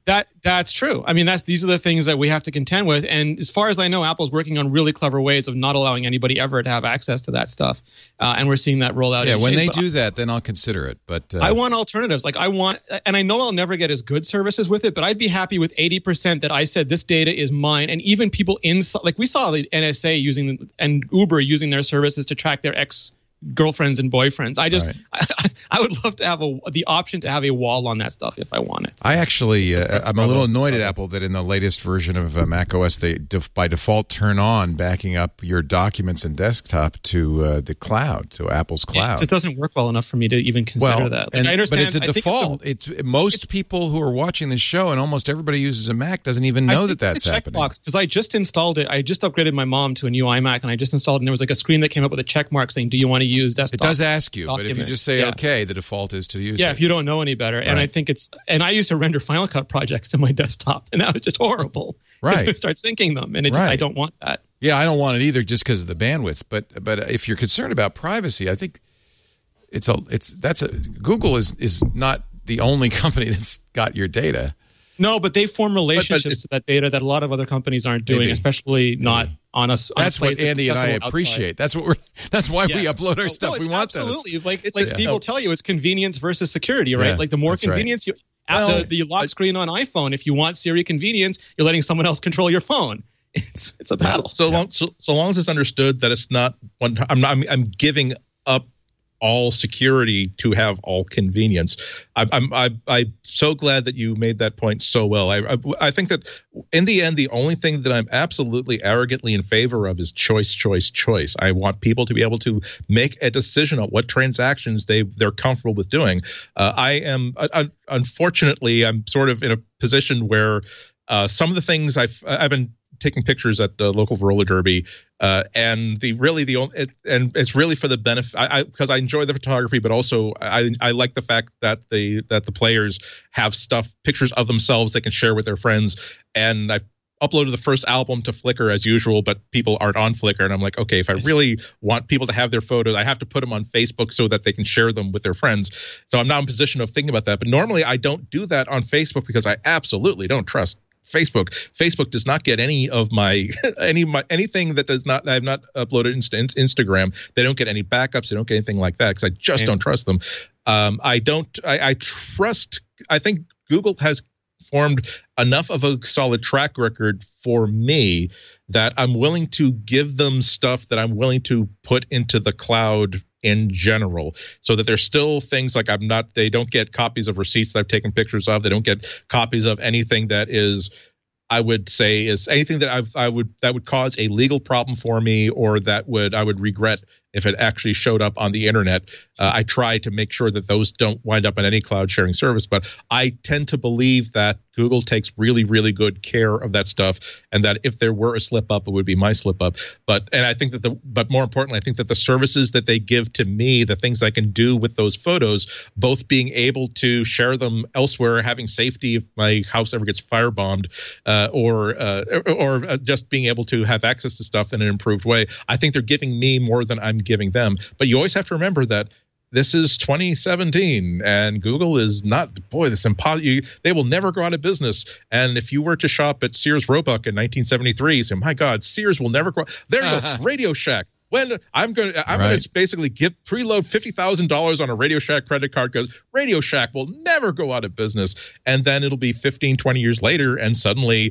That's true. I mean, that's these are the things that we have to contend with. And as far as I know, Apple's working on really clever ways of not allowing anybody ever to have access to that stuff. Uh, and we're seeing that roll out. Yeah, when they but do that, then I'll consider it. But uh, I want alternatives. Like I want, and I know I'll never get as good services with it, but I'd be happy with eighty percent that I said this data is mine. And even people inside, like we saw the N S A using and Uber using their services to track their ex girlfriends and boyfriends. I just, right. I, I would love to have a the option to have a wall on that stuff if I want it. I actually, uh, I'm a little annoyed at Apple that in the latest version of uh, macOS, they def- by default turn on backing up your documents and desktop to uh, the cloud, to Apple's cloud. It, it doesn't work well enough for me to even consider well, that. Like, and, I understand, but it's a default. It's, the, it's most it's, people who are watching this show, and almost everybody uses a Mac, doesn't even know that that's happening. Because I just installed it. I just upgraded my mom to a new iMac, and I just installed it, and there was like a screen that came up with a check mark saying, "Do you want to use desktop?" It does ask you, document. But if you just say yeah. okay, the default is to use yeah, it. Yeah, if you don't know any better. Right. And I think it's, and I used to render Final Cut projects to my desktop, and that was just horrible. Right. Because start syncing them, and it just, right. I don't want that. Yeah, I don't want it either just because of the bandwidth. But but if you're concerned about privacy, I think it's a it's that's a Google is is not the only company that's got your data. No, but they form relationships with that data that a lot of other companies aren't doing, Maybe. especially Maybe. not on us. That's what Andy and I appreciate. Outside. That's what we're. That's why yeah. we upload our oh, stuff. No, we want absolutely. those. Like it's, like yeah. Steve will tell you, it's convenience versus security, right? Yeah, like the more convenience right. you. Well, so the lock screen on iPhone, if you want Siri convenience, you're letting someone else control your phone. It's it's a battle. So long so, so long as it's understood that it's not one. I'm not. I'm, I'm giving up all security to have all convenience. I, I'm I, I'm so glad that you made that point so well. I, I I think that in the end, the only thing that I'm absolutely arrogantly in favor of is choice, choice, choice. I want people to be able to make a decision on what transactions they they're comfortable with doing. Uh, I am uh, unfortunately I'm sort of in a position where uh, some of the things I've I've been taking pictures at the local roller derby, uh, and the really the only it, and it's really for the benefit. I because I, I enjoy the photography, but also I I like the fact that the that the players have stuff pictures of themselves they can share with their friends. And I uploaded the first album to Flickr as usual, but people aren't on Flickr, and I'm like, okay, if I really want people to have their photos, I have to put them on Facebook so that they can share them with their friends. So I'm not in a position of thinking about that. But normally I don't do that on Facebook because I absolutely don't trust Facebook. Facebook does not get any of my any my anything that does not I have not uploaded into Instagram. They don't get any backups. They don't get anything like that because I just Damn. don't trust them. Um, I don't. I, I trust. I think Google has formed enough of a solid track record for me that I'm willing to give them stuff that I'm willing to put into the cloud in general, so that there's still things like I'm not, they don't get copies of receipts that I've taken pictures of. They don't get copies of anything that is, I would say is anything that I've, I would, that would cause a legal problem for me, or that would, I would regret if it actually showed up on the internet. Uh, I try to make sure that those don't wind up on any cloud sharing service, but I tend to believe that Google takes really, really good care of that stuff, and that if there were a slip up, it would be my slip up. But and I think that the but more importantly, I think that the services that they give to me, the things I can do with those photos, both being able to share them elsewhere, having safety if my house ever gets firebombed, uh, or uh, or or just being able to have access to stuff in an improved way, I think they're giving me more than I'm giving them. But you always have to remember that this is twenty seventeen, and Google is not, boy, this impossible. They will never go out of business. And if you were to shop at Sears Roebuck in nineteen seventy-three, you say, my God, Sears will never go. There you go, Radio Shack. When I'm going to, I'm right. going to basically give preload fifty thousand dollars on a Radio Shack credit card, because Radio Shack will never go out of business. And then it'll be fifteen, twenty years later, and suddenly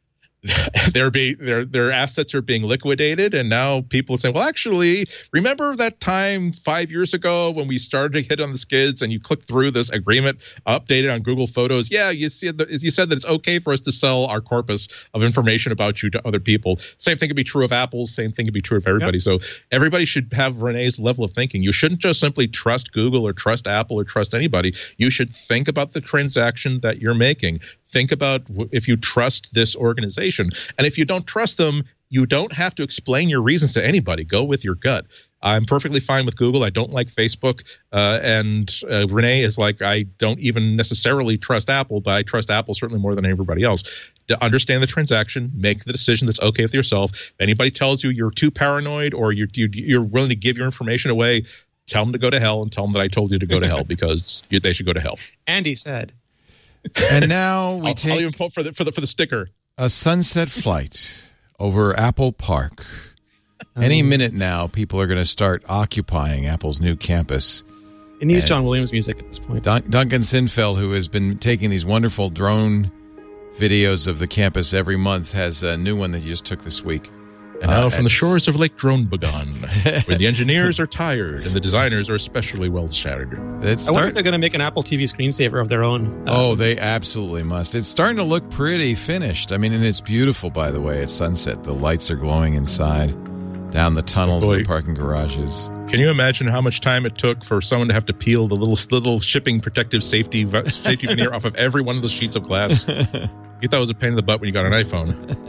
Their be their their assets are being liquidated, and now people say, "Well, actually, remember that time five years ago when we started to hit on the skids, and you clicked through this agreement updated on Google Photos? Yeah, you see, you said that it's okay for us to sell our corpus of information about you to other people. Same thing could be true of Apple. Same thing could be true of everybody. Yep. So everybody should have Renee's level of thinking. You shouldn't just simply trust Google or trust Apple or trust anybody. You should think about the transaction that you're making. Think about if you trust this organization. And if you don't trust them, you don't have to explain your reasons to anybody. Go with your gut. I'm perfectly fine with Google. I don't like Facebook. Uh, and uh, Renee is like, I don't even necessarily trust Apple, but I trust Apple certainly more than everybody else. To understand the transaction, make the decision that's okay with yourself. If anybody tells you you're too paranoid, or you're, you're willing to give your information away, tell them to go to hell, and tell them that I told you to go to hell, because you, they should go to hell. Andy said. And now we I'll, take I'll even vote for the for the for the sticker. a sunset flight over Apple Park. Any minute now, people are going to start occupying Apple's new campus. It needs And John Williams music at this point. Dun- Duncan Sinfeld, who has been taking these wonderful drone videos of the campus every month, has a new one that he just took this week. And now Uh, from the it's- shores of Lake Dronebagon, where the engineers are tired and the designers are especially well shattered. It's I wonder start- if they're going to make an Apple T V screensaver of their own. Uh, Oh, they absolutely must. It's starting to look pretty finished. I mean, and it's beautiful, by the way, at sunset. The lights are glowing inside, down the tunnels, Oh, boy. the parking garages. Can you imagine how much time it took for someone to have to peel the little little shipping protective safety v- safety veneer off of every one of those sheets of glass? You thought it was a pain in the butt when you got an iPhone.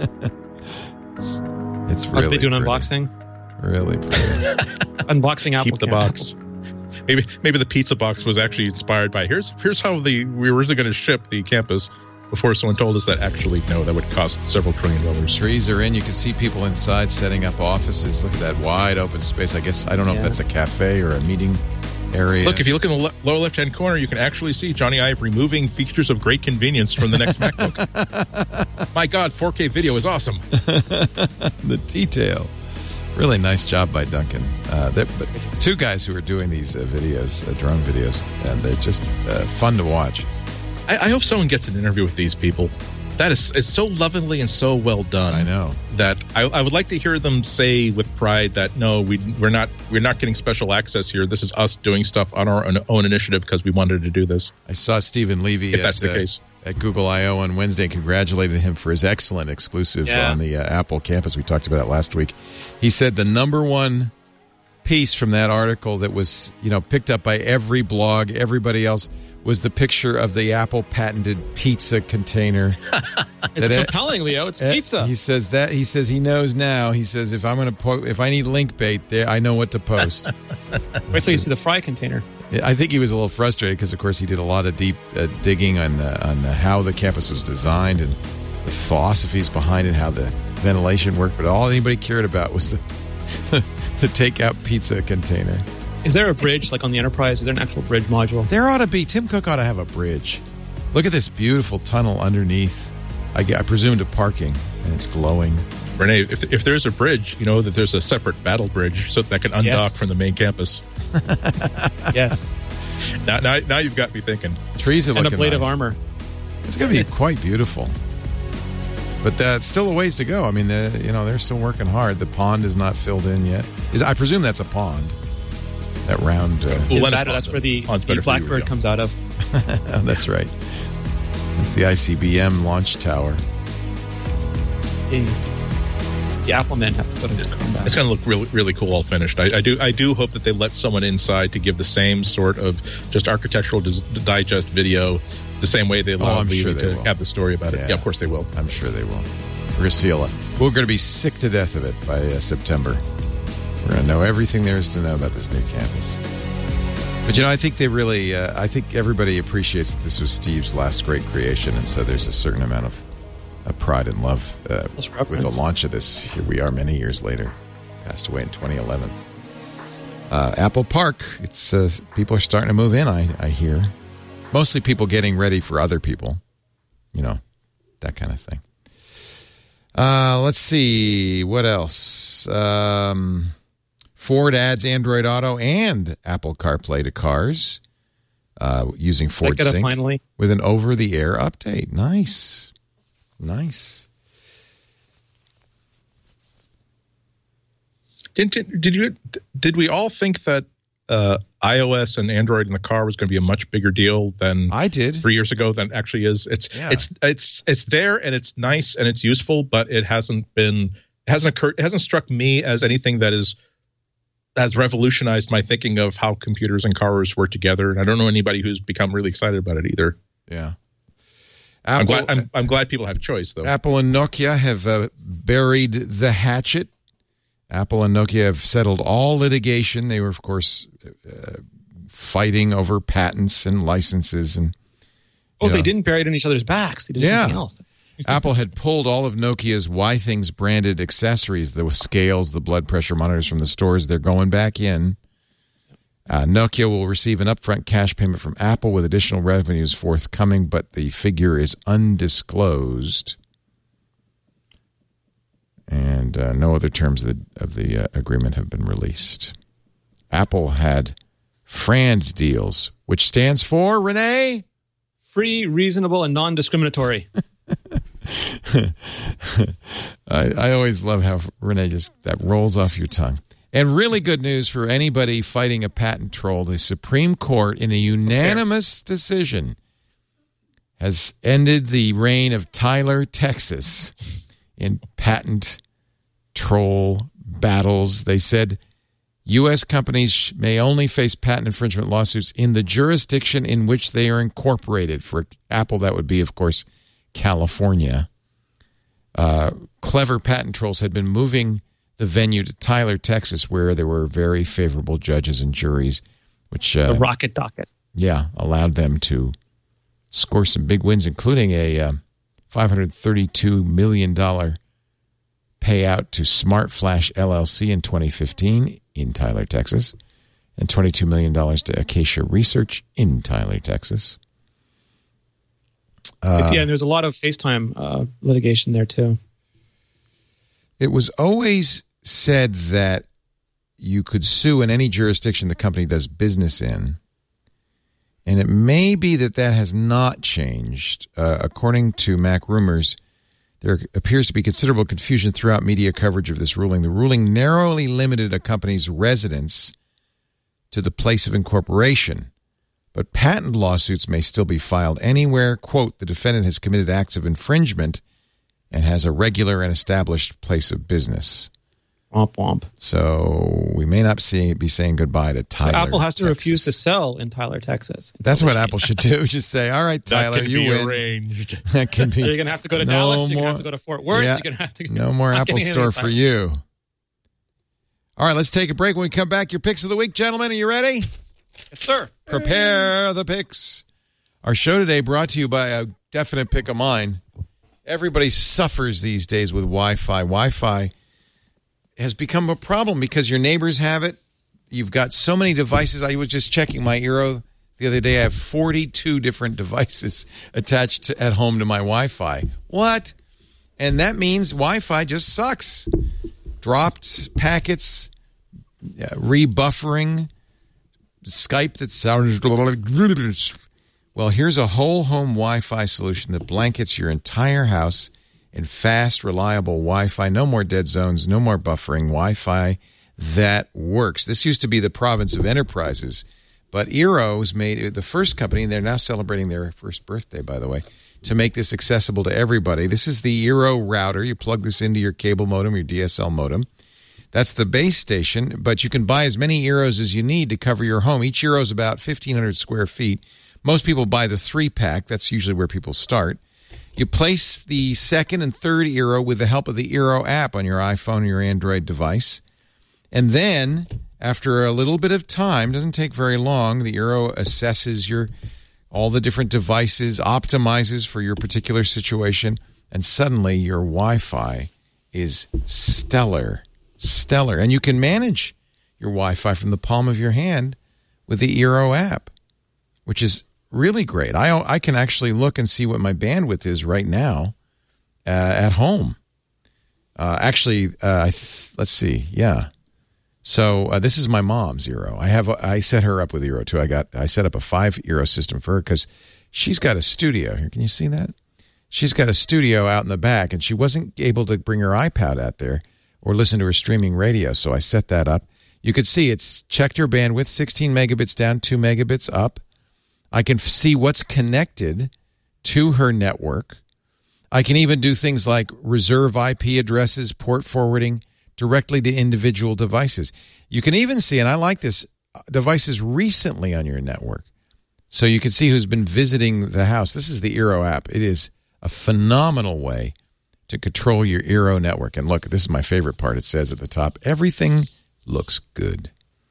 It's Are really they doing pretty. unboxing? Really pretty. Unboxing Apple. Keep the Camp. box. Maybe maybe the pizza box was actually inspired by here's here's how the we were originally going to ship the campus before someone told us that actually no, that would cost several trillion dollars. Trees are in. You can see people inside setting up offices. Look at that wide open space. I guess I don't know if Yeah. that's a cafe or a meeting area. Look, if you look in the le- lower left-hand corner, you can actually see Johnny Ive removing features of great convenience from the next MacBook. My God, four K video is awesome. the detail. Really nice job by Duncan. Uh, they're- but two guys who are doing these uh, videos, uh, drone videos, and they're just uh, fun to watch. I, I hope someone gets an interview with these people. That is it's so lovingly and so well done. I know. That I, I would like to hear them say with pride that no, we we're not we're not getting special access here. This is us doing stuff on our own, own initiative because we wanted to do this. I saw Stephen Levy If at, that's the uh, case. at Google I O on Wednesday and congratulated him for his excellent exclusive Yeah. on the uh, Apple campus. We talked about it last week. He said the number one piece from that article that was, you know, picked up by every blog, everybody else, was the picture of the Apple patented pizza container. It's That- compelling, Leo. It's Uh, pizza. He says that he says he knows now. He says if I'm going to po- if I need link bait, there I know what to post. Wait till you see the fry container. I think he was a little frustrated because, of course, he did a lot of deep uh, digging on uh, on uh, how the campus was designed and the philosophies behind it, how the ventilation worked. But all anybody cared about was the the takeout pizza container. Is there a bridge like on the Enterprise? Is there an actual bridge module? There ought to be. Tim Cook ought to have a bridge. Look at this beautiful tunnel underneath. I, I presume to parking, and it's glowing. Renee, if, if there's a bridge, you know that there's a separate battle bridge so that can undock Yes. from the main campus. Yes. Now, now, now you've got me thinking. Trees are And a looking blade of nice. armor. It's going to be quite beautiful. But that's still a ways to go. I mean, the, you know, they're still working hard. The pond is not filled in yet. Is I presume that's a pond. That round. Uh, Well, In Leonard Nevada, that's Pond, where the, Pond's the better for you, Blackbird Leo. comes out of. oh, that's right. That's the I C B M launch tower. The, the Apple men have to go to combat. It's going to look really, really cool all finished. I, I do, I do hope that they let someone inside to give the same sort of just architectural dis- digest video, the same way they allowed I'm Levy sure they to will. have the story about it. Yeah. Yeah, of course they will. I'm sure they will. We're going to see a lot. We're going to be sick to death of it by uh, September. We're going to know everything there is to know about this new campus. But, you know, I think they really, uh, I think everybody appreciates that this was Steve's last great creation. And so there's a certain amount of, of pride and love uh, Plus with the reference. launch of this. Here we are many years later. Passed away in twenty eleven. Uh, Apple Park, it's uh, people are starting to move in, I, I hear. Mostly people getting ready for other people. You know, that kind of thing. Uh, let's see. What else? Um, Ford adds Android Auto and Apple CarPlay to cars uh, using Ford Check it out Sync finally. with an over-the-air update. Nice. Nice. Did, did, did you? Did we all think that uh, iOS and Android in the car was going to be a much bigger deal than I did. three years ago than it actually is? It's Yeah. it's it's it's there and it's nice and it's useful, but it hasn't been it hasn't occurred it hasn't struck me as anything that is has revolutionized my thinking of how computers and cars work together. And I don't know anybody who's become really excited about it either. Yeah. I'm Apple, glad I'm, I'm glad people have choice though. Apple and Nokia have uh, buried the hatchet. Apple and Nokia have settled all litigation. They were, of course, uh, fighting over patents and licenses. And Oh, you they know, didn't bury it in each other's backs. They did Yeah. something else. Apple had pulled all of Nokia's Y-Things branded accessories, the scales, the blood pressure monitors from the stores. They're going back in. Uh, Nokia will receive an upfront cash payment from Apple with additional revenues forthcoming, but the figure is undisclosed. And uh, no other terms of the, of the uh, agreement have been released. Apple had FRAND deals, which stands for, Renee? Free, reasonable, and non-discriminatory. I, I always love how Renee just, that rolls off your tongue. And really good news for anybody fighting a patent troll. The Supreme Court, in a unanimous decision, has ended the reign of Tyler, Texas, in patent troll battles. They said U S companies may only face patent infringement lawsuits in the jurisdiction in which they are incorporated. For Apple, that would be, of course, California. Uh, clever patent trolls had been moving the venue to Tyler, Texas, where there were very favorable judges and juries, which uh, the rocket docket. Yeah, allowed them to score some big wins, including a uh, five hundred thirty-two million dollars payout to Smart Flash L L C in twenty fifteen in Tyler, Texas, and twenty-two million dollars to Acacia Research in Tyler, Texas. Uh, yeah, and there's a lot of FaceTime uh, litigation there, too. It was always said that you could sue in any jurisdiction the company does business in. And it may be that that has not changed. Uh, according to Mac Rumors, there appears to be considerable confusion throughout media coverage of this ruling. The ruling narrowly limited a company's residence to the place of incorporation. But patent lawsuits may still be filed anywhere, quote, the defendant has committed acts of infringement and has a regular and established place of business. Womp womp. So we may not see, be saying goodbye to Tyler. But Apple has to Texas. refuse to sell in Tyler, Texas. That's what Apple should do. Just say, all right, Tyler, that can you be win. Arranged. That can be. You're going to have to go to no Dallas. You're more, going to have to go to Fort Worth. Yeah, You're going to have to go, no more Apple getting Store any for you. All right, let's take a break. When we come back, your picks of the week. Gentlemen, are you ready? Yes, sir. Prepare the picks. Our show today brought to you by a definite pick of mine. Everybody suffers these days with Wi-Fi. Wi-Fi has become a problem because your neighbors have it. You've got so many devices. I was just checking my Eero the other day. I have forty-two different devices attached to, at home to my Wi-Fi. What? And that means Wi-Fi just sucks. Dropped packets, uh, rebuffering, Skype that sounds... Well, here's a whole home Wi-Fi solution that blankets your entire house in fast, reliable Wi-Fi. No more dead zones, no more buffering. Wi-Fi that works. This used to be the province of enterprises, but Eero's made the first company, and they're now celebrating their first birthday, by the way, to make this accessible to everybody. This is the Eero router. You plug this into your cable modem, your D S L modem. That's the base station, but you can buy as many Eeros as you need to cover your home. Each Eero is about fifteen hundred square feet. Most people buy the three-pack. That's usually where people start. You place the second and third Eero with the help of the Eero app on your iPhone or your Android device. And then, after a little bit of time, doesn't take very long, the Eero assesses your all the different devices, optimizes for your particular situation, and suddenly your Wi-Fi is stellar. Stellar. And you can manage your Wi-Fi from the palm of your hand with the Eero app, which is really great. I I can actually look and see what my bandwidth is right now uh, at home. Uh, actually, uh, I th- let's see. Yeah. So uh, this is my mom's Eero. I have a, I set her up with Eero too. I got I set up a five Eero system for her because she's got a studio here. Can you see that? She's got a studio out in the back, and she wasn't able to bring her iPad out there or listen to her streaming radio. So I set that up. You could see it's checked her bandwidth, sixteen megabits down, two megabits up. I can see what's connected to her network. I can even do things like reserve I P addresses, port forwarding directly to individual devices. You can even see, and I like this, devices recently on your network. So you can see who's been visiting the house. This is the Eero app. It is a phenomenal way to control your Eero network. And look, this is my favorite part. It says at the top, everything looks good.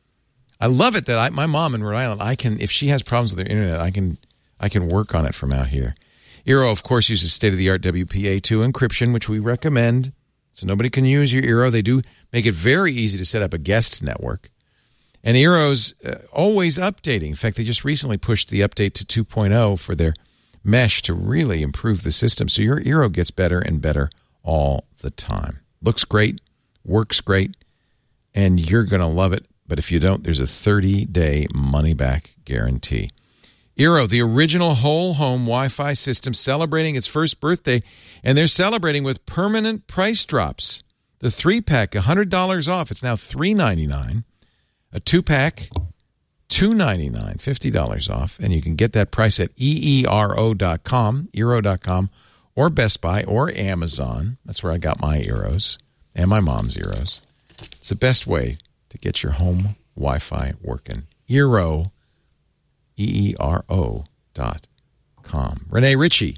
I love it that I, my mom in Rhode Island, I can, if she has problems with her internet, I can I can work on it from out here. Eero, of course, uses state-of-the-art W P A two encryption, which we recommend. So nobody can use your Eero. They do make it very easy to set up a guest network. And Eero's uh, always updating. In fact, they just recently pushed the update to two point oh for their mesh to really improve the system. So your Eero gets better and better all the time. Looks great, works great, and you're going to love it. But if you don't, there's a thirty-day money-back guarantee. Eero, the original whole home Wi-Fi system, celebrating its first birthday, and they're celebrating with permanent price drops. The three-pack, one hundred dollars off. It's now three ninety-nine. A two-pack, two ninety-nine, fifty dollars off. And you can get that price at E E R O dot com, Eero dot com, or Best Buy, or Amazon. That's where I got my Eeros and my mom's Eeros. It's the best way to get your home Wi-Fi working. Eero, E E R O dot com. Renee Ritchie,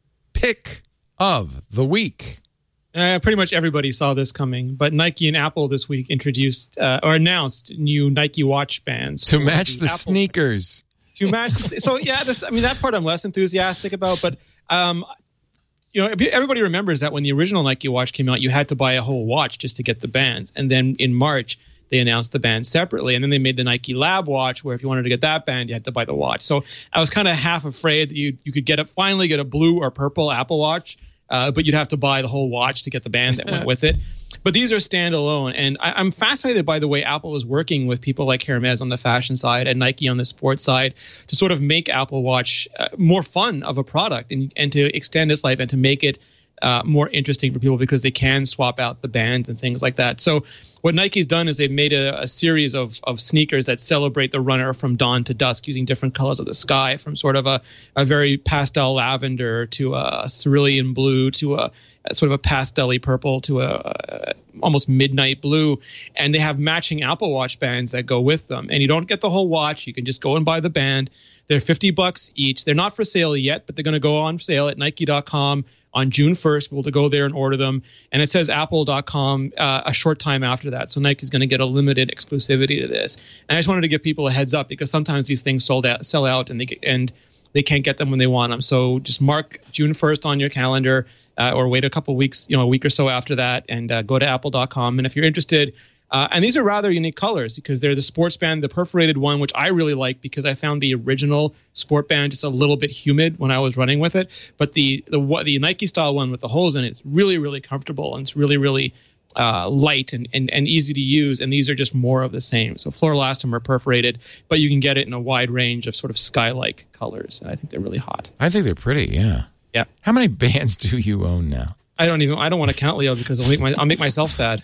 pick of the week. Uh, pretty much everybody saw this coming, but Nike and Apple this week introduced uh, or announced new Nike watch bands to match the, the Apple sneakers. To match, the, so yeah, this, I mean that part I'm less enthusiastic about, but um, you know, everybody remembers that when the original Nike watch came out, you had to buy a whole watch just to get the bands, and then in March they announced the band separately, and then they made the Nike Lab watch, where if you wanted to get that band, you had to buy the watch. So I was kind of half afraid that you you could get a finally get a blue or purple Apple Watch. Uh, but you'd have to buy the whole watch to get the band that went with it. But these are standalone. And I, I'm fascinated by the way Apple is working with people like Hermes on the fashion side and Nike on the sports side to sort of make Apple Watch uh, more fun of a product and, and to extend its life and to make it uh, more interesting for people because they can swap out the band and things like that. So what Nike's done is they've made a, a series of, of sneakers that celebrate the runner from dawn to dusk using different colors of the sky, from sort of a, a very pastel lavender to a cerulean blue to a, a sort of a pastel-y purple to a, a almost midnight blue. And they have matching Apple Watch bands that go with them. And you don't get the whole watch. You can just go and buy the band. They're fifty bucks each. They're not for sale yet, but they're going to go on sale at Nike dot com on June first. We'll to go there and order them. And it says Apple dot com uh, a short time after that. So Nike's going to get a limited exclusivity to this. And I just wanted to give people a heads up because sometimes these things sold out, sell out and they get, and they can't get them when they want them. So just mark June first on your calendar uh, or wait a couple weeks, you know, a week or so after that and uh, go to Apple dot com. And if you're interested, Uh, and these are rather unique colors because they're the sports band, the perforated one, which I really like because I found the original sport band just a little bit humid when I was running with it. But the the the Nike style one with the holes in it is really, really comfortable and it's really, really uh, light and, and, and easy to use. And these are just more of the same. So fluoroelastom are perforated, but you can get it in a wide range of sort of sky-like colors. And I think they're really hot. I think they're pretty, yeah. Yeah. How many bands do you own now? I don't even. I don't want to count, Leo, because I'll make my I'll make myself sad.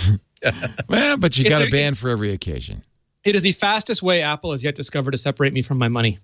Well, but you It's got a, a- band for every occasion. It is the fastest way Apple has yet discovered to separate me from my money.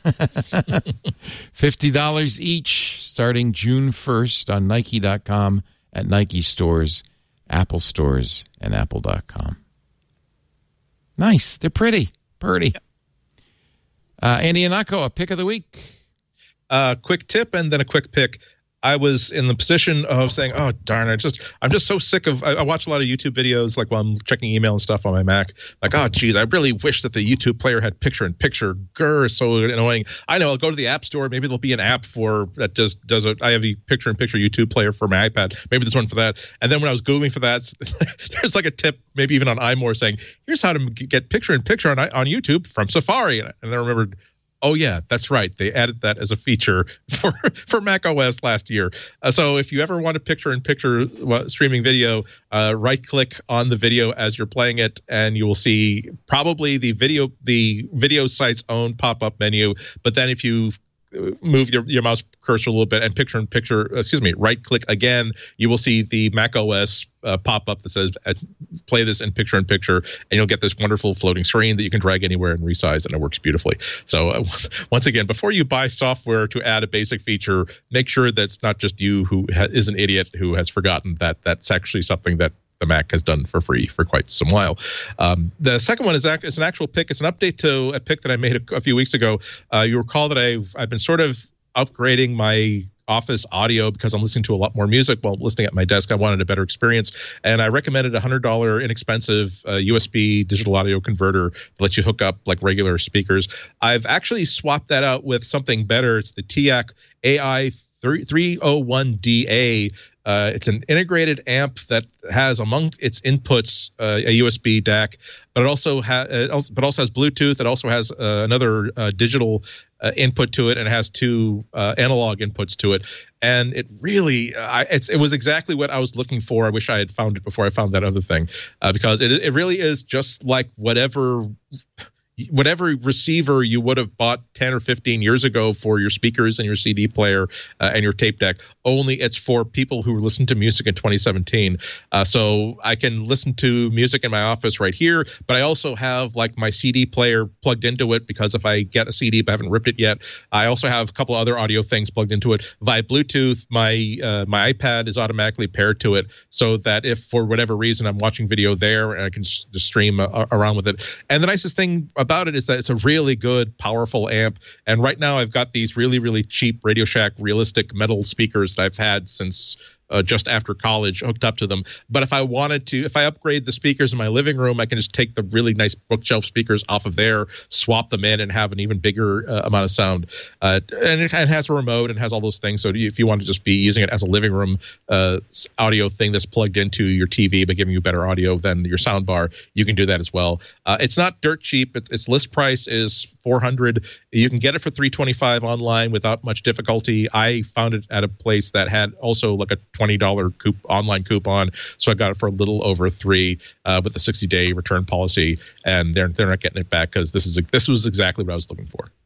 fifty dollars each starting June first on Nike dot com, at Nike stores, Apple stores, and Apple dot com. Nice. They're pretty. Pretty. Uh, Andy Anako, a pick of the week. Uh, quick tip and then a quick pick. I was in the position of saying, "Oh darn! I just I'm just so sick of." I, I watch a lot of YouTube videos, like while I'm checking email and stuff on my Mac. Like, oh geez, I really wish that the YouTube player had picture-in-picture. Grr, so annoying. I know. I'll go to the App Store. Maybe there'll be an app for that just does it. I have a picture-in-picture YouTube player for my iPad. Maybe there's one for that. And then when I was googling for that, there's like a tip, maybe even on iMore, saying, "Here's how to get picture-in-picture on on YouTube from Safari." And then I remembered. Oh, yeah, that's right. They added that as a feature for, for Mac O S last year. Uh, so if you ever want a picture-in-picture uh, streaming video, uh, right-click on the video as you're playing it, and you will see probably the video the video site's own pop-up menu. But then if you move your, your mouse cursor a little bit and picture-in-picture, excuse me, right-click again, you will see the Mac O S uh, pop-up that says uh, play this in picture-in-picture, and you'll get this wonderful floating screen that you can drag anywhere and resize, and it works beautifully. So uh, once again, before you buy software to add a basic feature, make sure that it's not just you who ha- is an idiot who has forgotten that that's actually something that the Mac has done for free for quite some while. Um, the second one is, act- is an actual pick. It's an update to a pick that I made a, a few weeks ago. Uh, you recall that I've, I've been sort of upgrading my Office audio because I'm listening to a lot more music while listening at my desk. I wanted a better experience, and I recommended a one hundred dollars inexpensive uh, U S B digital audio converter that lets you hook up like regular speakers. I've actually swapped that out with something better. It's the T I A C A I three oh one D A. Uh, it's an integrated amp that has among its inputs uh, a U S B D A C, but it also has, but also has Bluetooth. It also has uh, another uh, digital uh, input to it, and it has two uh, analog inputs to it. And it really, I, it's, it was exactly what I was looking for. I wish I had found it before I found that other thing, uh, because it, it really is just like whatever. Whatever receiver you would have bought ten or fifteen years ago for your speakers and your C D player uh, and your tape deck, only it's for people who listen to music in twenty seventeen. Uh, so I can listen to music in my office right here, but I also have like my C D player plugged into it, because if I get a C D but I haven't ripped it yet, I also have a couple other audio things plugged into it. Via Bluetooth, my uh, my iPad is automatically paired to it, so that if for whatever reason I'm watching video there, and I can just stream uh, around with it. And the nicest thing about it is that it's a really good, powerful amp. And right now I've got these really, really cheap Radio Shack realistic metal speakers that I've had since uh, just after college, hooked up to them. But if I wanted to, if I upgrade the speakers in my living room, I can just take the really nice bookshelf speakers off of there, swap them in, and have an even bigger uh, amount of sound. Uh, and it, it has a remote and has all those things. So if you want to just be using it as a living room uh, audio thing that's plugged into your T V but giving you better audio than your sound bar, you can do that as well. Uh, it's not dirt cheap. It's, its list price is four hundred dollars. You can get it for three hundred twenty-five dollars online without much difficulty. I found it at a place that had also like a twenty dollars coup- online coupon, so I got it for a little over three uh, with a sixty day return policy, and they're they're not getting it back, because this is this was exactly what I was looking for.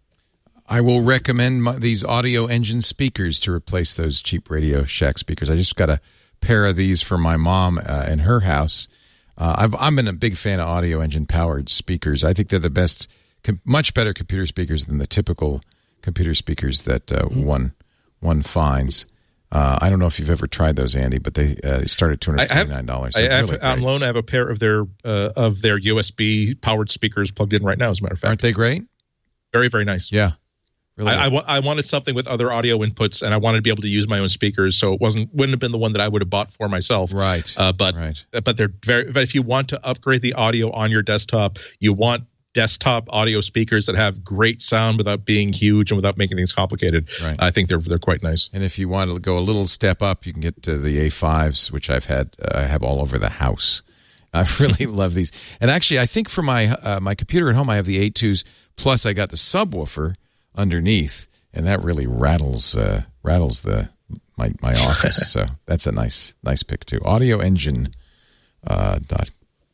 I will recommend my, these Audio Engine speakers to replace those cheap Radio Shack speakers. I just got a pair of these for my mom uh, in her house. Uh, I've I've been a big fan of Audio Engine powered speakers. I think they're the best. Com- much better computer speakers than the typical computer speakers that uh, one one finds. Uh, I don't know if you've ever tried those, Andy, but they uh, start at two hundred forty-nine dollars. I have, so I have really on loan. I have a pair of their uh, of their U S B powered speakers plugged in right now. As a matter of fact, aren't they great? Very, very nice. Yeah, really. I, I, wa- I wanted something with other audio inputs, and I wanted to be able to use my own speakers, so it wasn't wouldn't have been the one that I would have bought for myself. Right. Uh, but right. but they're very. But if you want to upgrade the audio on your desktop, you want desktop audio speakers that have great sound without being huge and without making things complicated. Right. I think they're they're quite nice. And if you want to go a little step up, you can get to the A fives, which I've had uh, I have all over the house. I really love these. And actually, I think for my uh, my computer at home, I have the A twos. Plus, I got the subwoofer underneath, and that really rattles uh, rattles the my my office. So that's a nice nice pick too. Audio Engine uh, dot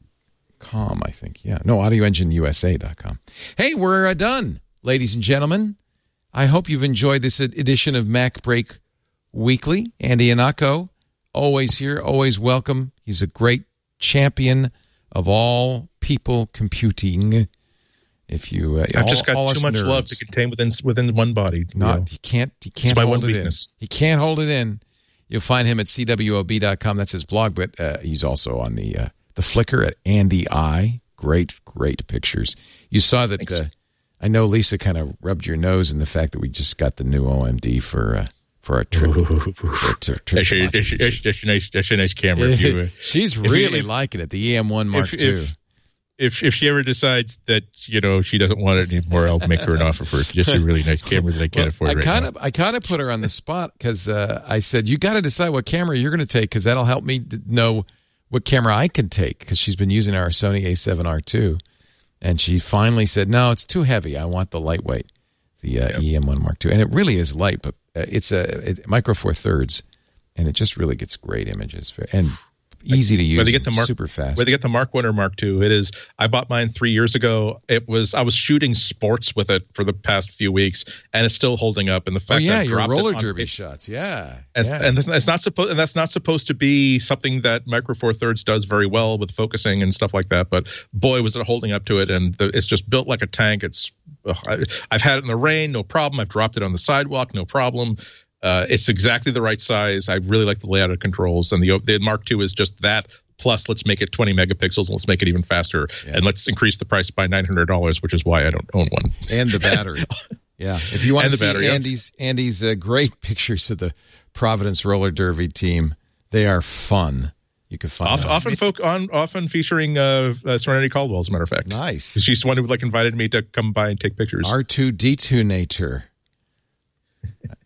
com, I think. Yeah. No, Audio Engine U S A dot com. Hey, we're uh, done, ladies and gentlemen. I hope you've enjoyed this edition of Mac Break Weekly. Andy Ihnatko, always here, always welcome. He's a great champion of all people computing. If you, uh, I've all, just got all too us much nerds. love to contain within within one body. Not, you know. he can't. He can't It's my hold one it weakness. in. He can't hold it in. You'll find him at C W O B dot com. That's his blog, but uh, he's also on the uh, the Flickr at Andy I. Great, great pictures. You saw that. Uh, I know Lisa kind of rubbed your nose in the fact that we just got the new O M D for uh, for our trip. for a tri- trip That's, to a, Machu that's, Picchu. that's, that's a nice. That's a nice camera. If you, uh, She's if really you- if- liking it. The E M one Mark if, two. if, if if she ever decides that you know she doesn't want it anymore, I'll make her an offer for just a really nice camera that I can't Well, afford I right kind now. of I kind of put her on the spot because uh, I said you got to decide what camera you're going to take because that'll help me to know what camera I can take because she's been using our Sony A seven R two, and she finally said no, it's too heavy. I want the lightweight, the uh, Yep. E M one Mark two, and it really is light, but uh, it's a it, micro four thirds, and it just really gets great images and easy to use. Whether they get the and Mark, super fast. Whether they get the Mark One or Mark Two, it is. I bought mine three years ago. It was I was shooting sports with it for the past few weeks, and it's still holding up. And the fact oh yeah, that I your dropped it roller on derby it- shots, yeah, And, yeah. and it's not supposed, and that's not supposed to be something that Micro Four Thirds does very well with focusing and stuff like that. But boy, was it holding up to it, and the, it's just built like a tank. It's, ugh, I, I've had it in the rain, no problem. I've dropped it on the sidewalk, no problem. Uh, it's exactly the right size. I really like the layout of controls, and the the Mark Two is just that. Plus, let's make it twenty megapixels, and let's make it even faster, Yeah. and let's increase the price by nine hundred dollars, which is why I don't own one. And the battery. Yeah. If you want And to the see battery, yeah. Andy's Andy's uh, great pictures of the Providence roller derby team, they are fun. You can find Off, them. often, folk, on, often featuring uh, uh, Serenity Caldwell, as a matter of fact. Nice. She's the one who like invited me to come by and take pictures. R two D two nature.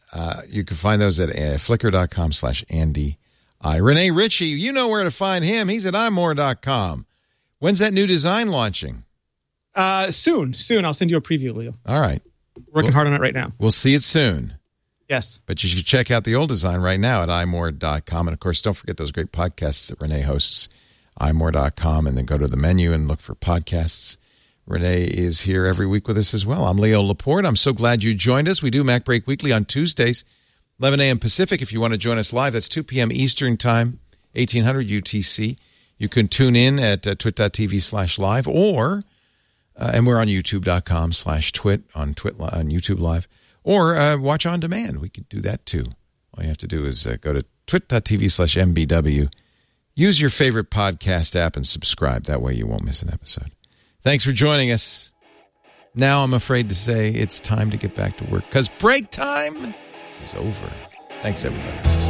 Uh, you can find those at uh, flickr.com slash Andy I. Rene Ritchie, you know where to find him. He's at i more dot com. When's that new design launching? Uh, soon, soon. I'll send you a preview, Leo. All right. Working Well- hard on it right now. We'll see it soon. Yes. But you should check out the old design right now at i more dot com. And, of course, don't forget those great podcasts that Renee hosts, i more dot com, and then go to the menu and look for podcasts. Renee is here every week with us as well. I'm Leo Laporte. I'm so glad you joined us. We do Mac Break Weekly on Tuesdays, eleven a.m. Pacific. If you want to join us live, that's two p.m. Eastern Time, eighteen hundred U T C. You can tune in at uh, twit.tv slash live, or, uh, and we're on youtube.com slash twit, on twit on YouTube Live. Or uh, watch on demand. We could do that too. All you have to do is uh, go to twit.tv slash MBW. Use your favorite podcast app and subscribe. That way you won't miss an episode. Thanks for joining us. Now I'm afraid to say it's time to get back to work because break time is over. Thanks, everybody.